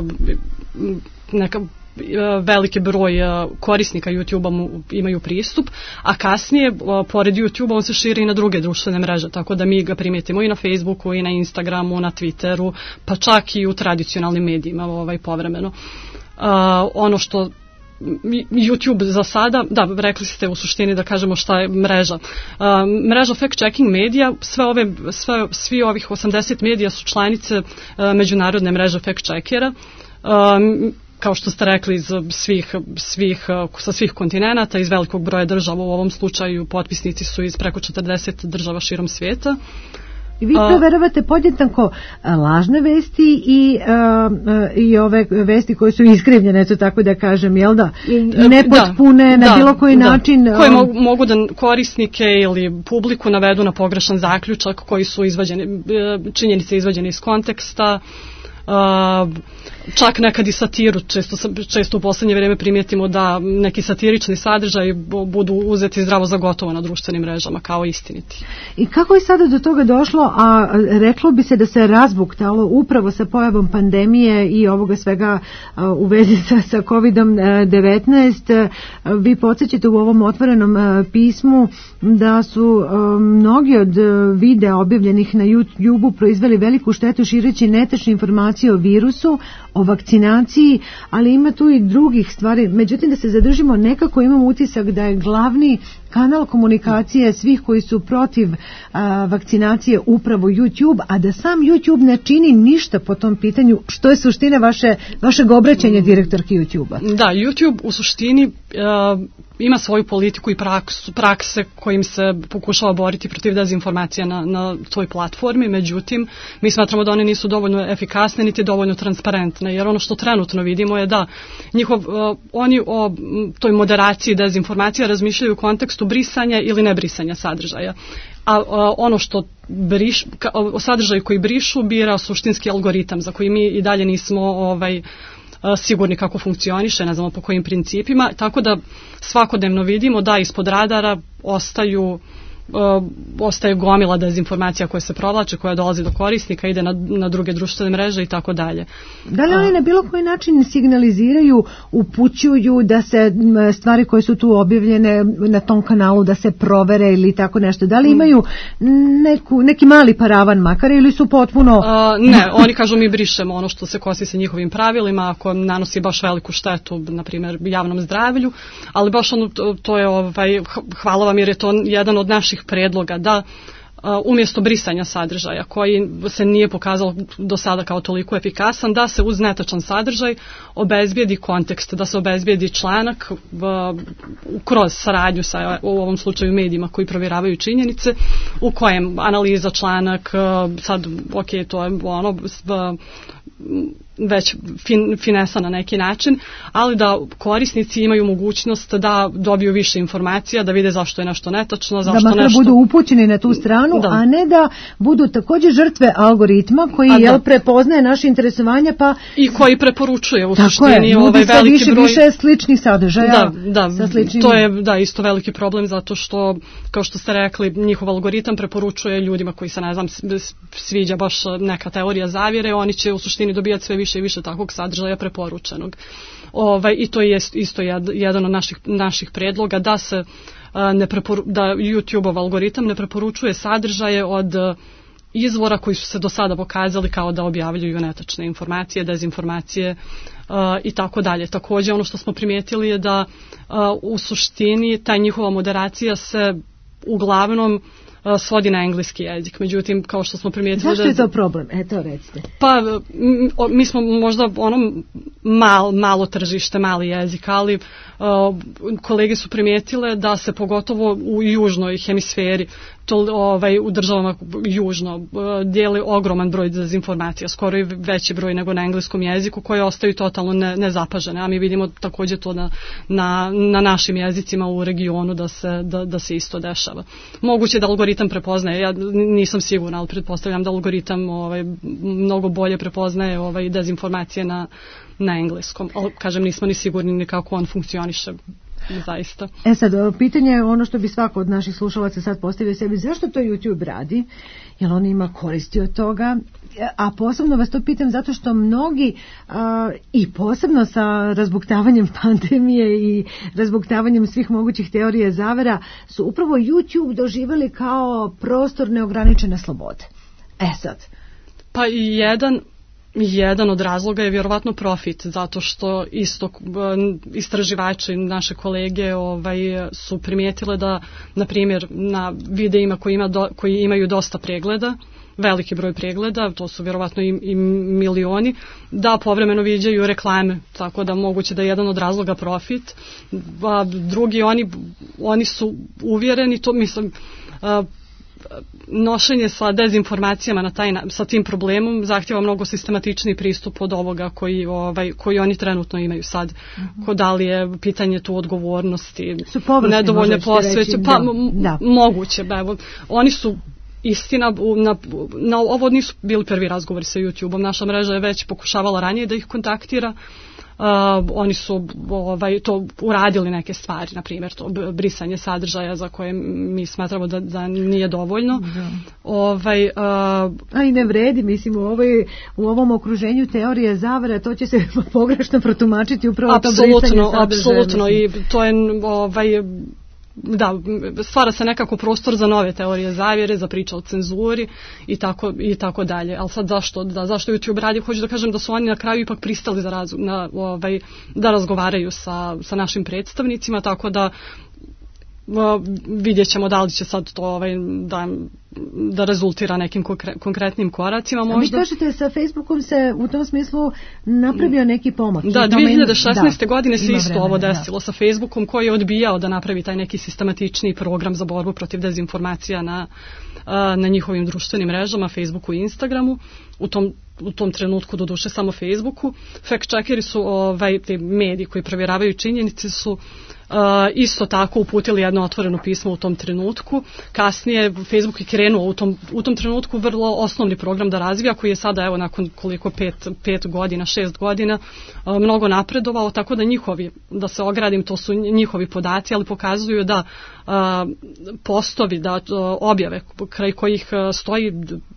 neka veliki broj korisnika YouTube-a mu imaju pristup, a kasnije, pored YouTube-a, on se širi i na druge društvene mreže, tako da mi ga primijetimo i na Facebooku, i na Instagramu, na Twitteru, pa čak i u tradicionalnim medijima ovaj, povremeno. Uh, ono što YouTube za sada, da, rekli ste u suštini da kažemo šta je mreža. Uh, mreža fact-checking medija, sve ove, sve, svi ovih osamdeset medija su članice uh, međunarodne mreže fact-checkera. Um, kao što ste rekli, iz svih, svih, sa svih kontinenata, iz velikog broja država, u ovom slučaju potpisnici su iz preko četrdeset država širom svijeta. I vi proveravate podjednako lažne vesti i, a, i ove vesti koje su iskrivljene, eto tako da kažem, jel da? Nepotpune, da, na bilo koji da, način. Koje mogu, mogu da korisnike ili publiku navedu na pogrešan zaključak, koji su izvađeni, činjenice izvađene iz konteksta, Uh, čak nekad i satiru, često, često u poslednje vrijeme primijetimo da neki satirični sadržaj budu uzeti zdravo za gotovo na društvenim mrežama kao istiniti. I kako je sada do toga došlo, a reklo bi se da se razbuktalo upravo sa pojavom pandemije i ovoga svega u vezi sa, sa kovidom devetnaest. Vi podsjećate u ovom otvorenom pismu da su mnogi od videa objavljenih na YouTubeu proizveli veliku štetu šireći netačne informacije o virusu, o vakcinaciji, ali ima tu i drugih stvari. Međutim, da se zadržimo, nekako imam utisak da je glavni kanal komunikacije svih koji su protiv a, vakcinacije upravo YouTube, a da sam YouTube ne čini ništa po tom pitanju, što je suština vaše, vašeg obraćanja direktorki YouTubea. Da, YouTube u suštini uh, ima svoju politiku i praksu, prakse kojim se pokušava boriti protiv dezinformacija na, na toj platformi, međutim, mi smatramo da one nisu dovoljno efikasne niti dovoljno transparentne, jer ono što trenutno vidimo je da njihov, uh, oni o toj moderaciji dezinformacija razmišljaju u kontekstu brisanja ili ne brisanja sadržaja. A, a ono što briš, ka, o sadržaju koji brišu bira suštinski algoritam za koji mi i dalje nismo ovaj, a, sigurni kako funkcioniše, ne znamo po kojim principima, tako da svakodnevno vidimo da ispod radara ostaju Uh, ostaje gomila dezinformacija koja se provlače, koja dolazi do korisnika, ide na, na druge društvene mreže i tako dalje. Da li oni na bilo koji način signaliziraju, upućuju da se stvari koje su tu objavljene na tom kanalu da se provere ili tako nešto? Da li imaju neku, neki mali paravan makar ili su potpuno... Uh, ne, oni kažu mi brišemo ono što se kosi sa njihovim pravilima, ako nanosi baš veliku štetu, na primjer javnom zdravlju, ali baš ono, to, to je ovaj, hvala vam jer je to jedan od naših predloga da uh, umjesto brisanja sadržaja koji se nije pokazalo do sada kao toliko efikasan, da se uz netačan sadržaj obezbijedi kontekst, da se obezbijedi članak uh, kroz saradnju sa u ovom slučaju medijima koji provjeravaju činjenice, u kojem analiza članak uh, sad ok, to je ono uh, već fin, finesa na neki način, ali da korisnici imaju mogućnost da dobiju više informacija, da vide zašto je nešto netačno, zašto da nešto... budu upućeni na tu stranu, da. A ne da budu također žrtve algoritma koji jel prepoznaje naše interesovanja pa... I koji preporučuje u tako suštini je, ovaj veliki više, broj... više sličnih sadržaja. Da, da, sa sličnim... to je da, isto veliki problem zato što, kao što ste rekli, njihov algoritam preporučuje ljudima koji se, ne znam, sviđa baš neka teorija zavjere, oni će u suštini dobijati sve više i više takvog sadržaja preporučenog. Ovaj, i to je isto jedan od naših, naših predloga da se ne preporu, da YouTube-ov algoritam ne preporučuje sadržaje od izvora koji su se do sada pokazali kao da objavljuju netačne informacije, dezinformacije uh, i tako dalje. Također ono što smo primijetili je da uh, u suštini ta njihova moderacija se uglavnom svodi na engleski jezik. Međutim, kao što smo primijetili... Zašto je to problem? Eto, recite. Pa, mi smo možda ono mal, malo tržište, mali jezik, ali uh, kolege su primijetile da se pogotovo u južnoj hemisferi, to, ovaj, u državama južno, uh, dijeli ogroman broj dezinformacija, skoro i veći broj nego na engleskom jeziku, koje ostaju totalno ne, nezapažene. A mi vidimo također to na, na, na našim jezicima u regionu da se, da, da se isto dešava. Moguće da algoritam prepoznaje, ja nisam sigurna, ali pretpostavljam da algoritam ovaj, mnogo bolje prepoznaje ovaj, dezinformacije na, na engleskom. Ali, kažem, nismo ni sigurni ni kako on funkcioniše. Zaista. E sad, pitanje je ono što bi svako od naših slušalaca sad postavio sebi, zašto to YouTube radi? Jel on ima koristi od toga? A posebno vas to pitam zato što mnogi a, i posebno sa razbuktavanjem pandemije i razbuktavanjem svih mogućih teorija zavera su upravo YouTube doživjeli kao prostor neograničene slobode. E sad. Pa i jedan Jedan od razloga je vjerovatno profit, zato što isto istraživači, naše kolege ovaj, su primijetile da, na primjer, na videima koji, ima do, koji imaju dosta pregleda, veliki broj pregleda, to su vjerovatno i, i milioni, da povremeno viđaju reklame, tako da moguće da je jedan od razloga profit, a drugi, oni, oni su uvjereni, to mislim... A, nošenje sa dezinformacijama na taj, sa tim problemom zahtjeva mnogo sistematičniji pristup od ovoga koji, ovaj, koji oni trenutno imaju sad. Mm-hmm. Ko da li je pitanje tu odgovornosti, nedovoljne posveće, pa da. moguće. Evo, oni su istina, na, na, ovo nisu bili prvi razgovori sa YouTubeom, naša mreža je već pokušavala ranije da ih kontaktira. Uh, oni su ovaj, to uradili neke stvari, na primjer to brisanje sadržaja za koje mi smatramo da, da nije dovoljno. Da. Ovaj, uh, A i ne vredi, mislim, u, ovoj, u ovom okruženju teorije zavere, to će se pogrešno protumačiti upravo to brisanje sadržaja. Apsolutno, i to je ovaj, da, stvara se nekako prostor za nove teorije zavjere, za priče o cenzuri i tako, i tako dalje. Ali sad zašto, da, zašto YouTube radi? Hoću da kažem da su oni na kraju ipak pristali za razum, na, ovaj, da razgovaraju sa, sa našim predstavnicima, tako da vidjet ćemo da li će sad to ovaj, da, da rezultira nekim konkretnim koracima možda. A vi kažete sa Facebookom se u tom smislu napravio neki pomak. Da, dvije hiljade šesnaeste. Da, godine se isto vremena, ovo desilo da. sa Facebookom koji je odbijao da napravi taj neki sistematični program za borbu protiv dezinformacija na, na njihovim društvenim mrežama, Facebooku i Instagramu. U tom u tom trenutku doduše samo Facebooku. Fact-checkeri su ovaj, te mediji koji provjeravaju činjenice su uh, isto tako uputili jedno otvoreno pismo u tom trenutku. Kasnije Facebook je krenuo u tom, u tom trenutku vrlo osnovni program da razvija koji je sada evo nakon koliko pet, pet godina, šest godina uh, mnogo napredovao, tako da njihovi, da se ogradim, to su njihovi podaci, ali pokazuju da uh, postovi, da uh, objave kraj kojih uh, stoji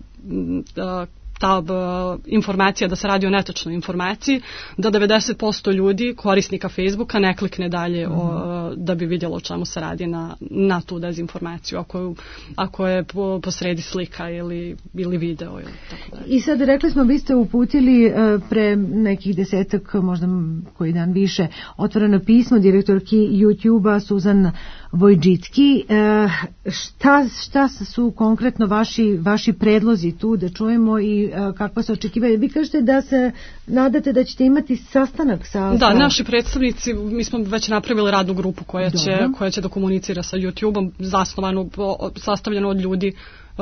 uh, ta uh, informacija da se radi o netačnoj informaciji, da devedeset posto ljudi, korisnika Facebooka, ne klikne dalje mm-hmm. o, da bi vidjelo o čemu se radi na, na tu dezinformaciju, ako, ako je po, posredi slika ili, ili video. Ili tako dalje. I sad rekli smo, vi ste uputili uh, pre nekih desetak, možda koji dan više, otvoreno pismo direktorki YouTube-a Suzan Vojđitki. Uh, šta, šta su konkretno vaši, vaši predlozi tu da čujemo i kakva se očekivaju? Vi kažete da se nadate da ćete imati sastanak sa... Da, naši predstavnici, mi smo već napravili radnu grupu koja će, koja će da komunicira sa YouTubeom, zasnovanu, sastavljeno od ljudi,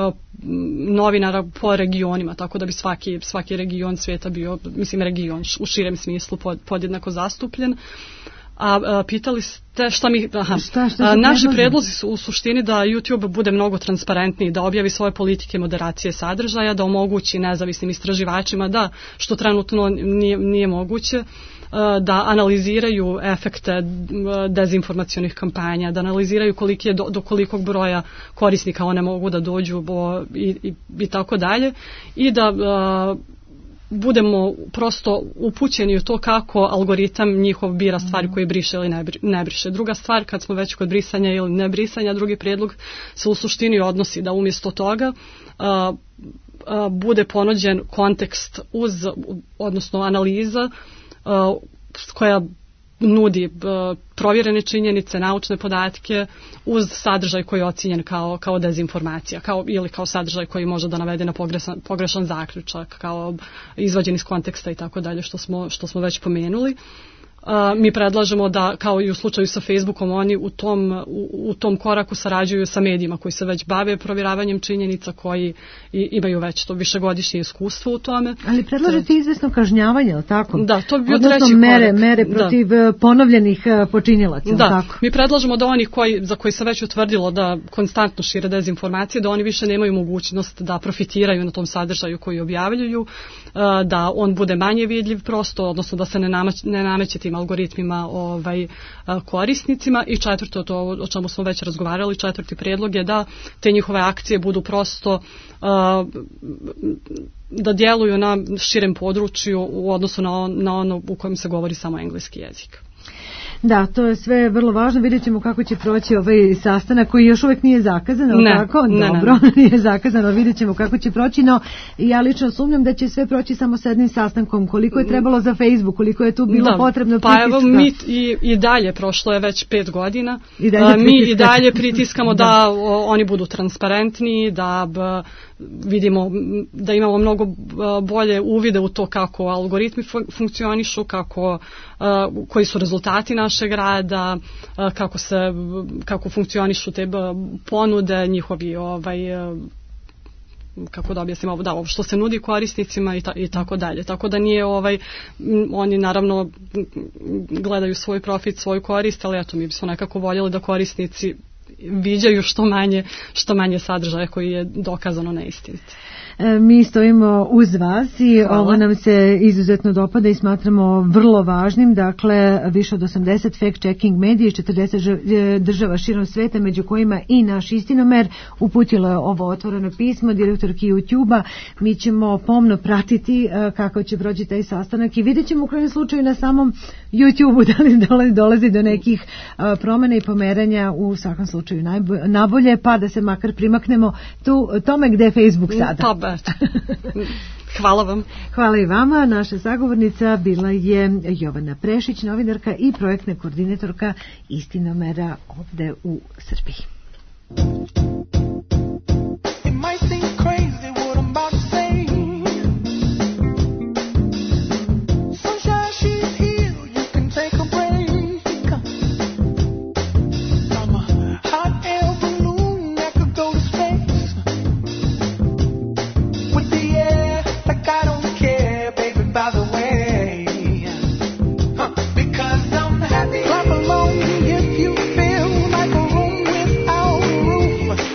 novinara po regionima, tako da bi svaki, svaki region svijeta bio, mislim region u širem smislu pod, podjednako zastupljen. A, a pitali ste šta mi... Aha, šta, šta a, naši predlozi su u suštini da YouTube bude mnogo transparentniji, da objavi svoje politike moderacije sadržaja, da omogući nezavisnim istraživačima da, što trenutno nije, nije moguće, da analiziraju efekte dezinformacionih kampanja, da analiziraju koliki je do, do kolikog broja korisnika one mogu da dođu bo, i, i, i tako dalje, i da a, budemo prosto upućeni u to kako algoritam njihov bira stvari koje briše ili ne briše. Druga stvar, kad smo već kod brisanja ili ne brisanja, drugi prijedlog se u suštini odnosi da umjesto toga a, a, bude ponuđen kontekst uz, odnosno analiza a, koja nudi uh, provjerene činjenice, naučne podatke uz sadržaj koji je ocijenjen kao, kao dezinformacija, kao, ili kao sadržaj koji može da navede na pogrešan, pogrešan zaključak, kao izvađen iz konteksta i tako dalje, što smo, što smo već pomenuli. Uh, mi predlažemo da, kao i u slučaju sa Facebookom, oni u tom, u, u tom koraku sarađuju sa medijima koji se već bave provjeravanjem činjenica, koji i, imaju već to višegodišnje iskustvo u tome. Ali predlažete izvesno kažnjavanje, ali tako? Da, to bi bio odnosno treći mere, korak. mere protiv da. ponovljenih počinilaca. Da, tako? Mi predlažemo da oni koji, za koji se već utvrdilo da konstantno šire dezinformacije, da oni više nemaju mogućnost da profitiraju na tom sadržaju koji objavljuju, da on bude manje vidljiv prosto, odnosno da se ne, namać, ne nameće tim algoritmima ovaj, korisnicima. I četvrto, to o čemu smo već razgovarali, četvrti prijedlog je da te njihove akcije budu prosto da djeluju na širem području u odnosu na, on, na ono u kojem se govori samo engleski jezik. Da, to je sve vrlo važno. Vidjet ćemo kako će proći ovaj sastanak koji još uvijek nije zakazan, ali tako? Ne, dobro, ne. Nije zakazan, ali vidjet ćemo kako će proći, no ja lično sumnjam da će sve proći samo s jednim sastankom. Koliko je trebalo za Facebook, koliko je tu bilo da, potrebno pritiska? Pa evo, mi i, i dalje, prošlo je već pet godina, I dalje mi i dalje pritiskamo da, da o, oni budu transparentni, da b, vidimo, da imamo mnogo bolje uvide u to kako algoritmi funkcionišu, kako, koji su rezultati naše našeg rada, kako se kako funkcionišu te ponude, njihovi ovaj kako da objasnim ovo, da, ovo što se nudi korisnicima i, ta, i tako dalje. Tako da nije ovaj, oni naravno gledaju svoj profit, svoju korist, ali eto mi bismo nekako voljeli da korisnici viđaju što manje, što manje sadržaja koji je dokazano neistinit. Mi stojimo uz vas i Hvala. Ovo nam se izuzetno dopada i smatramo vrlo važnim. Dakle, više od osamdeset fact-checking medija iz četrdeset država širom sveta, među kojima i naš Istinomer, uputilo je ovo otvoreno pismo direktorki YouTube-a. Mi ćemo pomno pratiti kako će proći taj sastanak i vidjet ćemo u krajnjem slučaju na samom YouTube-u da li dolazi, dolazi do nekih promjena i pomeranja, u svakom slučaju nabolje, pa da se makar primaknemo tu, tome gde je Facebook sada. Pa, hvala vam. Hvala i vama. Naša sagovornica bila je Jovana Prešić, novinarka i projektna koordinatorka Istinomera ovde u Srbiji. Clap along if you feel like a room without a roof.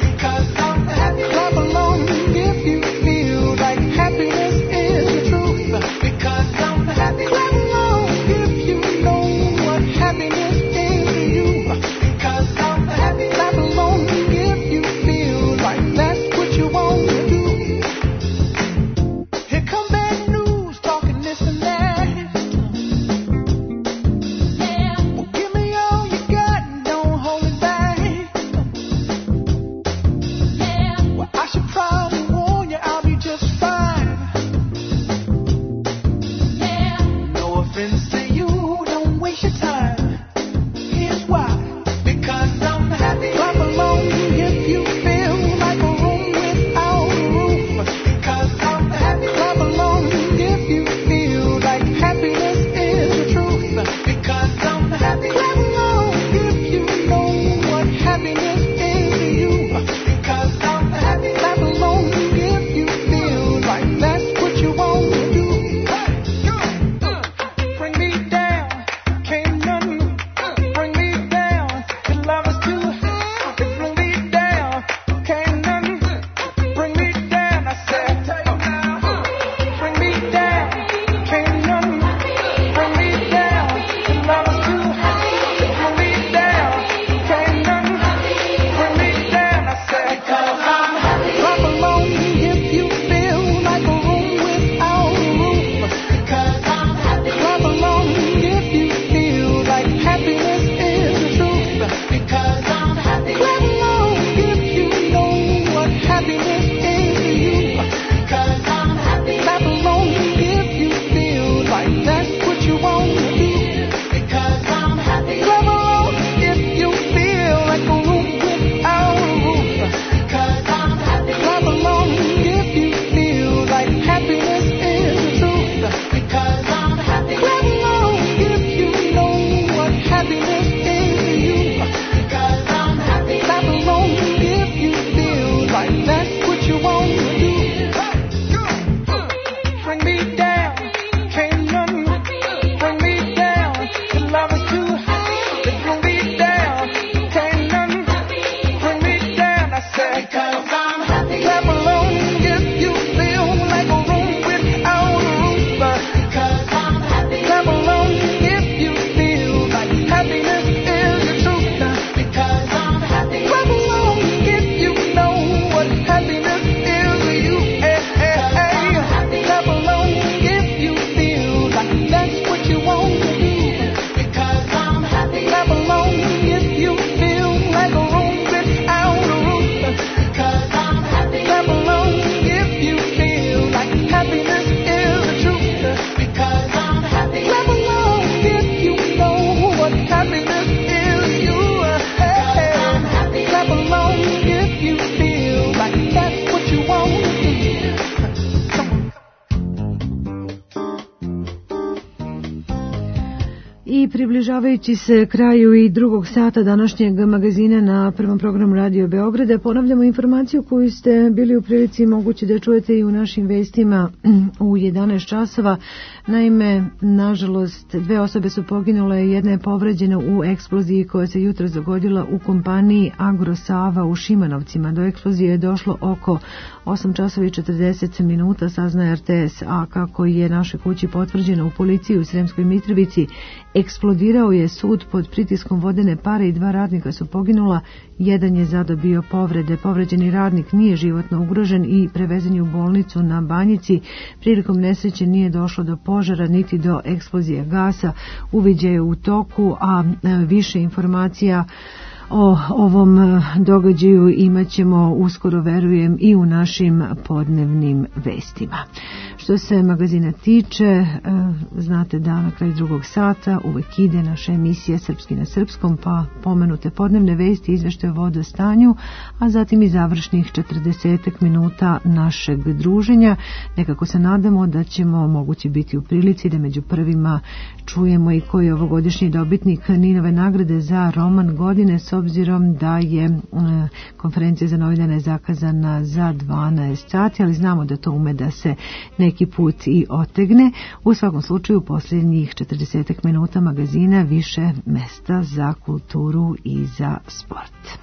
I približavajući se kraju i drugog sata današnjeg magazina na prvom programu Radio Beograda, ponavljamo informaciju koju ste bili u prilici mogući da čujete i u našim vestima u jedanaest časova. Naime, nažalost, dve osobe su poginule, jedna je povređena u eksploziji koja se jutro dogodila u kompaniji Agrosava u Šimanovcima. Do eksplozije je došlo oko osam časova i četrdeset minuta, saznaje R T S, a kako je našoj kući potvrđeno u policiji u Sremskoj Mitrovici, eksplodirao je sud pod pritiskom vodene pare i dva radnika su poginula, jedan je zadobio povrede. Povređeni radnik nije životno ugrožen i prevezen je u bolnicu na Banjici. Prilikom nesreće nije došlo do požara niti do eksplozije gasa. Uviđaj je u toku, a više informacija o ovom događaju imat ćemo uskoro, verujem, i u našim podnevnim vestima. Što se magazina tiče, znate da na kraju drugog sata uvek ide naša emisija Srpski na srpskom, pa pomenute podnevne vesti, izveštaje o vodostanju, a zatim i završnih četrdesetak minuta našeg druženja. Nekako se nadamo da ćemo mogući biti u prilici da među prvima čujemo i koji je ovogodišnji dobitnik Ninove nagrade za roman godine, s obzirom da je konferencija za novinare zakazana za dvanaest sati, ali znamo da to ume da se neki put i otegne. U svakom slučaju, u posljednjih četrdesetak minuta magazina više mesta za kulturu i za sport.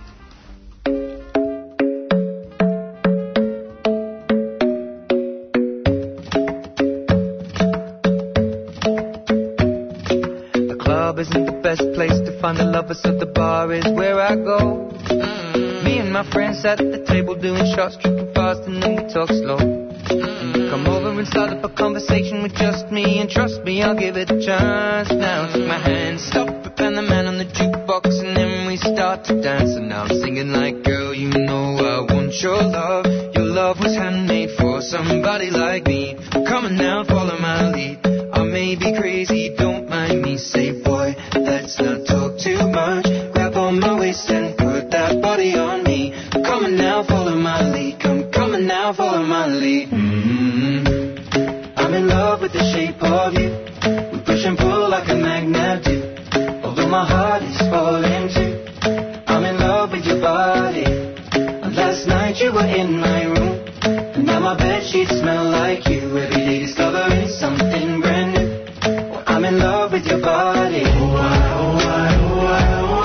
Isn't the best place to find the lovers, so the bar is where I go. Mm-hmm. Me and my friends at the table doing shots, tripping fast, and then we talk slow. Mm-hmm. You come over and start up a conversation with just me, and trust me, I'll give it a chance. Now take my hand, stop it, and the man on the jukebox, and then we start to dance. And now I'm singing like, girl, you know I want your love. Your love was handmade for somebody like me. Come on now, follow my lead. I may be crazy, don't mind me. Say, boy, let's not talk too much. Grab on my waist and put that body on me. Come on now, follow my lead. Come, come on now, follow my lead. Mm-hmm. I'm in love with the shape of you. We push and pull like a magnet do. Although my heart is falling too. I'm in love with your body. Last night you were in my room, and now my bedsheets smell like you. Every day discovering something brand new. I'm in love with your body. Oh, I, oh, I, oh, I, oh,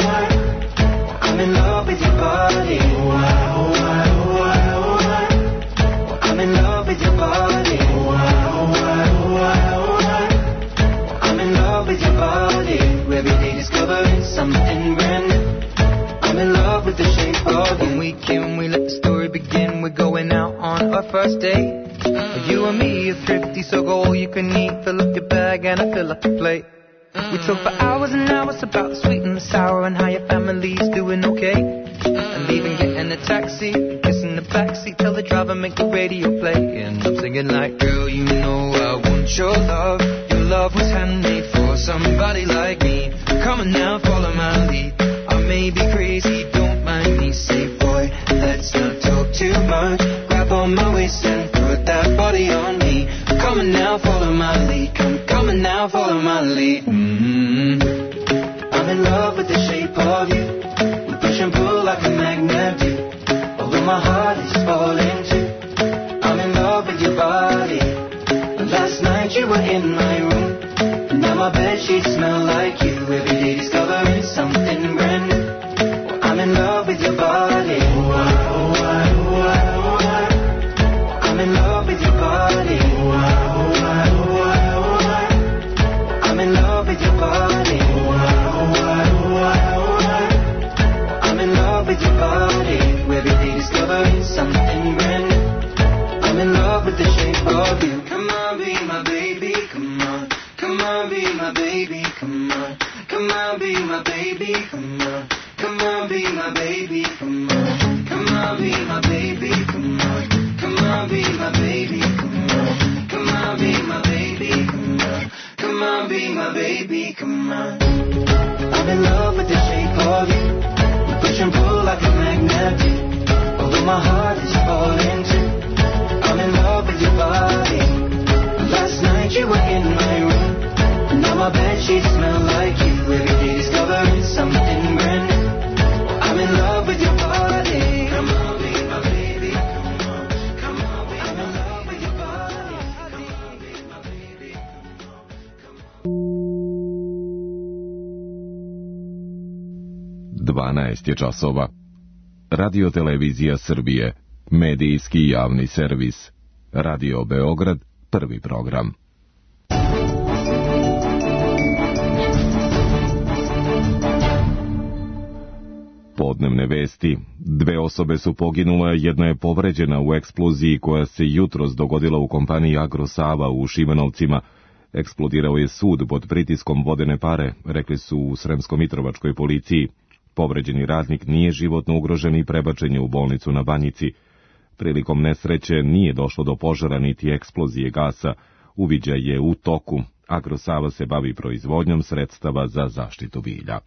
I. I'm in love with your body. Oh, I, oh, I, oh, I, oh, I. I'm in love with your body. Oh, I, oh, I, oh, I, oh, I. I'm in love with your body. Every day discovering something brand new. I'm in love with the shape of you. When we came, we let the story begin. We're going out on our first date. Mm. You and me are thrifty, so go all you can eat. Fill up your bag and I fill up the plate. Mm. We talk for hours and hours about the sweet and the sour and how your family's doing okay. Mm. And leaving, getting a taxi, kissing the backseat, tell the driver make the radio play. And I'm singing like, girl, you know I want your love. Your love was handmade for somebody like me. Come on now, follow my lead. I may be crazy, don't mind me. Say, boy, let's not talk too much. Grab on my waist and put that body on me. Come on now, follow my lead. Come, come on now, follow my lead. Mm-hmm. I'm in love with the shape of you. We push and pull like a magnet do. Although my heart is falling too. I'm in love with your body. Last night you were in my room, and now my bedsheets smell like you. Every day discovering something brand new. I'm in love with your body. Oh, I, oh, I, oh, I, oh, I. I'm in love with your body. Oh, I, oh, I, oh, I, oh, I. I'm in love with your body. Oh, I, oh, I, oh, I, oh, I. I'm in love with your body. Every day discovering something brand new. I'm in love with the shape of you. Come on, be my baby, come on. Come on, be my baby, come on. Come on, be my baby, come on. Come on, be my baby, come on. Come on, be my baby, come on. Come on, be my baby, come on. Come on, be my baby, come on. Come on, be my baby, come on. I'm in love with the shape of you. We push and pull like a magnet do. Although my heart is falling too. I'm in love with your body. Last night you were in my room, and now my bedsheets smell like dvanaest je časova. Radio Televizija Srbije, medijski javni servis. Radio Beograd, prvi program. Podnevne vesti. Dve osobe su poginule, jedna je povređena u eksploziji koja se jutros dogodila u kompaniji Agrosava u Šimanovcima. Eksplodirao je sud pod pritiskom vodene pare, rekli su u Sremsko-Mitrovačkoj policiji. Povređeni radnik nije životno ugrožen i prebačen je u bolnicu na Banjici. Prilikom nesreće nije došlo do požara niti eksplozije gasa. Uviđaj je u toku. Agrosava se bavi proizvodnjom sredstava za zaštitu bilja.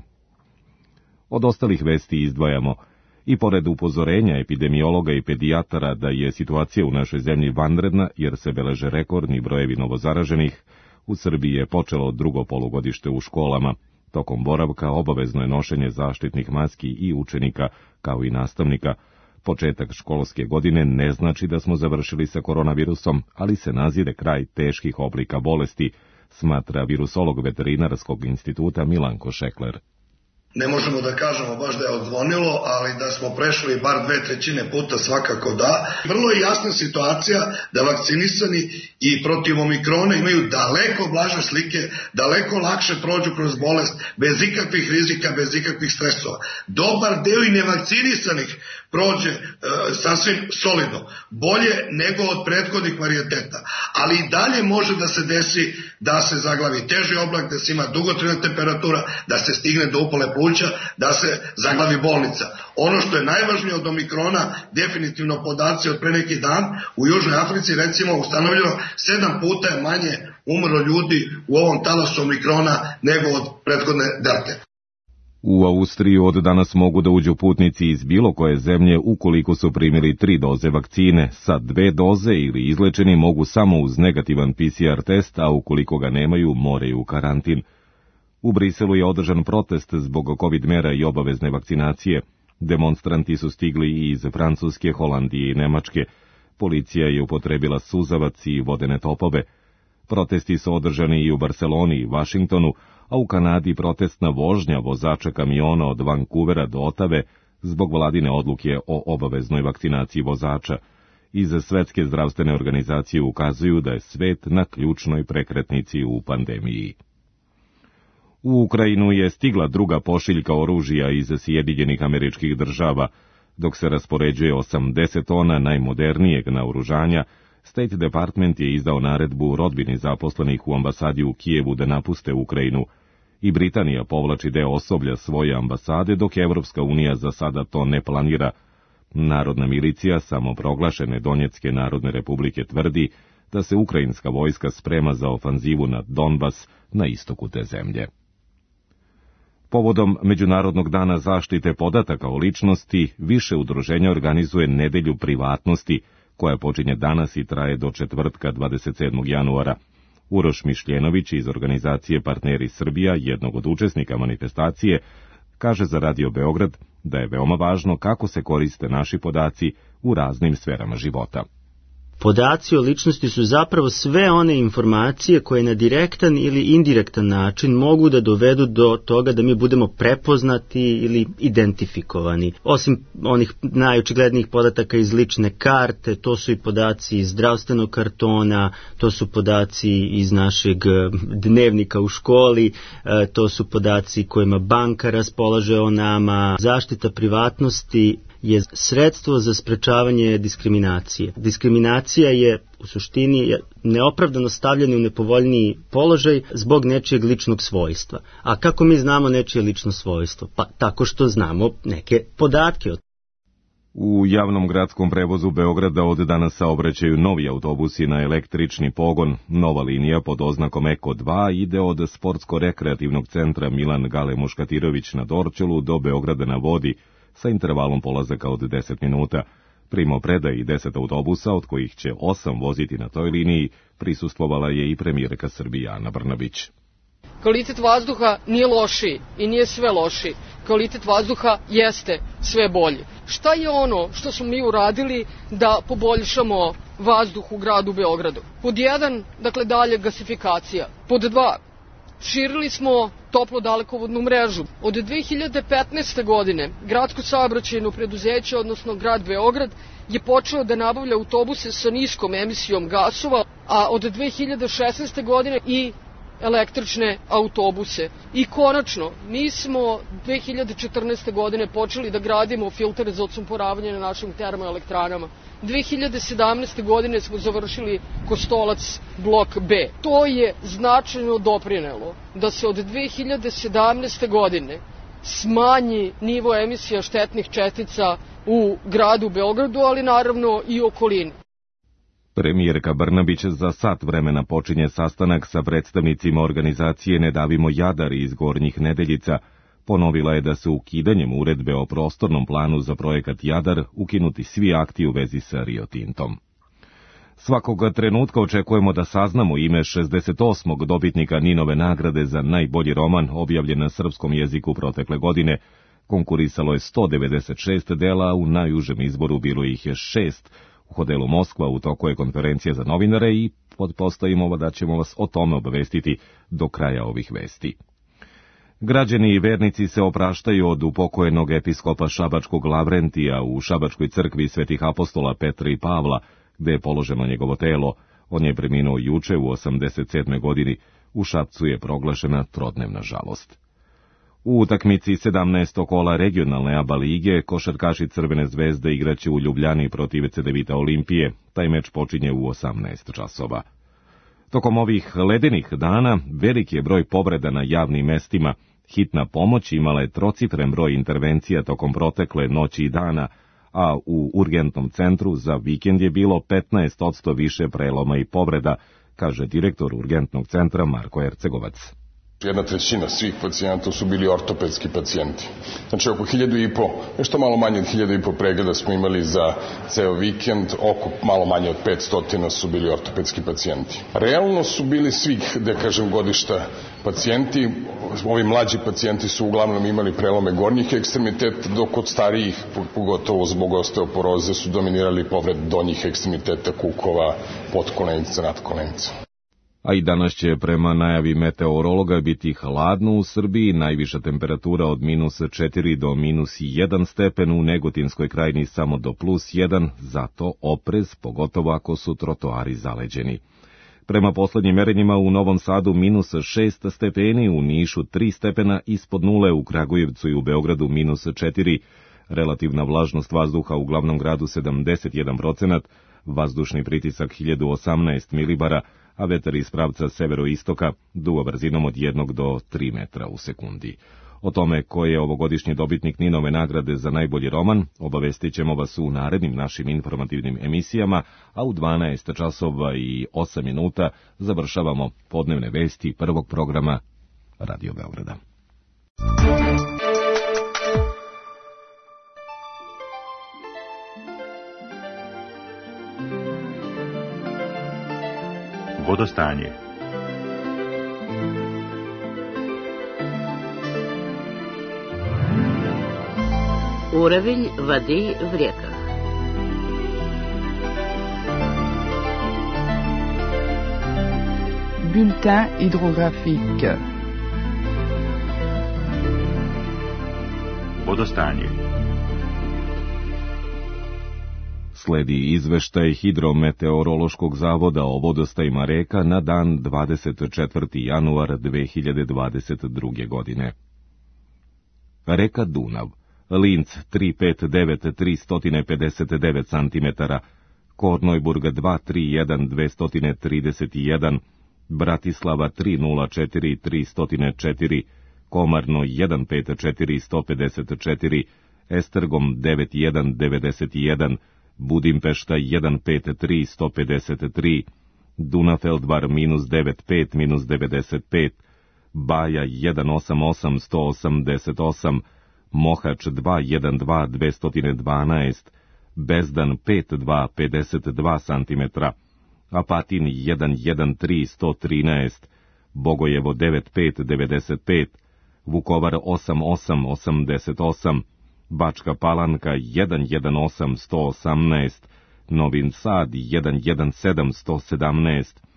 Od ostalih vesti izdvajamo i pored upozorenja epidemiologa i pedijatara da je situacija u našoj zemlji vanredna jer se beleže rekordni brojevi novozaraženih, u Srbiji je počelo drugo polugodište u školama. Tokom boravka obavezno je nošenje zaštitnih maski i učenika, kao i nastavnika. Početak školske godine ne znači da smo završili sa koronavirusom, ali se nazire kraj teških oblika bolesti, smatra virusolog Veterinarskog instituta Milanko Šekler. Ne možemo da kažemo baš da je odzvonilo, ali da smo prešli bar dve trećine puta svakako da. Vrlo je jasna situacija da vakcinisani i protiv omikrona imaju daleko blaže slike, daleko lakše prođu kroz bolest, bez ikakvih rizika, bez ikakvih stresova. Dobar deo i nevakcinisanih prođe e, sasvim solidno, bolje nego od prethodnih varijeteta. Ali i dalje može da se desi da se zaglavi teži oblak, da se ima dugotrajna temperatura, da se stigne do upale pluća, da se zaglavi bolnica. Ono što je najvažnije od omikrona, definitivno podaci od pre neki dan, u Južnoj Africi recimo ustanovljeno sedam puta je manje umrlo ljudi u ovom talasu omikrona nego od prethodne delte. U Austriju od danas mogu da uđu putnici iz bilo koje zemlje ukoliko su primili tri doze vakcine. Sa dve doze ili izlečeni mogu samo uz negativan P C R test, a ukoliko ga nemaju, moraju u karantin. U Briselu je održan protest zbog COVID mera i obavezne vakcinacije. Demonstranti su stigli i iz Francuske, Holandije i Nemačke. Policija je upotrebila suzavac i vodene topove. Protesti su održani i u Barceloni i Vašingtonu, a u Kanadi protestna vožnja vozača kamiona od Vancouvera do Otave zbog vladine odluke o obaveznoj vakcinaciji vozača. Iz Svetske zdravstvene organizacije ukazuju da je svet na ključnoj prekretnici u pandemiji. U Ukrajinu je stigla druga pošiljka oružja iz Sjedinjenih Američkih Država. Dok se raspoređuje osamdeset tona najmodernijeg naoružanja, State Department je izdao naredbu rodbini zaposlenih u ambasadi u Kijevu da napuste Ukrajinu. I Britanija povlači deo osoblja svoje ambasade, dok Evropska unija za sada to ne planira. Narodna milicija samoproglašene Donjecke narodne republike tvrdi da se ukrajinska vojska sprema za ofanzivu na Donbas na istoku te zemlje. Povodom Međunarodnog dana zaštite podataka o ličnosti, više udruženja organizuje nedelju privatnosti, koja počinje danas i traje do četvrtka dvadeset sedmog januara. Uroš Mišljenović iz organizacije Partneri Srbija, jednog od učesnika manifestacije, kaže za Radio Beograd da je veoma važno kako se koriste naši podaci u raznim sferama života. Podaci o ličnosti su zapravo sve one informacije koje na direktan ili indirektan način mogu da dovedu do toga da mi budemo prepoznati ili identifikovani. Osim onih najočiglednijih podataka iz lične karte, to su i podaci iz zdravstvenog kartona, to su podaci iz našeg dnevnika u školi, to su podaci kojima banka raspolaže o nama. Zaštita privatnosti je sredstvo za sprečavanje diskriminacije. Diskriminacija je u suštini neopravdano stavljanje u nepovoljniji položaj zbog nečijeg ličnog svojstva. A kako mi znamo nečije lično svojstvo? Pa tako što znamo neke podatke. U javnom gradskom prevozu Beograda od danas saobraćaju novi autobusi na električni pogon. Nova linija pod oznakom Eko dva ide od sportsko-rekreativnog centra Milan Gale Muškatirović na Dorćolu do Beograda na vodi, sa intervalom polazaka od deset minuta. Primopredaj i deset autobusa, od kojih će osam voziti na toj liniji, prisustvovala je i premijerka Srbije Ana Brnabić. Kvalitet vazduha nije lošiji i nije sve lošiji. Kvalitet vazduha jeste sve bolji. Šta je ono što smo mi uradili da poboljšamo vazduh u gradu Beogradu? Pod jedan, dakle dalje gasifikacija. Pod dva, Širili smo toplo dalekovodnu mrežu. Od dve hiljade petnaeste. godine gradsko saobraćajno preduzeće, odnosno grad Beograd, je počeo da nabavlja autobuse sa niskom emisijom gasova, a od dve hiljade šesnaeste. godine i električne autobuse. I konačno, mi smo dve hiljade četrnaeste. godine počeli da gradimo filtere za odsumporavanje na našim termoelektranama. dve hiljade sedamnaeste. godine smo završili Kostolac blok B. To je značajno doprinelo da se od dve hiljade sedamnaeste. godine smanji nivo emisija štetnih čestica u gradu Beogradu, ali naravno i okolini. Premijerka Brnabić za sat vremena počinje sastanak sa predstavnicima organizacije Ne davimo Jadar iz Gornjih Nedeljica. Ponovila je da su ukidanjem uredbe o prostornom planu za projekat Jadar ukinuti svi akti u vezi sa Rio Tintom. Svakoga trenutka očekujemo da saznamo ime šezdeset osmog dobitnika Ninove nagrade za najbolji roman objavljen na srpskom jeziku protekle godine. Konkurisalo je sto devedeset šest dela, a u najužem izboru bilo ih je šest. U hotelu Moskva u toku je konferencija za novinare i pretpostavimo da ćemo vas o tome obavestiti do kraja ovih vesti. Građani i vernici se opraštaju od upokojenog episkopa Šabačkog Lavrentija u Šabačkoj crkvi Svetih apostola Petra i Pavla, gde je položeno njegovo telo. On je preminuo juče u osamdeset sedmoj godini. U Šapcu je proglašena trodnevna žalost. U utakmici sedamnaestog kola regionalne A B A lige košarkaši Crvene zvezde igraće u Ljubljani protiv Cedevita Olimpije. Taj meč počinje u osamnaest časova. Tokom ovih ledenih dana veliki je broj povreda na javnim mestima. Hitna pomoć imala je trocifren broj intervencija tokom protekle noći i dana, a u urgentnom centru za vikend je bilo petnaest posto više preloma i povreda, kaže direktor urgentnog centra Marko Ercegovac. Jedna trećina svih pacijenata su bili ortopedski pacijenti. Znači oko hiljadu i po, nešto malo manje od hiljadu i po pregleda smo imali za ceo vikend, oko malo manje od petsto su bili ortopedski pacijenti. Realno su bili svih, da kažem, godišta pacijenti. Ovi mlađi pacijenti su uglavnom imali prelome gornjih ekstremiteta, dok kod starijih, pogotovo zbog osteoporoze, su dominirali povred donjih ekstremiteta, kukova, potkolenica, nadkolenica. A i danas će prema najavi meteorologa biti hladno u Srbiji, najviša temperatura od minus četiri do minus jedan stepen, u Negotinskoj krajini samo do plus jedan, zato oprez, pogotovo ako su trotoari zaleđeni. Prema poslednjim merenjima u Novom Sadu minus šest stepeni, u Nišu tri stepena ispod nule, u Kragujevcu i u Beogradu minus četiri, relativna vlažnost vazduha u glavnom gradu sedamdeset jedan procenat, vazdušni pritisak hiljadu osamnaest milibara, a vetar iz pravca severoistoka duva brzinom od jednog do tri metra u sekundi. O tome ko je ovogodišnji dobitnik Ninove nagrade za najbolji roman obavestit ćemo vas u narednim našim informativnim emisijama, a u dvanaest časova i osam minuta završavamo podnevne vesti prvog programa Radio Beograda. Vodostanje. Уровень воды в реках. Bulletin hydrographique. Vodostanje. Sledi izveštaj Hidrometeorološkog zavoda o vodostajima reka na dan dvadeset četvrti januar dve hiljade dvadeset druge. godine. Reka Dunav, Linc tri pet devet tri pedeset devet centimetara, Kornojburg dva tri jedan dve trideset jedan, Bratislava tri nula četiri tri nula četiri, Komarno jedan pet četiri sto pedeset četiri, Estergom devet jedan devedeset jedan, Budimpešta jedan pet tri sto pedeset tri, Dunafeldvar minus devet pet minus devedeset pet, Baja jedan osam osam sto osamdeset osam, Mohač dva jedan dva dve dvanaest, Bezdan pet dva pedeset dva centimetra, Apatin jedan jedan tri sto trinaest, Bogojevo devet pet devedeset pet, Vukovar osam osam osamdeset osam, Bačka Palanka jedan jedan osam sto osamnaest, Novin Sad jedan jedan sedam sto sedamnaest,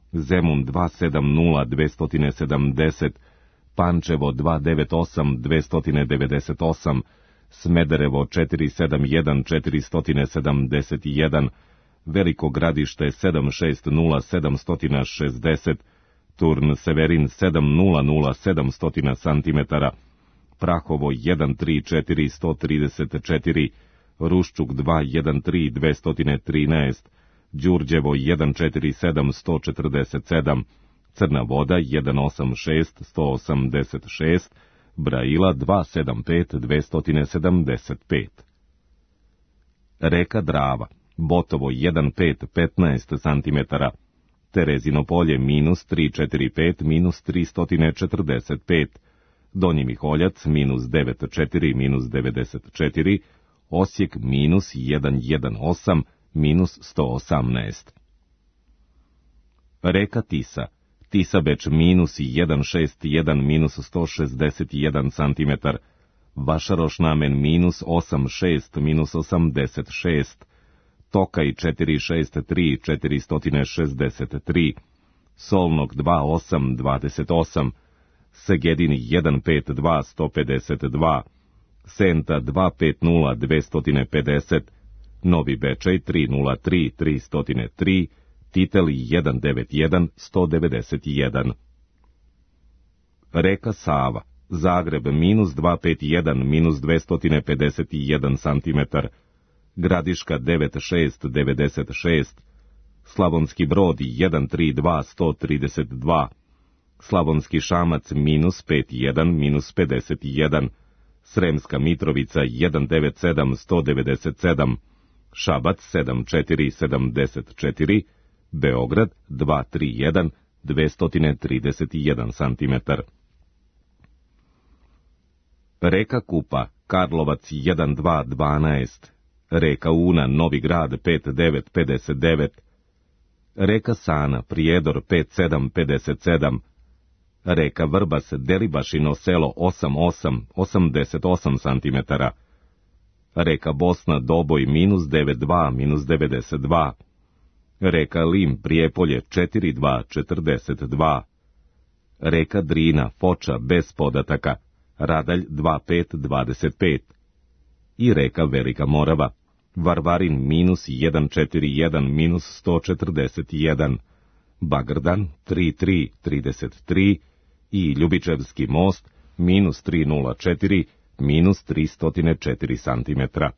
Zemun dva sedam nula dve sedamdeset, Pančevo dva devet osam dve devedeset osam, Smederevo četiri sedam jedan četiri sedamdeset jedan, Veliko Gradište sedam šest nula sedam šezdeset, Turn Severin sedam nula nula sedam centimetara, Prahovo jedan tri četiri sto trideset četiri, Ruščuk dva jedan tri dve trinaest, Đurđevo jedan četiri sedam sto četrdeset sedam, Crna Voda jedan osam šest sto osamdeset šest, Braila dva sedam pet dve sedamdeset pet. Reka Drava, Botovo jedan pet petnaest centimetara, Terezino polje minus tri četiri pet minus tri četrdeset pet, Donji Miholjac minus devet četiri minus devedeset četiri, Osijek minus jedan jedan osam minus sto osamnaest. Reka Tisa, Tisa Beč minus jedan šest jedan minus sto šezdeset jedan centimetar, Vašaroš Namen minus osam šest minus osamdeset šest, Tokaj četiri šest tri četiri šezdeset tri, Solnog dva osam dvadeset osam, Segedin jedan pet dva sto pedeset dva, Senta dva pet nula dve pedeset, Novi Bečej tri nula tri tri sto tri, Titel jedan devet jedan sto devedeset jedan. Reka Sava, Zagreb minus dva pet jedan minus dvesta pedeset jedan centimetar, Gradiška devet šest devedeset šest, Slavonski Brod jedan tri dva sto trideset dva, Slavonski Šamac minus pet jedan minus pedeset jedan, Sremska Mitrovica jedan devet sedam sto devedeset sedam, Šabac sedam četiri sedamdeset četiri, Beograd dva tri jedan dvesta trideset jedan centimetar. Reka Kupa, Karlovac jedan dva dvanaest, Reka Una, Novi Grad pet devet pedeset devet, Reka Sana, Prijedor pet sedam pedeset sedam, Reka Vrbas, Delibašino selo osam osam osamdeset osam centimetara, Reka Bosna, Doboj minus devet dva minus devedeset dva, Reka Lim, Prijepolje četiri dva četrdeset dva, Reka Drina, Foča bez podataka, Radalj dva pet dvadeset pet, i reka Velika Morava, Varvarin minus jedan četiri jedan minus sto četrdeset jedan, Bagrdan tri tri trideset tri i Ljubičevski most minus tri nula četiri minus tristo četiri centimetra.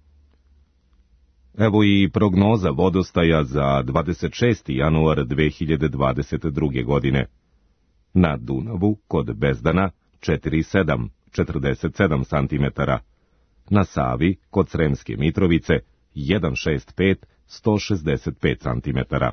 Evo i prognoza vodostaja za dvadeset šesti januar dve hiljade dvadeset druge. godine. Na Dunavu kod Bezdana četiri sedam četrdeset sedam centimetara, na Savi kod Sremske Mitrovice jedan šest pet sto šezdeset pet centimetara.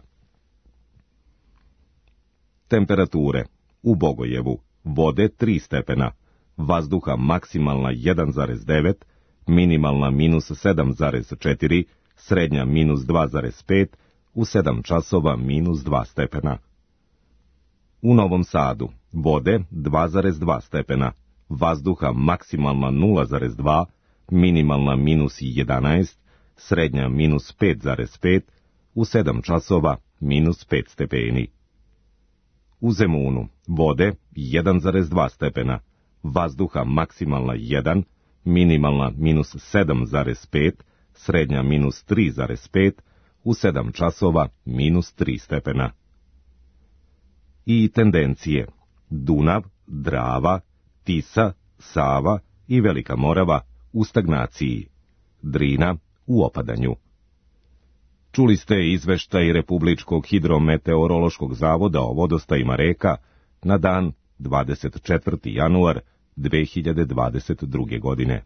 Temperature: u Bogojevu vode tri stepena, vazduha maksimalna jedan zarez devet, minimalna minus sedam zarez četiri, srednja minus dva zarez pet, u sedam časova minus dva stepena. U Novom Sadu vode dva zarez dva stepena, vazduha maksimalna nula zarez dva, minimalna minus jedanaest, srednja minus pet zarez pet, u sedam časova minus pet stepeni. U Zemunu vode jedan zarez dva stepena, vazduha maksimalna jedan, minimalna minus sedam zarez pet, srednja minus tri zarez pet, u sedam časova minus tri stepena. I tendencije: Dunav, Drava, Tisa, Sava i Velika Morava u stagnaciji, Drina u opadanju. Čuli ste izveštaj Republičkog hidrometeorološkog zavoda o vodostajima reka na dan dvadeset četvrti januar dve hiljade dvadeset druge. godine.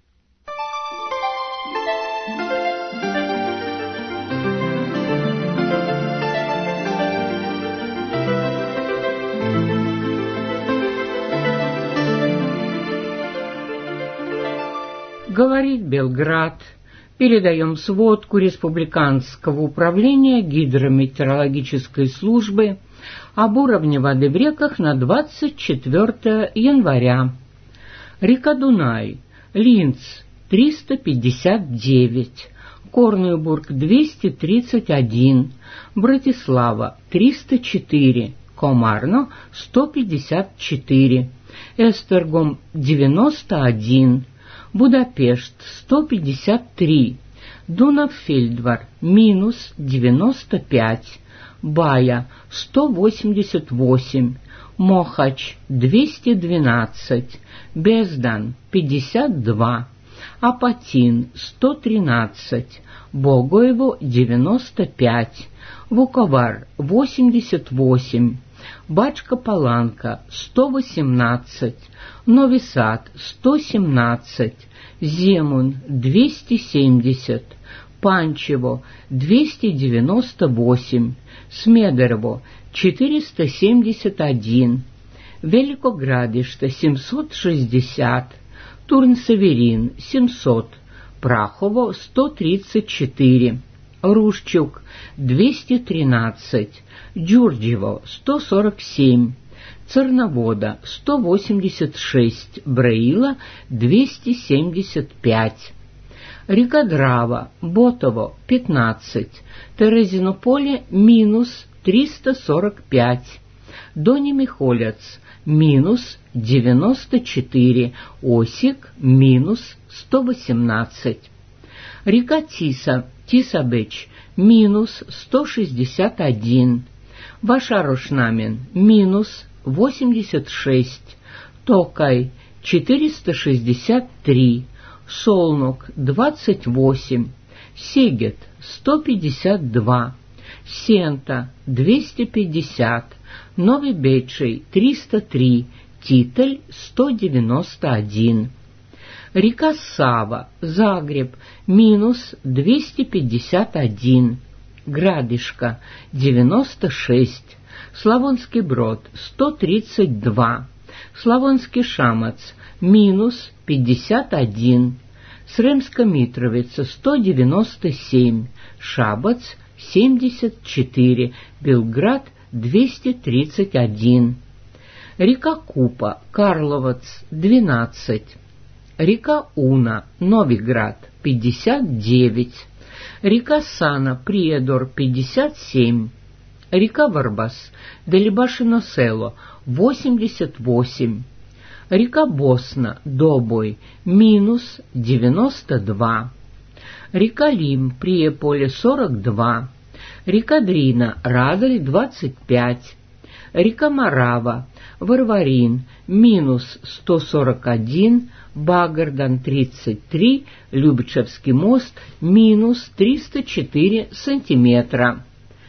Говорит Белград. Передаем сводку Республиканского управления гидрометеорологической службы об уровне воды в реках на двадцать четвёртое января. Река Дунай, Линц триста пятьдесят девять, Корнуебург двести тридцать один, Братислава триста четыре, Комарно сто пятьдесят четыре, Эстергом девяносто один, Будапешт сто пятьдесят три, Дунав-Фельдвар минус девяносто пять, Бая сто восемьдесят восемь, Мохач двести двенадцать, Бездан пятьдесят два, Апатин сто тринадцать, Богоево девяносто пять, Вуковар восемьдесят восемь, Бачка-Паланка сто восемнадцать, Нови Сад сто семнадцать, Земун двести семьдесят, Панчево двести девяносто восемь, Смедерово четыреста семьдесят один, Великоградиште семьсот шестьдесят, Турн-Северин семьсот, Прахово сто тридцать четыре, Рушчук двести тринадцать, Дюрджево сто сорок семь, Церновода сто восемьдесят шесть, Браила двести семьдесят пять, Река-Драва, Ботово пятнадцать, Терезинополе минус триста сорок пять, Дони-Михолец минус девяносто четыре, Осик минус сто восемнадцать, река Тиса, Тисабеч минус сто шестьдесят один, Вашарошнамен минус восемьдесят шесть, Токай четыреста шестьдесят три, Солнук двадцать восемь, Сегет сто пятьдесят два, Сента двести пятьдесят, Новый Бечей триста три, Титель сто девяносто один, река Сава, Загреб минус двести пятьдесят один, Градишка девяносто шесть, Славонский Брод сто тридцать два, Славонский Шамац минус пятьдесят один, Сремска-Митровица сто девяносто семь, Шабац семьдесят четыре, Белград двести тридцать один, река Купа, Карловац двенадцать, река Уна, Новиград пятьдесят девять, река Сана, Приедор пятьдесят семь, река Варбас, Делибашино-Село восемьдесят восемь, река Босна, Добой минус девяносто два, река Лим, Приеполе сорок два, река Дрина, Радаль двадцать пять, река Марава, Варварин минус сто сорок один, Багардан тридцать три, Любчевский мост минус триста четыре сантиметра.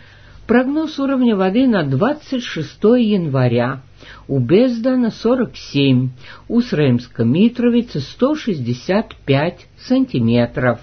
Прогноз уровня воды на двадцать шестое января. У Бездана сорок семь, у Сремска-Митровицы сто шестьдесят пять сантиметров.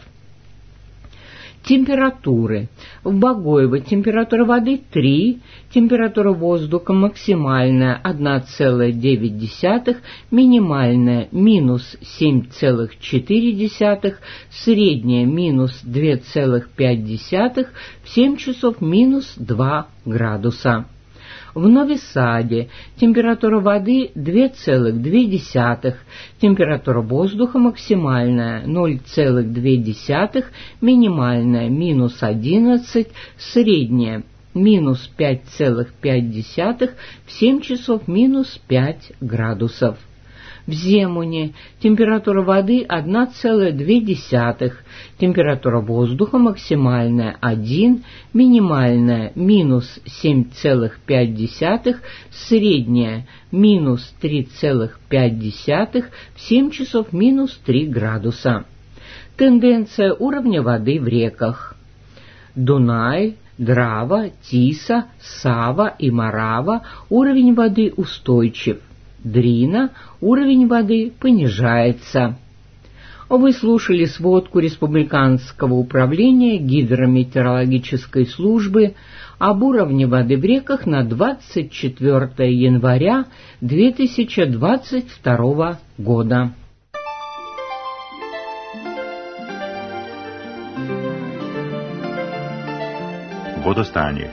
Температуры. В Богоево температура воды три, температура воздуха максимальная одна целая девять десятых, минимальная минус семь целых четыре десятых, средняя минус два целых пять десятых, в семь часов минус два градуса. В Нови-Саде температура воды два целых две десятых, температура воздуха максимальная ноль целых две десятых, минимальная минус одиннадцать, средняя минус пять целых пять десятых, в семь часов минус пять градусов. В Земуне температура воды одна целая две десятых, температура воздуха максимальная один, минимальная минус семь целых пять десятых, средняя минус три целых пять десятых, в семь часов минус три градуса. Тенденция уровня воды в реках. Дунай, Драва, Тиса, Сава и Марава уровень воды устойчив. Дрина уровень воды понижается. Вы слушали сводку Республиканского управления гидрометеорологической службы об уровне воды в реках на двадцать четвёртое января две тысячи двадцать второго года. Vodostanje.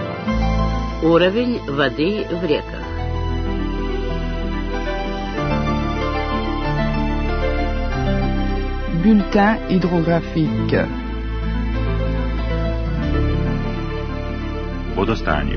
Уровень воды в реках. bulletin hydrographique. Vodostanje.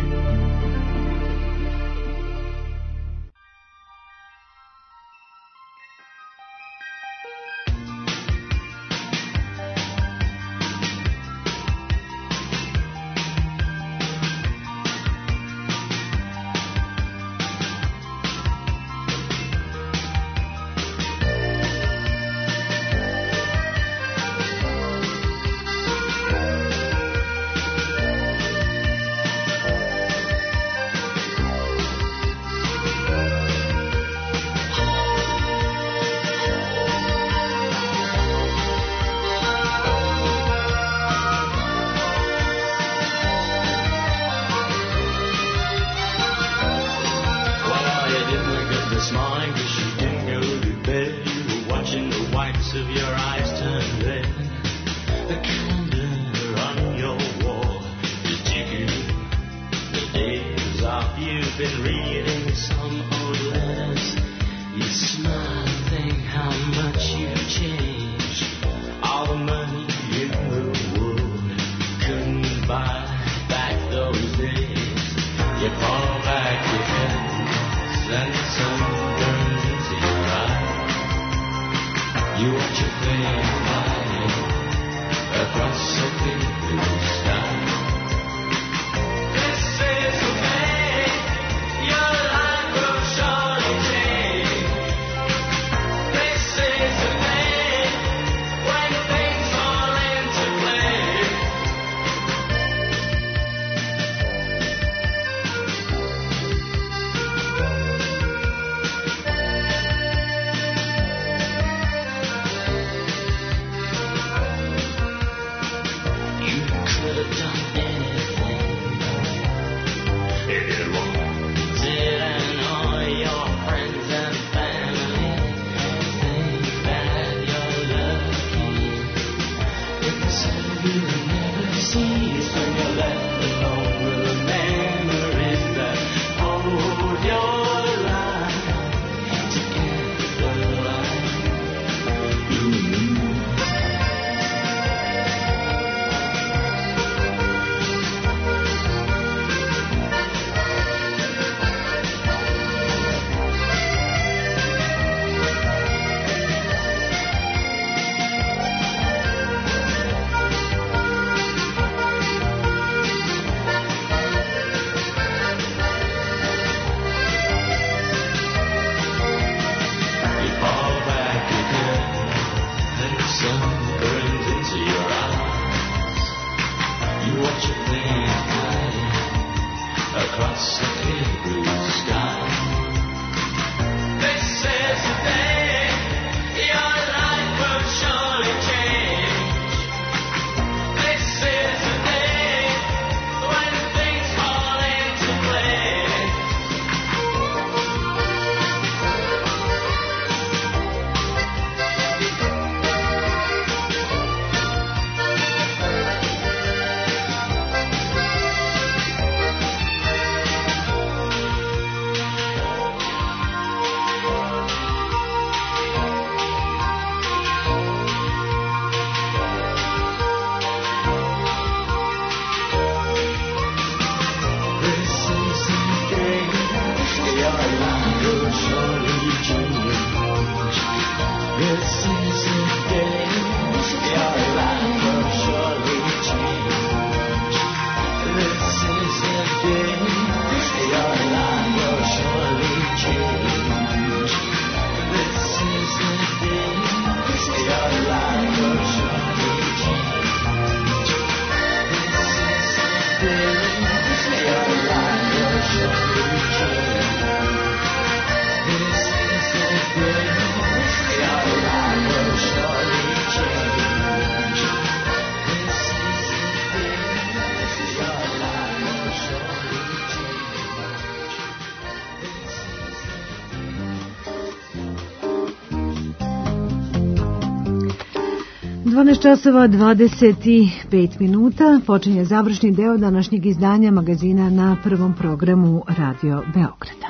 dvanaest časova dvadeset pet minuta počinje završni deo današnjeg izdanja magazina na prvom programu Radio Beograda.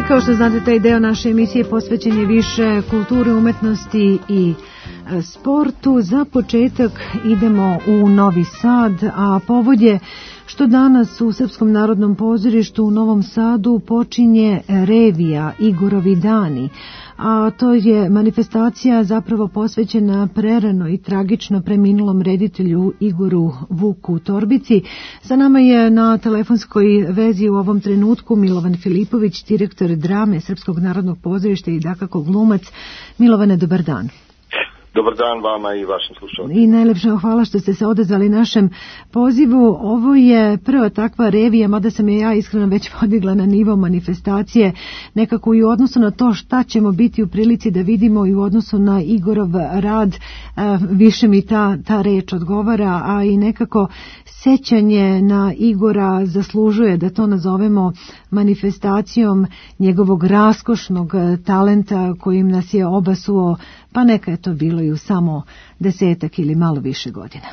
Kao što znate, taj deo naše emisije posvećen je više kulturi, umetnosti i e, sportu. Za početak idemo u Novi Sad, a povod je što danas u Srpskom narodnom pozorištu u Novom Sadu počinje revija Igorovi dani, a to je manifestacija zapravo posvećena prerano i tragično preminulom reditelju Igoru Vuku Torbici. Sa nama je na telefonskoj vezi u ovom trenutku Milovan Filipović, direktor drame Srpskog narodnog pozorišta i dakako glumac. Milovane, dobar dan. Dobar dan vama i vašim slušalcima. I najlepša hvala što ste se odazvali našem pozivu. Ovo je prva takva revija, mada sam je ja iskreno već podigla na nivo manifestacije, nekako i u odnosu na to šta ćemo biti u prilici da vidimo i u odnosu na Igorov rad, više mi ta, ta reč odgovara, a i nekako sećanje na Igora zaslužuje da to nazovemo manifestacijom njegovog raskošnog talenta kojim nas je obasuo, pa neka je to bilo i u samo desetak ili malo više godina.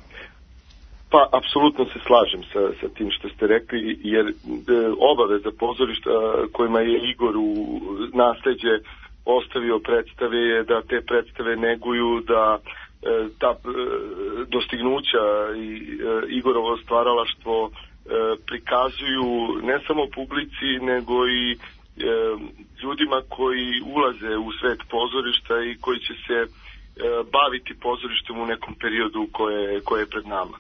Pa, apsolutno se slažem sa, sa tim što ste rekli, jer e, obaveza pozorišta kojima je Igor u nasleđe ostavio predstave je da te predstave neguju, da e, ta e, dostignuća i e, Igorovo stvaralaštvo e, prikazuju ne samo publici, nego i e, ljudima koji ulaze u svet pozorišta i koji će se e, baviti pozorištem u nekom periodu koje, koje je pred nama. E,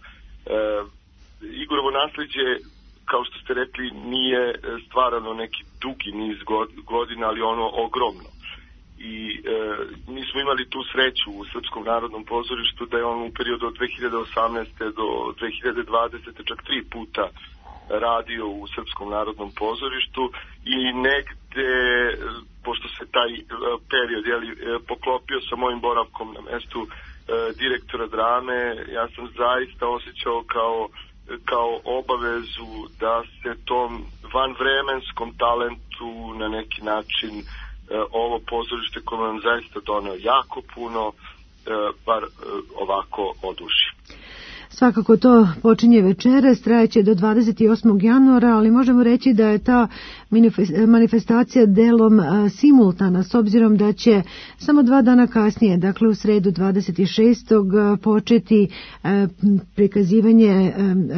Igorovo nasleđe, kao što ste rekli, nije stvarano neki dugi niz godina, ali ono ogromno. I e, mi smo imali tu sreću u Srpskom narodnom pozorištu da je on u periodu od dve hiljade osamnaeste do dve hiljade dvadesete čak tri puta radio u Srpskom narodnom pozorištu i negde, pošto se taj period jeli, poklopio sa mojim boravkom na mestu e, direktora drame, ja sam zaista osjećao kao, kao obavezu da se tom vanvremenskom talentu na neki način e, ovo pozorište koje nam zaista doneo jako puno, e, bar e, ovako oduši. Svakako to počinje večeras, trajeće do dvadeset osmog januara, ali možemo reći da je ta manifestacija delom simultana, s obzirom da će samo dva dana kasnije, dakle u sredu dvadeset šestog početi prikazivanje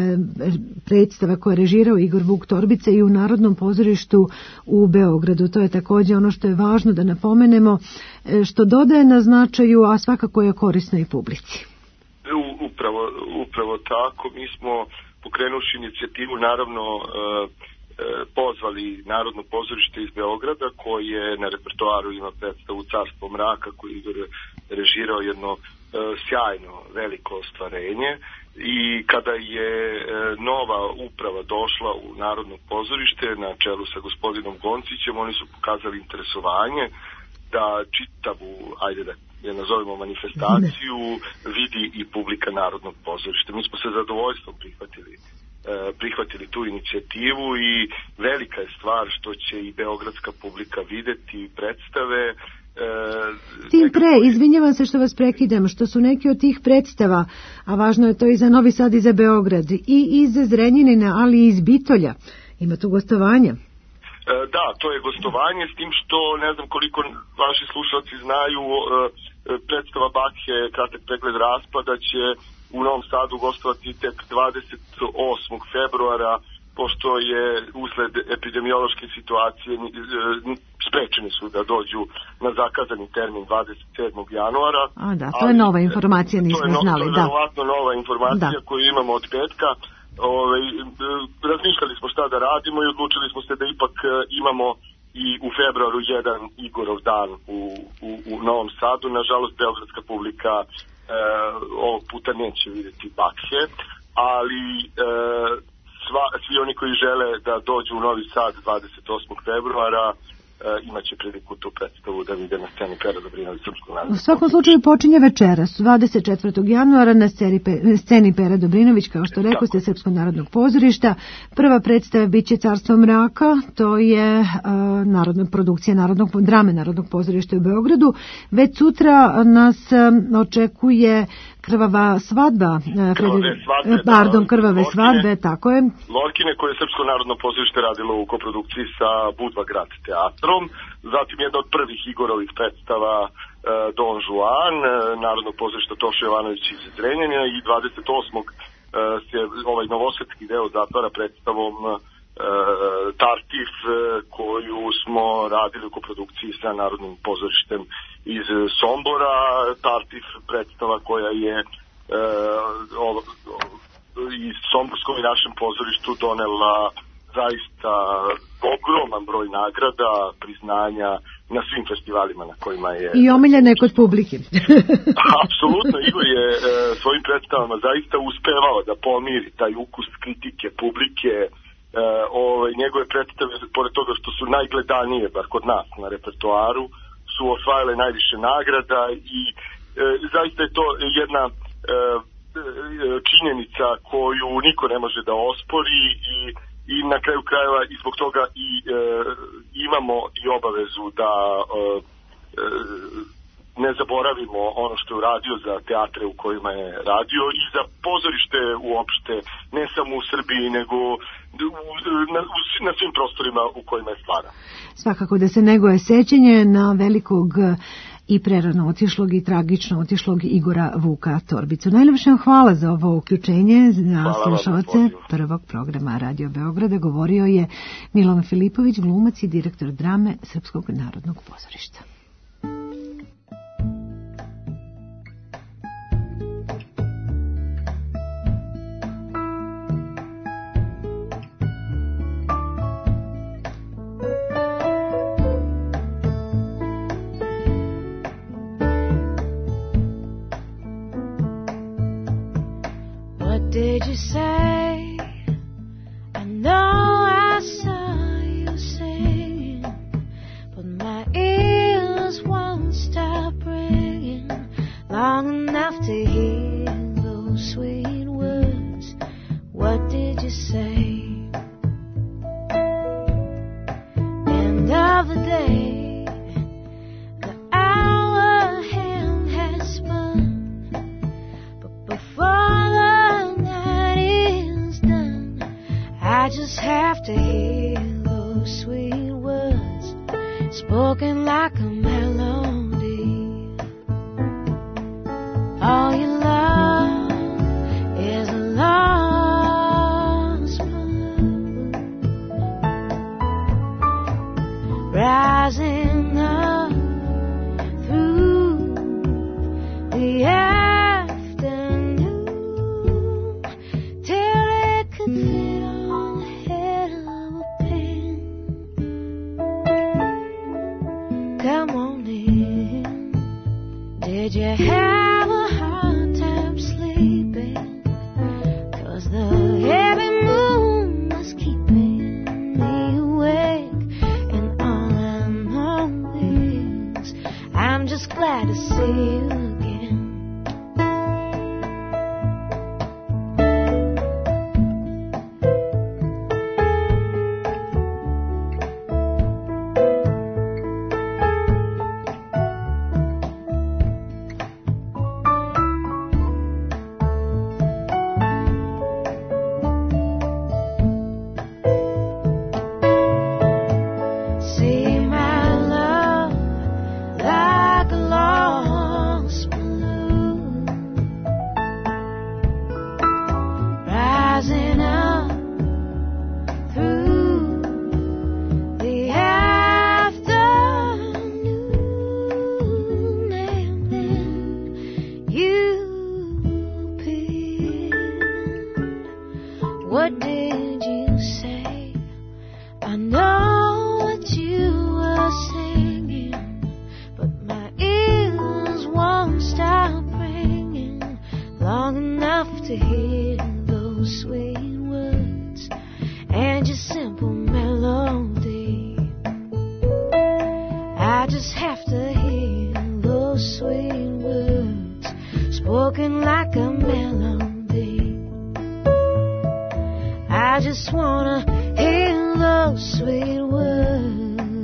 predstava koje je režirao Igor Vuk Torbica i u Narodnom pozorištu u Beogradu. To je također ono što je važno da napomenemo, što dodaje na značaju, a svakako je korisno i publici. Upravo, upravo tako. Mi smo pokrenuši inicijativu, naravno e, e, pozvali Narodno pozorište iz Beograda koje na repertoaru ima predstavu Carstvo mraka koji je režirao jedno e, sjajno veliko ostvarenje i kada je e, nova uprava došla u Narodno pozorište na čelu sa gospodinom Goncićem, oni su pokazali interesovanje da čitavu, ajde da je nazovemo manifestaciju, vidi i publika Narodnog pozorišta. Mi smo se zadovoljstvom prihvatili, e, prihvatili tu inicijativu i velika je stvar što će i beogradska publika videti predstave. E, Tim pre, izvinjavam se što vas prekidam, što su neki od tih predstava, a važno je to i za Novi Sad i za Beograd, i iz Zrenjanina, ali i iz Bitolja. Ima tu gostovanja. Da, to je gostovanje, s tim što ne znam koliko vaši slušalci znaju, predstava Bakhe, kratak pregled raspada, će u Novom Sadu gostovati tek dvadeset osmog februara, pošto je usled epidemiološke situacije sprečeni su da dođu na zakazani termin dvadeset sedmog januara. A da, to je nova informacija, nismo to je, znali. To je da. verovatno nova informacija da. koju imamo od petka. Ove, razmišljali smo šta da radimo i odlučili smo se da ipak imamo i u februaru jedan Igorov dan u, u, u Novom Sadu. Nažalost, beogradska publika e, ovog puta neće vidjeti Bakhe, ali e, sva, svi oni koji žele da dođu u Novi Sad dvadeset osmog februara, imaće priliku tu predstavu da vide na sceni Pera Dobrinović Srpskog narodnog. U svakom slučaju počinje večeras, dvadeset četvrtog januara na sceni, sceni Pera Dobrinović, kao što rekao ste, Srpskog narodnog pozorišta. Prva predstava biće Carstvo mraka, to je uh, narodna produkcija narodnog, drame Narodnog pozorišta u Beogradu. Već sutra nas um, očekuje Krvava svadba, Krvave svadbe, pardon, da, Krvave Lorkine, svadbe, tako je. Lorkine, koje je Srpsko narodno pozorište radilo u koprodukciji sa Budva grad teatrom, zatim jedna od prvih Igorovih predstava e, Don Juan, e, Narodnog pozorišta Toša Jovanović iz Zrenjanina, i dvadeset osmog E, se ovaj novosadski deo zatvara predstavom e, Tartif, e, koju smo radili u koprodukciji sa Narodnim pozorištem iz Sombora. Tartif predstava koja je e, o, o, i Somborskom i našem pozorištu donela zaista ogroman broj nagrada, priznanja na svim festivalima na kojima je... I omiljene kod publike. Apsolutno, Igor je e, svojim predstavama zaista uspevao da pomiri taj ukus kritike, publike. E, ovaj, njegove predstave, pored toga što su najgledanije, bar kod nas na repertoaru, su osvajale najviše nagrada i e, zaista je to jedna e, činjenica koju niko ne može da ospori i i na kraju krajeva i zbog toga i e, imamo i obavezu da e, ne zaboravimo ono što je uradio za teatre u kojima je radio i za pozorište uopšte, ne samo u Srbiji, nego na, na svim prostorima u kojima je stvara. Svakako da se neguje sećanje na velikog i prerano otišlog i tragično otišlog Igora Vuka Torbicu. Najljepše vam hvala za ovo uključenje na slušalce prvog programa Radio Beograda. Govorio je Milan Filipović, glumac i direktor drame Srpskog narodnog pozorišta. Did you say? I know I saw you singing, but my ears won't stop ringing long enough to hear those sweet words. What did you say? End of the day, the hour hand has spun, but before I just have to hear those sweet words spoken like a melody. All you love is a lost moon rising up through the afternoon till it could fit Did you have a hard time sleeping? 'Cause the heavy moon was keeping me awake, and all I know is I'm just glad to see you again. spoken like a melody. I just wanna hear those sweet words.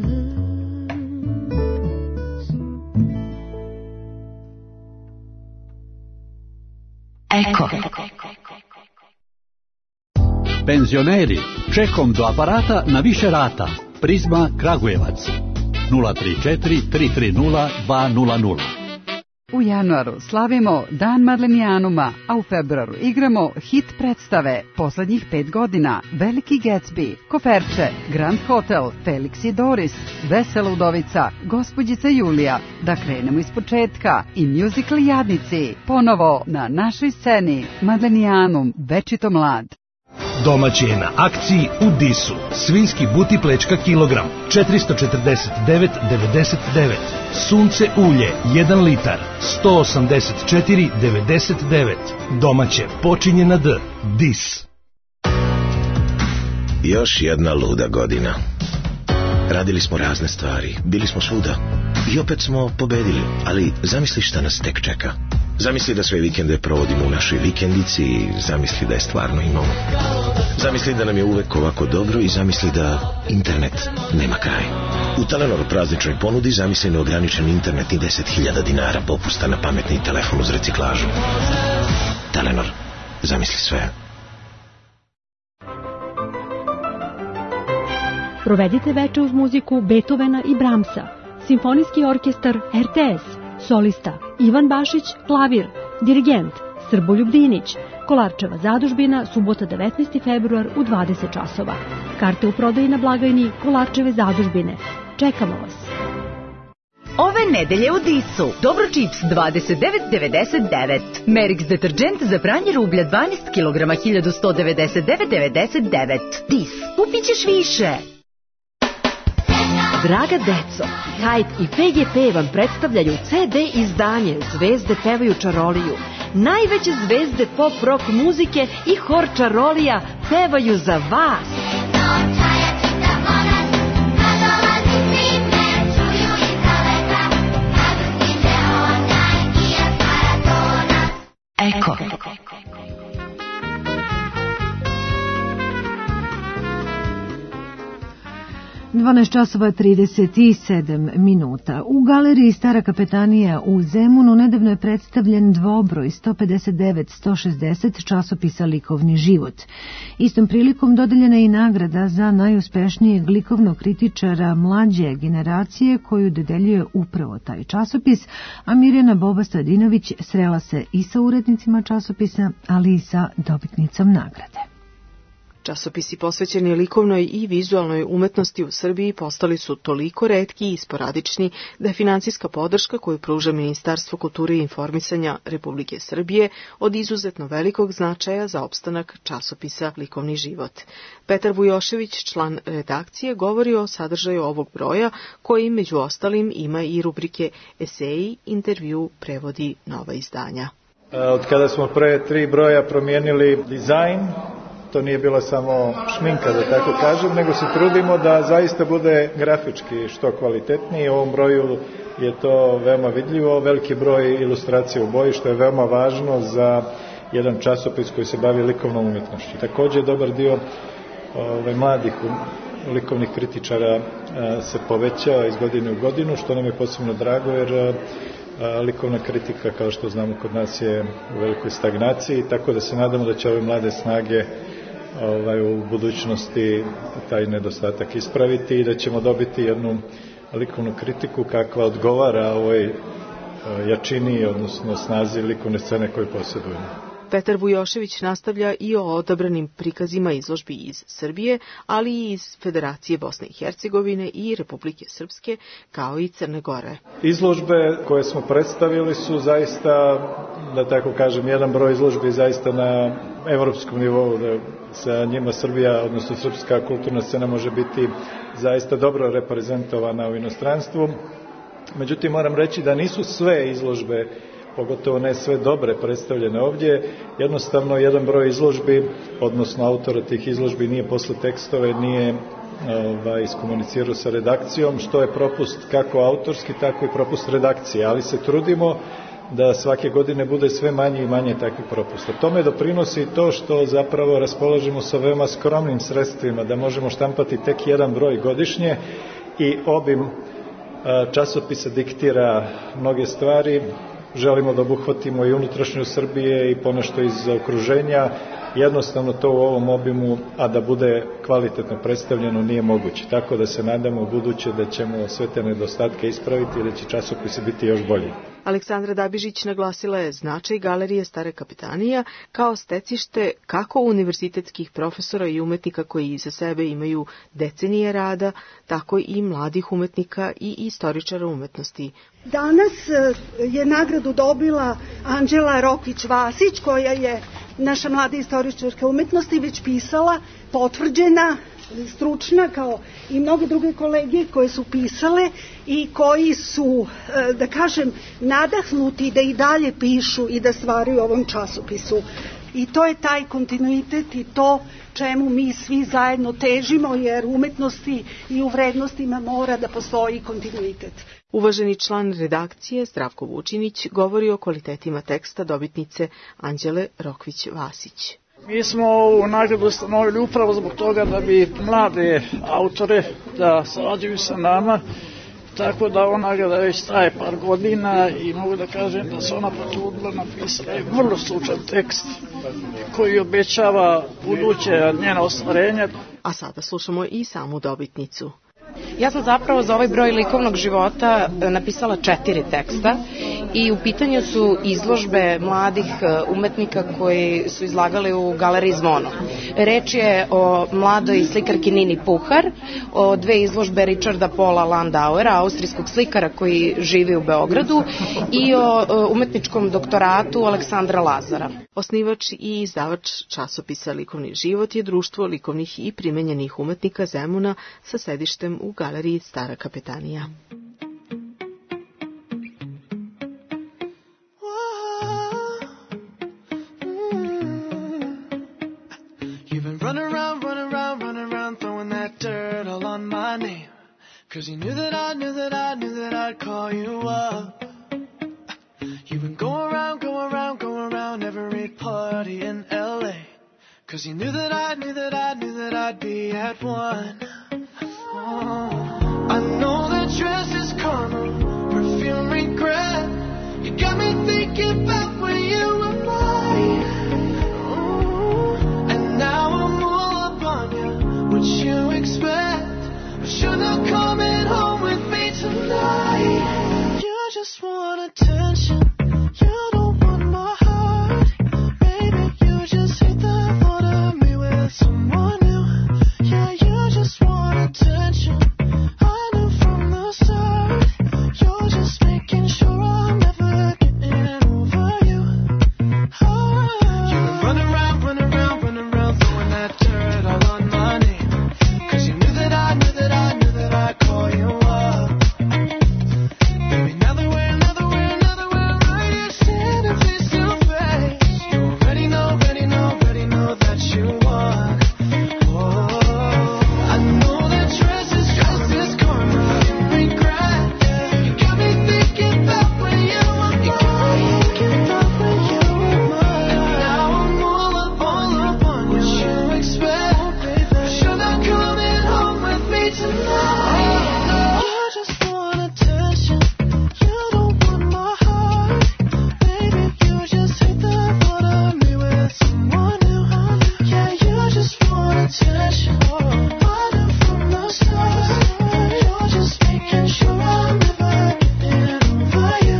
Eko. Penzioneri, čekom do aparata na više rata. Prizma Kragujevac. nula tri četiri tri tri nula dva nula nula. U januaru slavimo Dan Madlenijanuma, a u februaru igramo hit predstave poslednjih pet godina: Veliki Gatsby, Koferče, Grand Hotel, Felix i Doris, Vesela udovica, Gospođica Julija, Da krenemo iz početka i musical Jadnici. Ponovo na našoj sceni Madlenijanum, večito mlad. Domaći je na akciji u Disu. Svinjski buti plečka kilogram, četiristo četrdeset devet devedeset devet. Sunce ulje, jedan litar, sto osamdeset četiri devedeset devet. Domaće počinje na D. Dis. Još jedna luda godina. Radili smo razne stvari, bili smo svuda. I opet smo pobedili, ali zamisli šta nas tek čeka. Zamisli da sve vikende provodimo u našoj vikendici i zamisli da je stvarno imamo. Zamisli da nam je uvek ovako dobro i zamisli da internet nema kraj. U Telenoru prazničnoj ponudi zamisli neograničen internet i deset hiljada dinara popusta na pametni telefon uz reciklažu. Telenor, zamisli sve. Provedite veče uz muziku Beethovena i Brahmsa, Simfonijski orkestar R T S, solista Ivan Bašić, klavir, dirigent Srboljub Dinić, Kolarčeva zadužbina, subota devetnaesti februar u dvadeset časova. Karte u prodaji na blagajni Kolarčeve zadužbine. Čekamo vas. Ove nedelje u Disu Dobro čips dvadeset devet devedeset devet, Merix deterđent za pranje rublja dvanaest kilograma hiljadu sto devedeset devet devedeset devet. Dis, kupit ćeš više. Draga deco, Kajt i P G P vam predstavljaju C D izdanje Zvezde pevaju čaroliju. Najveće zvezde pop rock muzike i hor čarolija pevaju za vas. Eko. dvanaest časova trideset sedam minuta. U galeriji Stara kapetanija u Zemunu nedavno je predstavljen dvobroj sto pedeset devet sto šezdeset časopisa Likovni život. Istom prilikom dodeljena je i nagrada za najuspešnijeg likovnog kritičara mlađe generacije koju dodeljuje upravo taj časopis, a Mirjana Boba Stojadinović srela se i sa urednicima časopisa, ali i sa dobitnicom nagrade. Časopisi posvećeni likovnoj i vizualnoj umetnosti u Srbiji postali su toliko retki i sporadični da je finansijska podrška koju pruža Ministarstvo kulture i informisanja Republike Srbije od izuzetno velikog značaja za opstanak časopisa Likovni život. Petar Vujošević, član redakcije, govori o sadržaju ovog broja koji među ostalim ima i rubrike eseji, intervju, prevodi, nova izdanja. Od kada smo pre tri broja promijenili dizajn, to nije bila samo šminka, da tako kažem, nego se trudimo da zaista bude grafički što kvalitetniji. U ovom broju je to veoma vidljivo, veliki broj ilustracija u boji, što je veoma važno za jedan časopis koji se bavi likovnom umjetnošću. Također je dobar dio ove, mladih likovnih kritičara a, se povećava iz godine u godinu, što nam je posebno drago, jer a, likovna kritika, kao što znamo, kod nas je u velikoj stagnaciji, tako da se nadamo da će ove mlade snage ovaj, u budućnosti taj nedostatak ispraviti i da ćemo dobiti jednu likovnu kritiku kakva odgovara ovoj jačini, odnosno snazi likovne scene koju posjedujemo. Petar Vujošević nastavlja i o odabranim prikazima izložbi iz Srbije, ali i iz Federacije Bosne i Hercegovine i Republike Srpske, kao i Crne Gore. Izložbe koje smo predstavili su zaista, da tako kažem, jedan broj izložbi zaista na evropskom nivou, da sa njima Srbija, odnosno srpska kulturna scena može biti zaista dobro reprezentovana u inostranstvu. Međutim, moram reći da nisu sve izložbe, pogotovo ne sve dobre, predstavljene ovdje. Jednostavno, jedan broj izložbi, odnosno autora tih izložbi, nije posle tekstove, nije ovaj, iskomunicirao sa redakcijom, što je propust kako autorski, tako i propust redakcije. Ali se trudimo da svake godine bude sve manje i manje takvih propusta. Tome doprinosi to što zapravo raspolažemo sa veoma skromnim sredstvima, da možemo štampati tek jedan broj godišnje i obim časopisa diktira mnoge stvari. Želimo da obuhvatimo i unutrašnju Srbije i ponešto iz okruženja. Jednostavno to u ovom obimu, a da bude kvalitetno predstavljeno, nije moguće. Tako da se nadamo u buduće da ćemo sve te nedostatke ispraviti i da će časopisi biti još bolji. Aleksandra Dabižić naglasila je značaj Galerije Stara Kapetanija kao stecište kako univerzitetskih profesora i umetnika koji iza sebe imaju decenije rada, tako i mladih umetnika i istoričara umetnosti. Danas je nagradu dobila Anđela Rokvić-Vasić, koja je naša mlada istoričarka umetnosti već pisala, potvrđena, stručna, kao i mnoge druge kolege koje su pisale i koji su, da kažem, nadahnuti da i dalje pišu i da stvaraju ovom časopisu. I to je taj kontinuitet i to čemu mi svi zajedno težimo, jer u umetnosti i u vrednostima mora da postoji kontinuitet. Uvaženi član redakcije Zdravko Vučinić govori o kvalitetima teksta dobitnice Anđele Rokvić-Vasić. Mi smo ovu nagradu ustanovili upravo zbog toga da bi mlade autore da sarađuju sa nama, tako da ova nagrada već traje par godina i mogu da kažem da se ona potrudila, napisala je vrlo stručan tekst koji obećava buduće njena ostvarenja. A sada slušamo i samu dobitnicu. Ja sam zapravo za ovaj broj likovnog života napisala četiri teksta i u pitanju su izložbe mladih umetnika koji su izlagali u Galeriji Zvono. Reč je o mladoj slikarki Nini Puhar, o dve izložbe Richarda Paula Landauera, austrijskog slikara koji živi u Beogradu, i o umetničkom doktoratu Aleksandra Lazara. Osnivač i izdavač časopisa Likovni život je Društvo likovnih i primenjenih umetnika Zemuna sa sedištem u Galeriji Stara Kapetanija. Cause you knew that I knew that I knew that I'd call you up. You've been going around, going around, going around every party in L A. Cause you knew that I knew that I knew that I'd be at one. Oh, I know that dress is karma, perfume regret. You got me thinking back when you were mine. Oh, and now I'm all up on you. What you expect? You're not coming home with me tonight. You just want attention. You don't want my heart. Baby, you just hate the thought of me with someone new. Yeah, you just want attention. I knew from the start. You're just making sure I'm never getting over you. Oh, you run around, run around, run around, throwing that dirt all on my name. Cause you knew that I knew that I knew that I'd call you up. Baby, now that we're, now that we're, now that we're right here standing face to face, you already know, already know, already know that you won. Oh, I know that dress is just as karma, regret. You got me thinking back when you were mine. You got me thinking back when you were mine. And now I'm all up, all up on you. What you expect? You're not coming home with me tonight. You just want attention. You don't want my heart. Baby, you just hate the thought of me with someone new. Yeah, you just want attention. I knew from the start. You're just making sure I'm never getting over you.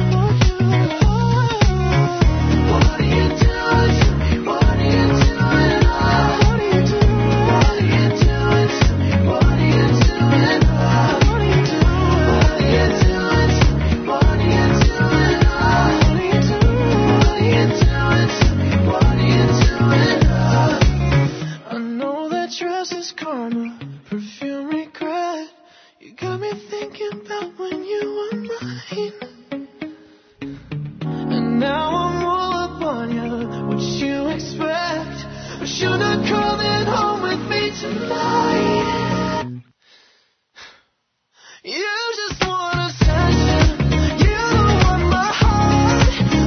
What are you doing to me? What are you doing? What are you doing? What are you doing to me? What are you doing? What are you doing? What are you doing to me? What are you doing? What are you doing? What are you doing to me? What are you doing? I know that dress is karma, perfume regret. You got me thinking about when you were mine. And now I'm all up on you. What you expect? But you're not coming home with me tonight. You just want attention. You don't want my heart.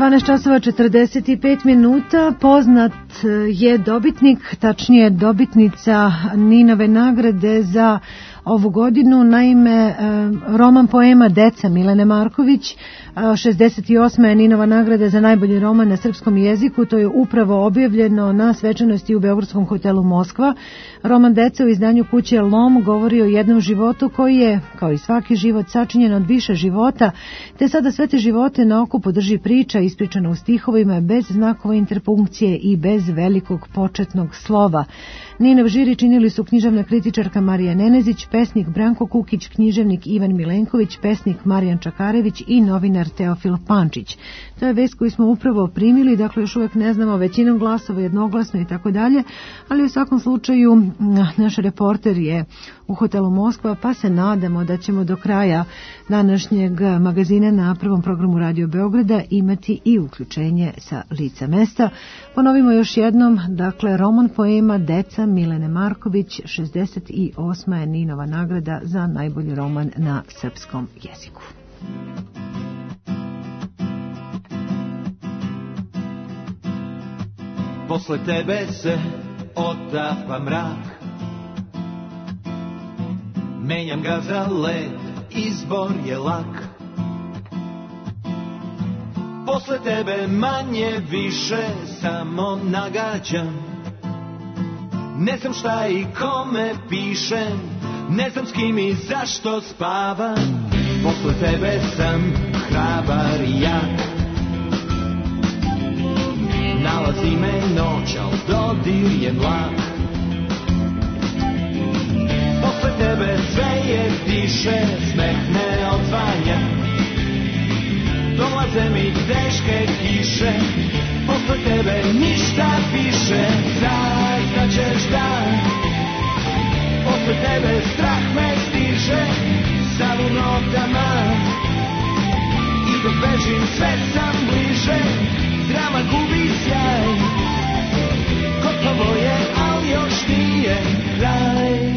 dvanaest časova četrdeset pet minuta. Poznat je dobitnik, tačnije dobitnica Ninove nagrade za ovu godinu, naime roman poema Deca Milene Marković. šezdeset osma je Ninova nagrada za najbolji roman na srpskom jeziku, to je upravo objavljeno na svečanosti u Beogradskom hotelu Moskva. Roman Deca u izdanju kuće Lom govori o jednom životu koji je, kao i svaki život, sačinjen od više života, te sada sve te živote na okupu drži priča ispričana u stihovima bez znakova interpunkcije i bez velikog početnog slova. Ninov žiri činili su književna kritičarka Marija Nenezić, pesnik Branko Kukić, književnik Ivan Milenković, pesnik Marijan Čakarević i novinar Teofil Pančić. To je vest koju smo upravo primili, dakle još uvek ne znamo većinom glasova, jednoglasno i tako dalje, ali u svakom slučaju naš reporter je u hotelu Moskva, pa se nadamo da ćemo do kraja današnjeg magazina na prvom programu Radio Beograda imati i uključenje sa lica mesta. Ponovimo još jednom, dakle, roman poema Deca Milene Marković, šezdeset osma je Ninova nagrada za najbolji roman na srpskom jeziku. Posle tebe se otapa mrak, menjam ga za led, izbor je lak. Posle tebe manje više samo nagađam, ne znam šta i kome pišem, ne znam s kim i zašto spavam. Posle tebe sam hrabar i jak, nalazi me noć, al dodir je mlak. Posle tebe sve je tiše, smeh ne odzvanja, dolaze mi teške kiše. Posle tebe ništa više, saznaćeš da posle tebe strah me stiže, sav u notama i dok bežim sve sam bliže. Drama gubi sjaj, gotovo je, al još nije kraj.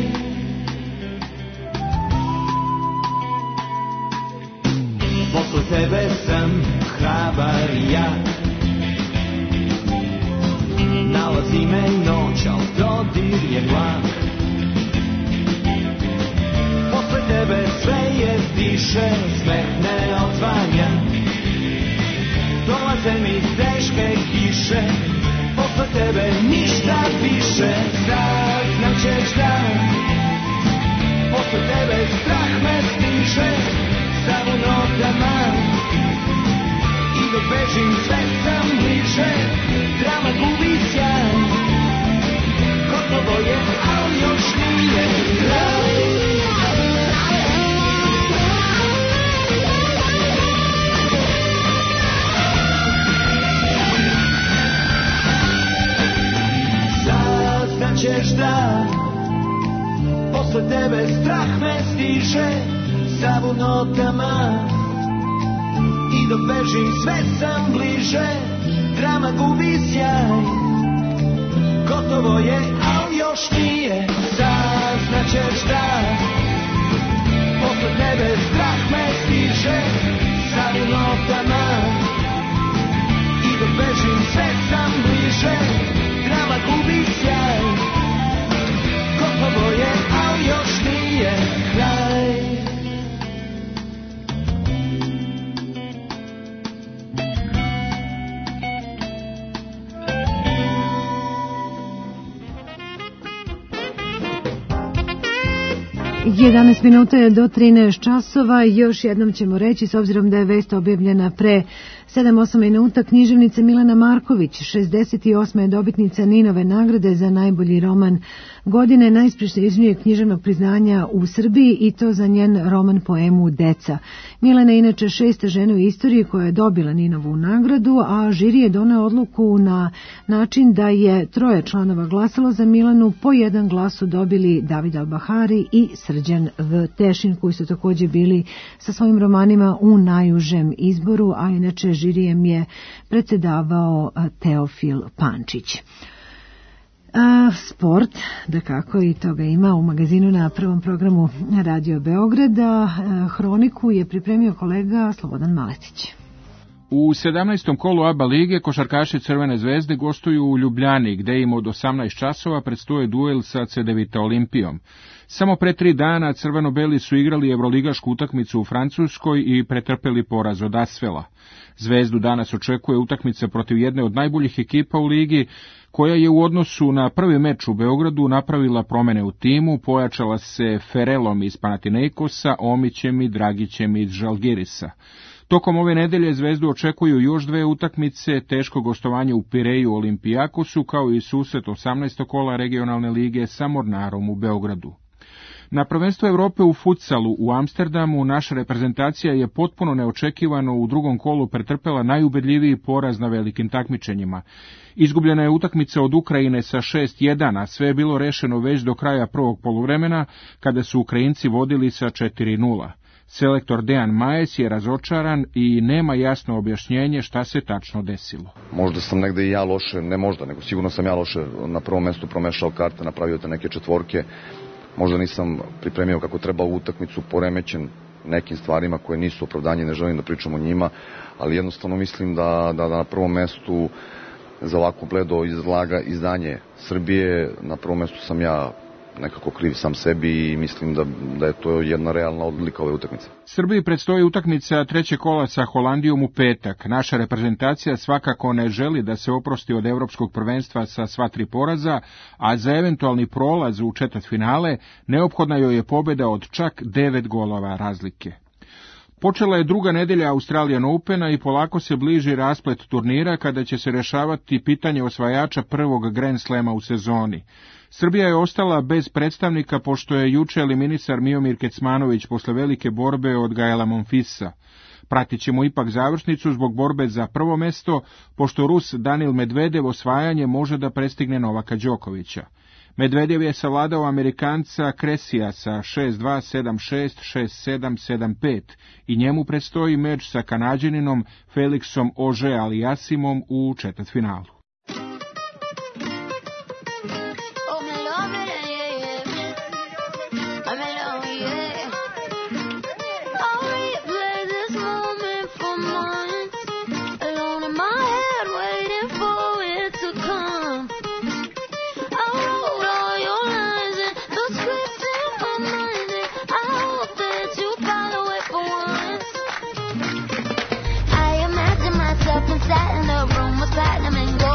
Posle tebe sam hrabar i jak, nalazi me noć, al dodir je mlak. Posle tebe sve je tiše, smeh ne odzvanja, dolaze mi teške kiše. Posle tebe ništa više, saznaćeš da posle tebe strah me stiže, sav u notama i dok bežim sve sam bliže. Drama gubi sjaj, gotovo je, al još nije kraj. Saznaćeš da posle tebe strah me stiže, sav u notama i dok bežim sve sam bliže. Drama gubi sjaj, gotovo je, al još nije. Saznaćeš da posle tebe strah me stiže, sav u notama i dok bežim sve sam bliže. Drama gubi sjaj, gotovo je, al još nije kraj. jedanaest minuta je do trinaest časova. Još jednom ćemo reći, s obzirom da je vest objavljena pre sedam osam minuta, književnica Milena Marković, šezdeset osma je dobitnica Ninove nagrade za najbolji roman godine, najprestižnijeg književnog priznanja u Srbiji, i to za njen roman poemu Deca. Milena je inače šesta žena u istoriji koja je dobila Ninovu nagradu, a žiri je doneo odluku na način da je troje članova glasalo za Milenu, po jedan glas su dobili David Albahari i Srđan V. Tešin, koji su također bili sa svojim romanima u najužem izboru, a inače žirijem je predsedavao Teofil Pančić. A, sport, da kako i toga ima u magazinu na prvom programu Radio Beograda. A, hroniku je pripremio kolega Slobodan Maletić. U sedamnaestom kolu A B A lige košarkaši Crvene zvezde gostuju u Ljubljani, gde im od osamnaest časova predstoje duel sa Cedevita Olimpijom. Samo pre tri dana crveno-beli su igrali evroligašku utakmicu u Francuskoj i pretrpeli poraz od Asvela. Zvezdu danas očekuje utakmica protiv jedne od najboljih ekipa u ligi, koja je u odnosu na prvi meč u Beogradu napravila promene u timu, pojačala se Ferelom iz Panathinaikosa, Omićem i Dragićem iz Žalgirisa. Tokom ove nedelje Zvezdu očekuju još dve utakmice, teško gostovanje u Pireju Olimpijakosu, kao i susret osamnaestog kola regionalne lige sa Mornarom u Beogradu. Na prvenstvu Evrope u futsalu u Amsterdamu naša reprezentacija je potpuno neočekivano u drugom kolu pretrpela najubedljiviji poraz na velikim takmičenjima. Izgubljena je utakmica od Ukrajine sa šest jedan, a sve je bilo rešeno već do kraja prvog poluvremena, kada su Ukrajinci vodili sa četiri nula. Selektor Dejan Majes je razočaran i nema jasno objašnjenje šta se tačno desilo. Možda sam negde i ja loše, ne možda, nego sigurno sam ja loše na prvom mestu promešao karte, napravio te neke četvorke. Možda nisam pripremio kako treba u utakmicu, poremećen nekim stvarima koje nisu opravdanje, ne želim da pričam o njima, ali jednostavno mislim da, da, da na prvom mestu za ovako bledo izlaga izdanje Srbije, na prvom mestu sam ja nekako kriv sam sebi i mislim da, da je to jedna realna odlika ove utakmice. Srbiji predstoji utakmica treće kola sa Holandijom u petak. Naša reprezentacija svakako ne želi da se oprosti od evropskog prvenstva sa sva tri poraza, a za eventualni prolaz u četvrtfinale neophodna joj je pobjeda od čak devet golova razlike. Počela je druga nedelja Australian Opena i polako se bliži rasplet turnira kada će se rešavati pitanje osvajača prvog Grand Slema u sezoni. Srbija je ostala bez predstavnika pošto je juče eliminisar Miomir Kecmanović posle velike borbe od Gaela Monfilsa. Pratit ćemo ipak završnicu zbog borbe za prvo mesto, pošto Rus Danil Medvedev osvajanje može da prestigne Novaka Đokovića. Medvedev je savladao Amerikanca Kresija sa šest dva, sedam šest, šest sedam, sedam pet i njemu predstoji meč sa Kanađaninom Felixom Auger-Aliassimom u četvrtfinalu. Sat in the room with platinum and gold.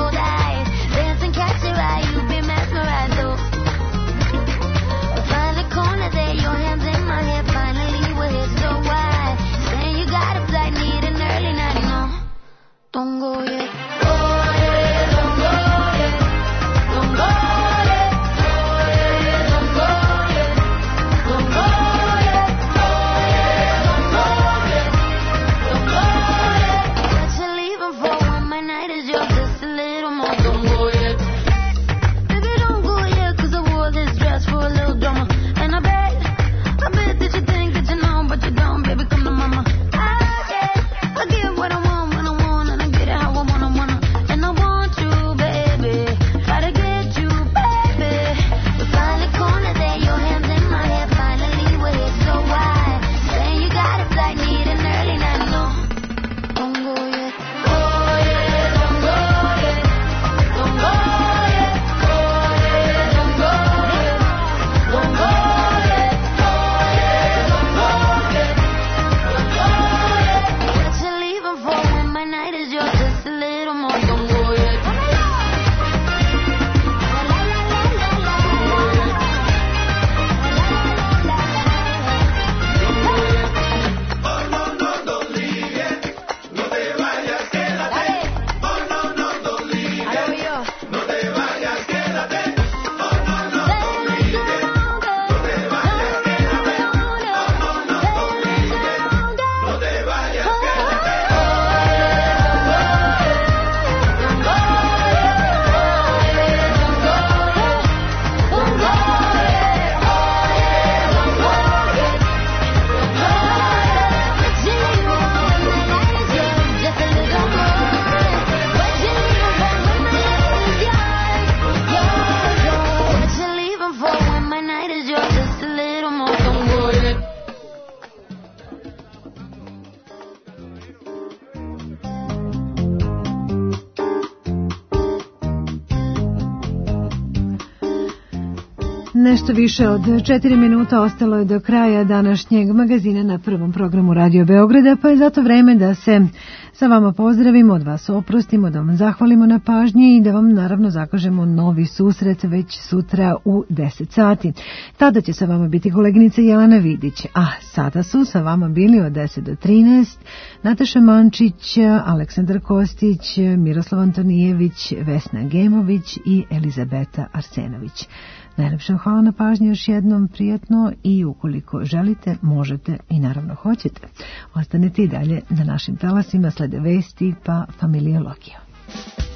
Nešto više od četiri minuta ostalo je do kraja današnjeg magazina na prvom programu Radio Beograda, pa je zato vreme da se sa vama pozdravimo, od vas oprostimo, da vam zahvalimo na pažnji i da vam naravno zakažemo novi susret već sutra u deset sati. Tada će sa vama biti koleginica Jelena Vidić, a sada su sa vama bili od deset do trinaest Nataša Mančić, Aleksandar Kostić, Miroslav Antonijević, Vesna Gemović i Elizabeta Arsenović. Najlepša hvala na pažnju, još jednom prijatno, i ukoliko želite, možete i naravno hoćete, ostanete i dalje na našim talasima, slede vesti pa familiologija.